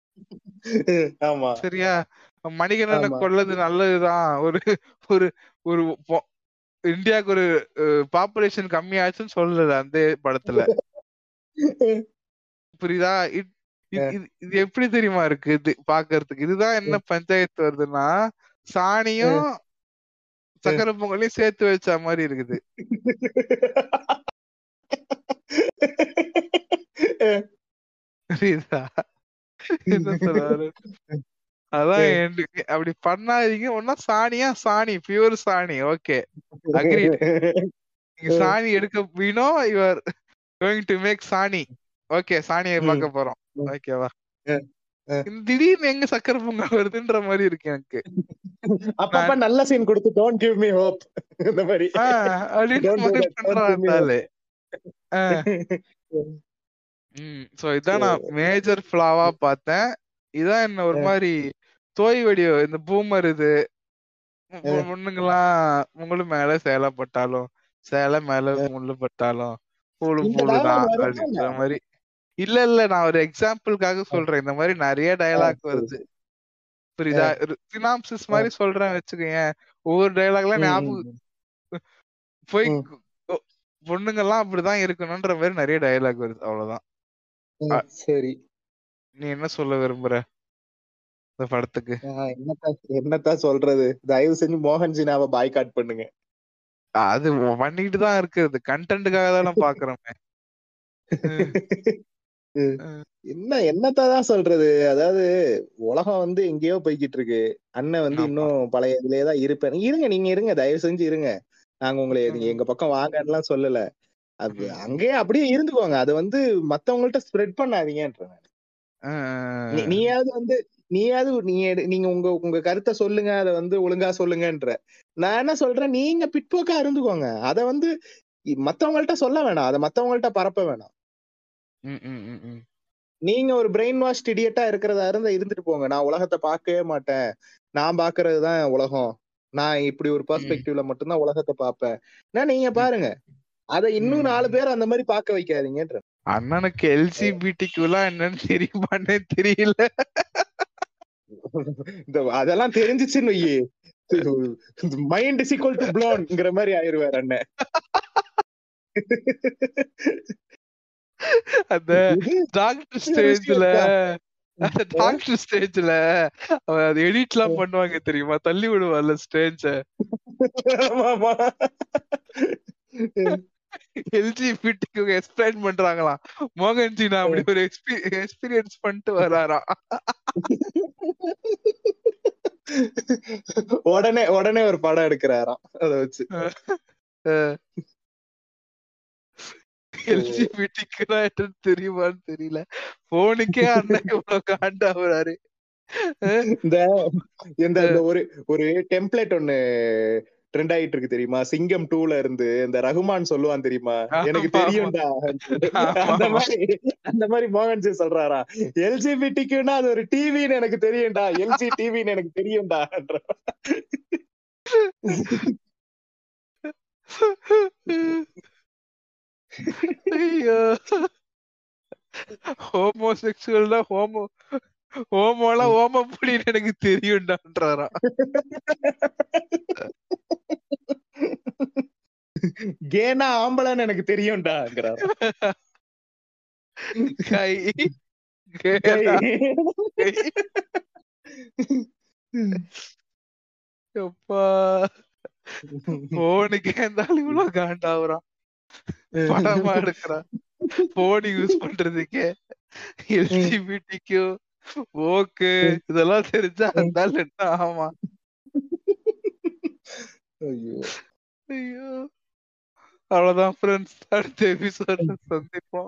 சரியா, மணிகண்டனை கொல்றது நல்லதுதான், ஒரு ஒரு ஒரு இந்தியாவுக்கு ஒரு பாப்புலேஷன் கம்மியாச்சுன்னு சொல்லல அந்த படத்துல. புரியுதா, இது எப்படி தெரியுமா இருக்கு இது பாக்குறதுக்கு? இதுதான் என்ன பஞ்சாயத்து வருதுன்னா சாணியும் சக்கரை பொங்கலையும் சேர்த்து வச்ச மாதிரி இருக்குது. புரியுதா என்ன சொல்றாரு? அதான் அப்படி பண்ணாதீங்க. ஒன்னா சாணியா சாணி பியூர் சாணி, ஓகே அக்ரீட். நீங்க சாணி எடுக்க வீணோ யுவர் கோயிங் டு மேக் சாணி, ஓகே சாணியை பார்க்க போறோம், ஓகேவா. திடீர்னு எங்க சக்கரை பொங்கல் வருதுன்ற மாதிரி இருக்கு எனக்கு. அப்பப்ப நல்ல சீன் கொடுத்து டோன்ட் கிவ் மீ ஹோப் இந்த மாதிரி அப்படின்னு பண்றாரு. ம் சோ இதான் நான் மேஜர் ஃபிளாவா பார்த்தேன். இதான் என்ன ஒரு மாதிரி தோய் வடிவ இந்த பூமர் இது பொண்ணுங்கெல்லாம் முள்ளு மேல சேலை பட்டாலும் சேலை மேல முள்ளு பட்டாலும் பூலு பூலுதான் அப்படின்ற மாதிரி. இல்ல இல்ல நான் ஒரு எக்ஸாம்பிளுக்காக சொல்றேன், இந்த மாதிரி நிறைய டயலாக் வருது. புரியுதா, சினாப்சிஸ் மாதிரி சொல்றேன் வச்சுக்கோங்க. ஒவ்வொரு டயலாக்லாம் ஞாபகம் போய் பொண்ணுங்கெல்லாம் அப்படிதான் இருக்கணும்ன்ற மாதிரி நிறைய டயலாக் வருது, அவ்வளவுதான். சரி, நீ என்ன சொல்ல விரும்புற இந்த படத்துக்கு? என்னத்தான் சொல்றது, தயவு செஞ்சு மோகன் சினாவை பாய்காட் பண்ணுங்க. அது பண்ணிட்டு தான் இருக்குது, கண்டென்ட்டுக்காக தான் பாக்குறோமே. என்ன என்னத்தான் சொல்றது, அதாவது உலகம் வந்து எங்கேயோ போய்கிட்டு இருக்கு. அண்ணன் வந்து இன்னும் பழைய இதுலயேதான் இருப்பேன். இருங்க, நீங்க இருங்க, தயவு செஞ்சு இருங்க. நாங்க உங்களை எங்க பக்கம் வாங்கலாம் சொல்லல. அது அங்கேயே அப்படியே இருந்துக்கோங்க. அது வந்து மத்தவங்கள்ட்ட ஸ்ப்ரெட் பண்ணாதீங்கன்ற. நீயாவது வந்து நீயாவது நீங்க நீங்க உங்க உங்க கருத்தை சொல்லுங்க, அதை வந்து ஒழுங்கா சொல்லுங்கன்ற. நான் என்ன சொல்றேன், நீங்க பிற்போக்கா இருந்துக்கோங்க. அத வந்து மத்தவங்கள்ட்ட சொல்ல வேணாம், அதை மத்தவங்கள்ட்ட பரப்ப வேணாம். நீங்க ஒரு பிரெயின் வாஷ் இடியட்டா இருக்கிறதா இருந்தா இருந்துட்டு போங்க. நான் உலகத்தை பார்க்கவே மாட்டேன், நான் பாக்குறதுதான் உலகம், நான் இப்படி ஒரு பெர்ஸ்பெக்டிவ்ல மட்டும்தான் உலகத்தை பார்ப்பேன். நீங்க பாருங்க, அத இன்னும் நாலு பேர் அந்த மாதிரி பார்க்க வைக்காதீங்கன்ற. அண்ணனுக்கு எல்ஜிபிடிக்குலாம் என்னன்னு தெரியுமான்னே தெரியல. அதெல்லாம் தெரிஞ்சிச்சுன்னு மைண்ட் இஸ் ஈக்குவல் டு ப்ளோன்ங்கிற மாதிரி ஆயிருவார் அண்ணன். அந்த டாக்டர் ஸ்டேஜ்ல அந்த டாக்டர் ஸ்டேஜ்ல அது எடிட் எல்லாம் பண்ணுவாங்க தெரியுமா, தள்ளி விடுவார்ல ஸ்டேஜ. எல்ஜிபிடிக்கு எக்ஸ்பிளைன் பண்றாங்களாம், மோகன்ஜி நான் அப்படி ஒரு எக்ஸ்பீரியன்ஸ் பண்ணிட்டு வராராம். உடனே உடனே ஒரு படம் எடுக்கிறாராம் அதை வச்சு. எல்ஜிபிடிக்குனா என்னன்னு தெரியுமான்னு தெரியல. போனுக்கே அண்ணன் இவ்வளவு காண்டாவுறாரு. இந்த இந்த இந்த ஒரு ஒரு டெம்ப்ளேட் ஒண்ணு ட்ரெண்ட் ஆயிட்டு இருக்கு தெரியுமா? சிங்கம் டூல இருந்து இந்த ரகுமான் சொல்லுவான் தெரியுமா, எனக்கு தெரியும்டா. அந்த மாதிரி அந்த மாதிரி மோகன் ஜி சொல்றாரா, எல்ஜிபிடிக்குன்னா அது ஒரு டிவின்னு எனக்கு தெரியும்டா, எல்ஜி டிவின்னு எனக்கு தெரியும்டா. ஐயோ, ஹோமோசெக்சுவல்னா ஹோமோ ஹோமோலாம் ஹோமோ புலின்னு எனக்கு தெரியும்டான்றாரா. கேனா ஆம்பளன்னு எனக்கு தெரியும்டாங்கிறாரா. கை கேனா கை. எப்பா போனுக்கே இருந்தாலும் இவ்வளவு காண்டாவுறான். படமா எடுக்கிறான் போன் யூஸ் பண்றதுக்கே. எல்ஜிபிடிக்கு ஓகே இதெல்லாம் தெரிஞ்சா இருந்தாலும் என்ன ஆமா. ஐயோ ஐயோ, அவ்வளவுதான் ஃப்ரெண்ட்ஸ், அடுத்த எபிசோட்ல சந்திப்போம்.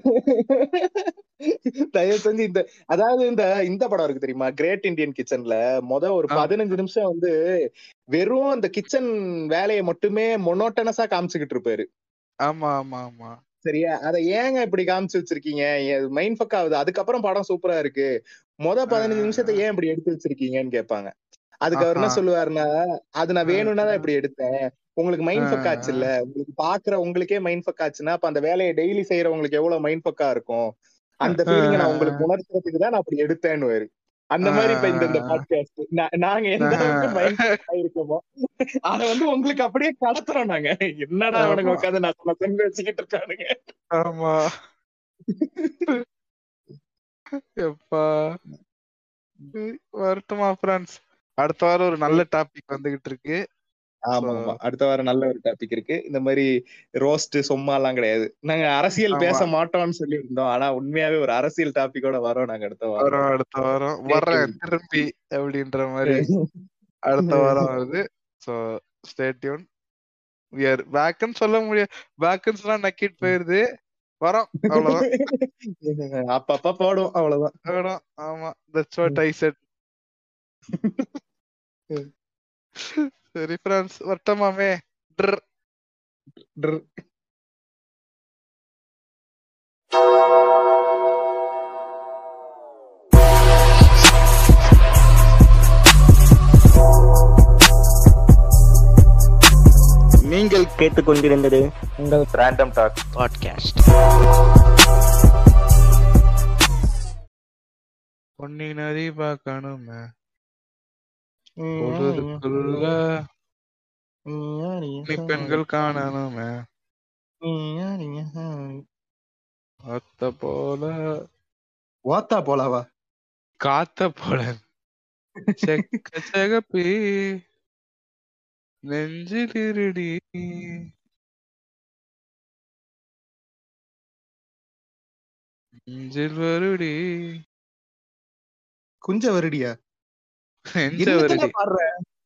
தயவு செஞ்சு இந்த அதாவது இந்த இந்த படம் இருக்கு தெரியுமா, கிரேட் இந்தியன் கிச்சன்ல மொத ஒரு பதினஞ்சு நிமிஷம் வந்து வெறும் அந்த கிச்சன் வேலையை மட்டுமே மொனோட்டனஸா காமிச்சுக்கிட்டு இருப்பாரு. ஆமா ஆமா ஆமா சரியா, அதை ஏங்க இப்படி காமிச்சு வச்சிருக்கீங்க, மைண்ட் ஃபக் ஆகுது. அதுக்கப்புறம் படம் சூப்பரா இருக்கு, மொத பதினஞ்சு நிமிஷத்தை ஏன் இப்படி எடுத்து வச்சிருக்கீங்கன்னு கேட்பாங்க. அதுக்கு அவர் என்ன சொல்லுவாருன்னா, அது நான் வேணும்னா தான் இப்படி எடுத்தேன், உங்களுக்கு மைண்ட் ஃபக் ஆச்சு இல்ல, உங்களுக்கு பாக்குற உங்களுக்கே மைண்ட் ஃபக் ஆச்சுன்னா அப்ப அந்த வேலையை டெய்லி செய்யறவங்களுக்கு எவ்வளவு மைண்ட் ஃபக்கா இருக்கும், அந்த ஃபீலிங்கை நான் உங்களுக்கு உணர்த்துறதுக்கு தான் நான் அப்படி எடுத்தேன்னு. அந்த மாதிரி இப்ப இந்த இந்த பாட்காஸ்ட் நாங்க எந்த அளவுக்கு மைண்ட் ஃபக் ஆயிருக்கோமோ அத வந்து உங்களுக்கு அப்படியே கடத்துறோம் நாங்க. என்னடா அவனுங்க உட்காந்து நான் சொன்ன செஞ்சு வச்சுக்கிட்டு இருக்கானுங்க. ஆமா எப்பா வரட்டுமா ஃப்ரெண்ட்ஸ், அடுத்த வாரம் ஒரு நல்ல டாபிக் வந்துகிட்டு இருக்கு. ஆமா ஆமா, அடுத்த வாரம் நல்ல ஒரு டாபிக் இருக்கு. இந்த மாதிரி ரோஸ்ட் சும்மா எல்லாம் கிடையாது, நாங்க அரசியல் பேச மாட்டோம்னு சொல்லி இருந்தோம், ஆனா உண்மையாவே ஒரு அரசியல் டாபிக்கோட வரோம் நாங்க அடுத்த வாரம். அடுத்த வாரம் வர்றேன் திரும்பி அப்படின்ற மாதிரி அடுத்த வாரம் வருது. So stay tuned. we are back ன்னு சொல்ல முடியாது, பேக்ன்ஸ் எல்லாம் நக்கிட்டு போயிருது, வரோம் அவ்வளவுதான். அப்பப்ப போடும் அவ்வளவுதான். ஆமா, that's what I said. சரி ஃப்ரெண்ட்ஸ், வரட்டமாமே. நீங்கள் கேட்டுக்கொண்டிருந்தது உங்கள் ரேண்டம் டாக் பாட்காஸ்ட். பொன்னி நதி பார்க்கணுமே பொழுதுக்குள்ள பெண்கள் காணணுமே அத்த போல ஓத்தா போலவா காத்த போல செக்க செகப்பி நெஞ்சில் இருடி நெஞ்சில் வருடி குஞ்ச வருடியா நெஞ்ச வருடி பாடுற